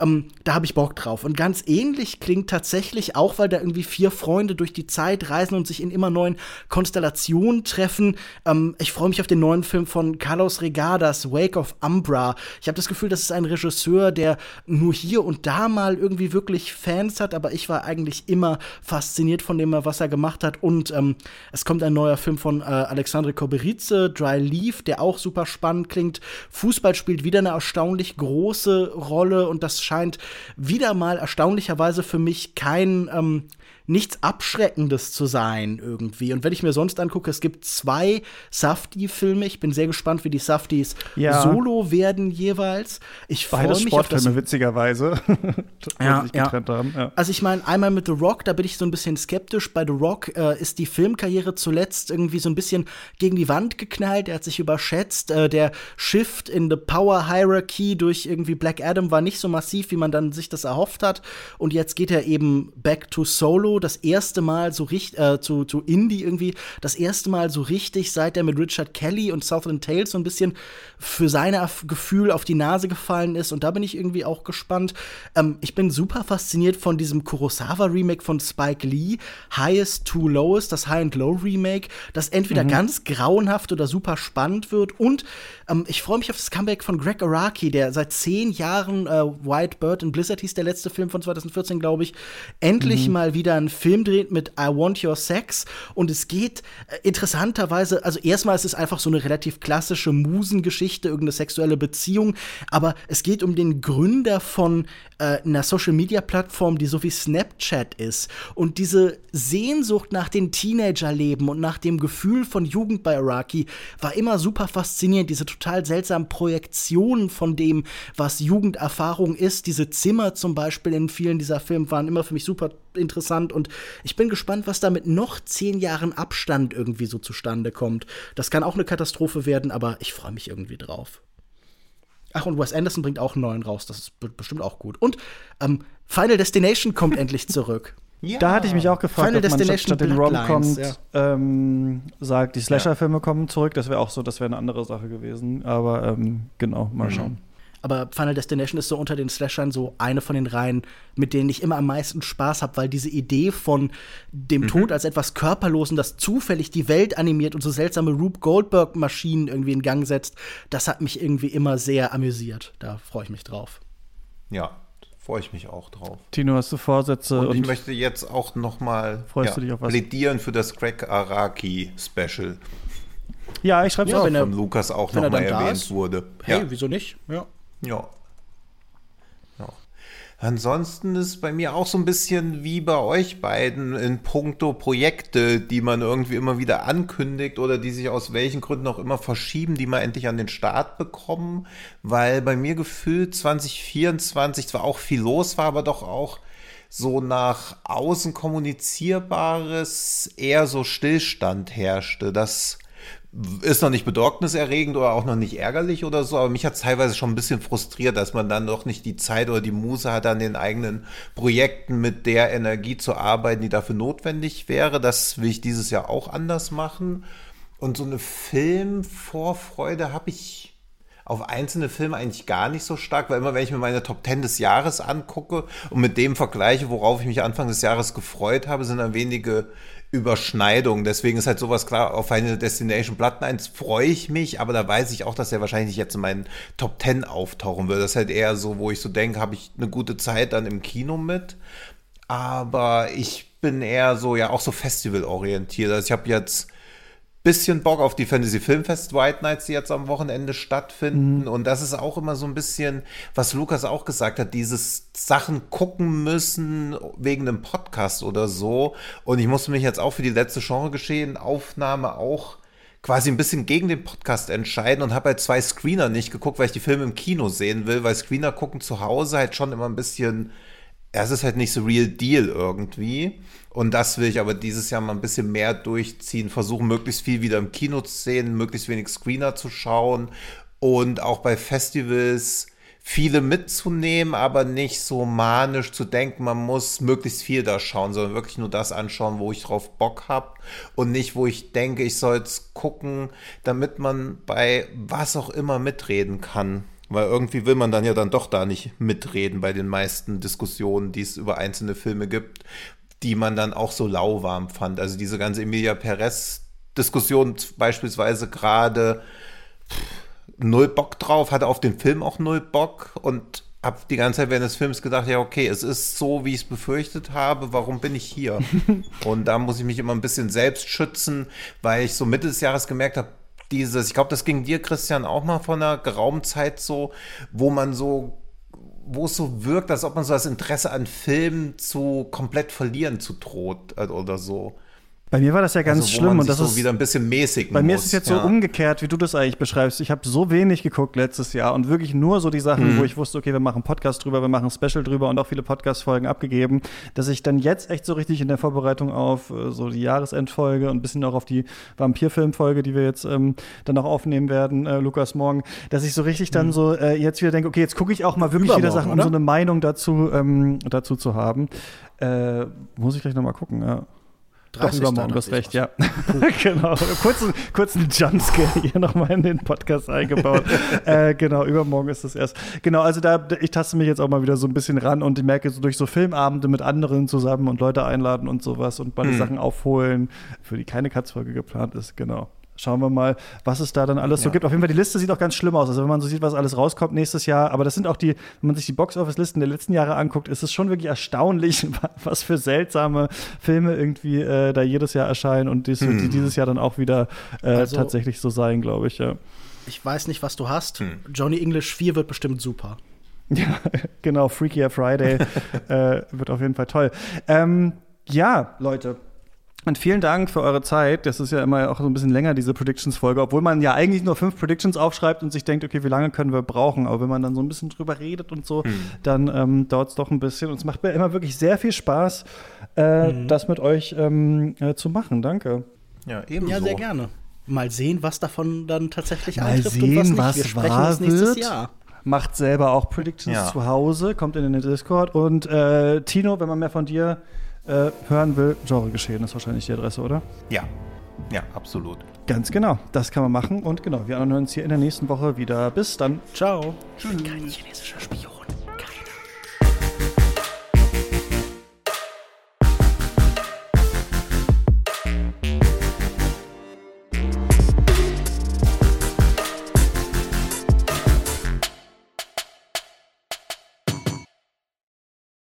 da habe ich Bock drauf. Und ganz ähnlich klingt tatsächlich auch, weil da irgendwie 4 Freunde durch die Zeit reisen und sich in immer neuen Konstellationen treffen. Ich freue mich auf den neuen Film von Carlos Regadas, Wake of Umbra. Ich habe das Gefühl, das ist ein Regisseur, der nur hier und da mal irgendwie wirklich Fans hat, aber ich war eigentlich immer fasziniert von dem, was er gemacht hat. Und es kommt ein neuer Film von Alexandre Koberice, Dry Leaf, der auch super spannend klingt. Fußball spielt wieder eine erstaunlich große Rolle und das scheint wieder mal erstaunlicherweise für mich kein nichts Abschreckendes zu sein irgendwie. Und wenn ich mir sonst angucke, es gibt 2 Safdie-Filme. Ich bin sehr gespannt, wie die Safdies solo werden jeweils. Ich freue mich Sportfilme, auf das witzigerweise. Ja. Haben. Ja. Also ich meine, einmal mit The Rock, da bin ich so ein bisschen skeptisch. Bei The Rock ist die Filmkarriere zuletzt irgendwie so ein bisschen gegen die Wand geknallt. Er hat sich überschätzt. Der Shift in the Power Hierarchy durch irgendwie Black Adam war nicht so massiv, wie man dann sich das erhofft hat. Und jetzt geht er eben back to Solo. Das erste Mal so richtig, zu Indie irgendwie, das erste Mal so richtig, seit er mit Richard Kelly und Southland Tales so ein bisschen für sein Gefühl auf die Nase gefallen ist. Und da bin ich irgendwie auch gespannt. Ich bin super fasziniert von diesem Kurosawa-Remake von Spike Lee, Highest to Lowest, das High and Low Remake, das entweder ganz grauenhaft oder super spannend wird. Und ich freue mich auf das Comeback von Greg Araki, der seit 10 Jahren White Bird in Blizzard hieß der letzte Film von 2014, glaube ich, endlich mal wieder einen Film dreht mit I Want Your Sex. Und es geht interessanterweise, also erstmal ist es einfach so eine relativ klassische Musengeschichte, irgendeine sexuelle Beziehung, aber es geht um den Gründer von einer Social-Media-Plattform, die so wie Snapchat ist. Und diese Sehnsucht nach dem Teenagerleben und nach dem Gefühl von Jugend bei Araki war immer super faszinierend. Diese total seltsamen Projektionen von dem, was Jugenderfahrung ist. Diese Zimmer zum Beispiel in vielen dieser Filme waren immer für mich super interessant. Und ich bin gespannt, was da mit noch 10 Jahren Abstand irgendwie so zustande kommt. Das kann auch eine Katastrophe werden, aber ich freue mich irgendwie drauf. Ach, und Wes Anderson bringt auch einen neuen raus. Das ist bestimmt auch gut. Und Final Destination kommt endlich zurück. Ja. Da hatte ich mich auch gefragt, Final ob man Destination statt den Rom-Coms ja. sagt, die Slasher-Filme kommen zurück. Das wäre auch so, das wäre eine andere Sache gewesen. Aber genau, mal schauen. Aber Final Destination ist so unter den Slashern so eine von den Reihen, mit denen ich immer am meisten Spaß habe, weil diese Idee von dem Tod als etwas Körperlosen, das zufällig die Welt animiert und so seltsame Rube Goldberg-Maschinen irgendwie in Gang setzt, das hat mich irgendwie immer sehr amüsiert. Da freue ich mich drauf. Ja, freue ich mich auch drauf. Tino, hast du Vorsätze? Und ich möchte jetzt auch noch mal plädieren für das Greg Araki-Special. Ja, ich schreibe es auch. Wenn von Lukas auch noch mal erwähnt wurde. Hey, wieso nicht? Ja. Ansonsten ist bei mir auch so ein bisschen wie bei euch beiden in puncto Projekte, die man irgendwie immer wieder ankündigt oder die sich aus welchen Gründen auch immer verschieben, die mal endlich an den Start bekommen, weil bei mir gefühlt 2024 zwar auch viel los war, aber doch auch so nach außen kommunizierbares eher so Stillstand herrschte. Das ist noch nicht besorgniserregend oder auch noch nicht ärgerlich oder so, aber mich hat es teilweise schon ein bisschen frustriert, dass man dann doch nicht die Zeit oder die Muße hat, an den eigenen Projekten mit der Energie zu arbeiten, die dafür notwendig wäre. Das will ich dieses Jahr auch anders machen. Und so eine Filmvorfreude habe ich auf einzelne Filme eigentlich gar nicht so stark, weil immer, wenn ich mir meine Top 10 des Jahres angucke und mit dem vergleiche, worauf ich mich Anfang des Jahres gefreut habe, sind dann wenige Überschneidungen. Deswegen ist halt sowas klar, auf Final Destination Bloodlines freue ich mich, aber da weiß ich auch, dass er wahrscheinlich nicht jetzt in meinen Top 10 auftauchen wird. Das ist halt eher so, wo ich so denke, habe ich eine gute Zeit dann im Kino mit. Aber ich bin eher so, ja, auch so festivalorientiert. Also ich habe jetzt bisschen Bock auf die Fantasy Filmfest White Nights, die jetzt am Wochenende stattfinden. Und das ist auch immer so ein bisschen, was Lukas auch gesagt hat, dieses Sachen gucken müssen wegen einem Podcast oder so. Und ich musste mich jetzt auch für die letzte Genregeschehen-Aufnahme auch quasi ein bisschen gegen den Podcast entscheiden und habe halt 2 Screener nicht geguckt, weil ich die Filme im Kino sehen will, weil Screener gucken zu Hause halt schon immer ein bisschen, ja, es ist halt nicht so real deal irgendwie. Und das will ich aber dieses Jahr mal ein bisschen mehr durchziehen, versuchen möglichst viel wieder im Kino zu sehen, möglichst wenig Screener zu schauen und auch bei Festivals viele mitzunehmen, aber nicht so manisch zu denken, man muss möglichst viel da schauen, sondern wirklich nur das anschauen, wo ich drauf Bock habe und nicht, wo ich denke, ich soll es gucken, damit man bei was auch immer mitreden kann. Weil irgendwie will man dann ja dann doch da nicht mitreden bei den meisten Diskussionen, die es über einzelne Filme gibt, die man dann auch so lauwarm fand. Also diese ganze Emilia Perez-Diskussion beispielsweise gerade, null Bock drauf, hatte auf den Film auch null Bock und habe die ganze Zeit während des Films gedacht, ja okay, es ist so, wie ich es befürchtet habe, warum bin ich hier? Und da muss ich mich immer ein bisschen selbst schützen, weil ich so Mitte des Jahres gemerkt habe, ich glaube, das ging dir, Christian, auch mal vor einer geraumen Zeit so, wo es so wirkt, als ob man so das Interesse an Filmen zu komplett verlieren zu droht oder so. Bei mir war das ja ganz schlimm und das so ist wieder ein bisschen mäßigen bei mir muss. Ist es jetzt so umgekehrt, wie du das eigentlich beschreibst. Ich habe so wenig geguckt letztes Jahr und wirklich nur so die Sachen, wo ich wusste, okay, wir machen einen Podcast drüber, wir machen ein Special drüber und auch viele Podcast-Folgen abgegeben, dass ich dann jetzt echt so richtig in der Vorbereitung auf so die Jahresendfolge und ein bisschen auch auf die Vampirfilmfolge, die wir jetzt dann auch aufnehmen werden, Lukas, morgen, dass ich so richtig dann so jetzt wieder denke, okay, jetzt gucke ich auch mal wirklich wieder Sachen, um so eine Meinung dazu zu haben. Muss ich gleich noch mal gucken, ja. Doch, übermorgen, du hast recht, ja. Genau, kurzen Jumpscare hier nochmal in den Podcast eingebaut. Genau, übermorgen ist es erst. Genau, also ich taste mich jetzt auch mal wieder so ein bisschen ran und ich merke, so durch so Filmabende mit anderen zusammen und Leute einladen und sowas und meine Sachen aufholen, für die keine Katz-Folge geplant ist, genau. Schauen wir mal, was es da dann alles so gibt. Auf jeden Fall, die Liste sieht auch ganz schlimm aus. Also wenn man so sieht, was alles rauskommt nächstes Jahr. Aber das sind auch wenn man sich die Box-Office-Listen der letzten Jahre anguckt, ist es schon wirklich erstaunlich, was für seltsame Filme irgendwie da jedes Jahr erscheinen. Und die dieses Jahr dann auch wieder tatsächlich so sein, glaube ich, ja. Ich weiß nicht, was du hast. Johnny English 4 wird bestimmt super. Ja, genau. Freakier Friday wird auf jeden Fall toll. Ja, Leute. Und vielen Dank für eure Zeit. Das ist ja immer auch so ein bisschen länger, diese Predictions-Folge, obwohl man ja eigentlich nur 5 Predictions aufschreibt und sich denkt, okay, wie lange können wir brauchen? Aber wenn man dann so ein bisschen drüber redet und so, dann dauert es doch ein bisschen. Und es macht mir immer wirklich sehr viel Spaß, das mit euch zu machen. Danke. Ja, ebenso. Ja, sehr gerne. Mal sehen, was davon dann tatsächlich Mal eintrifft sehen, und was nicht. was Wir sprechen wahr das nächstes wird. Jahr. Macht selber auch Predictions zu Hause, kommt in den Discord. Und Tino, wenn man mehr von dir hören will, Genregeschehen ist wahrscheinlich die Adresse, oder? Ja, absolut. Ganz genau, das kann man machen. Und genau, wir hören uns hier in der nächsten Woche wieder. Bis dann. Ciao. Ich bin kein chinesischer Spion.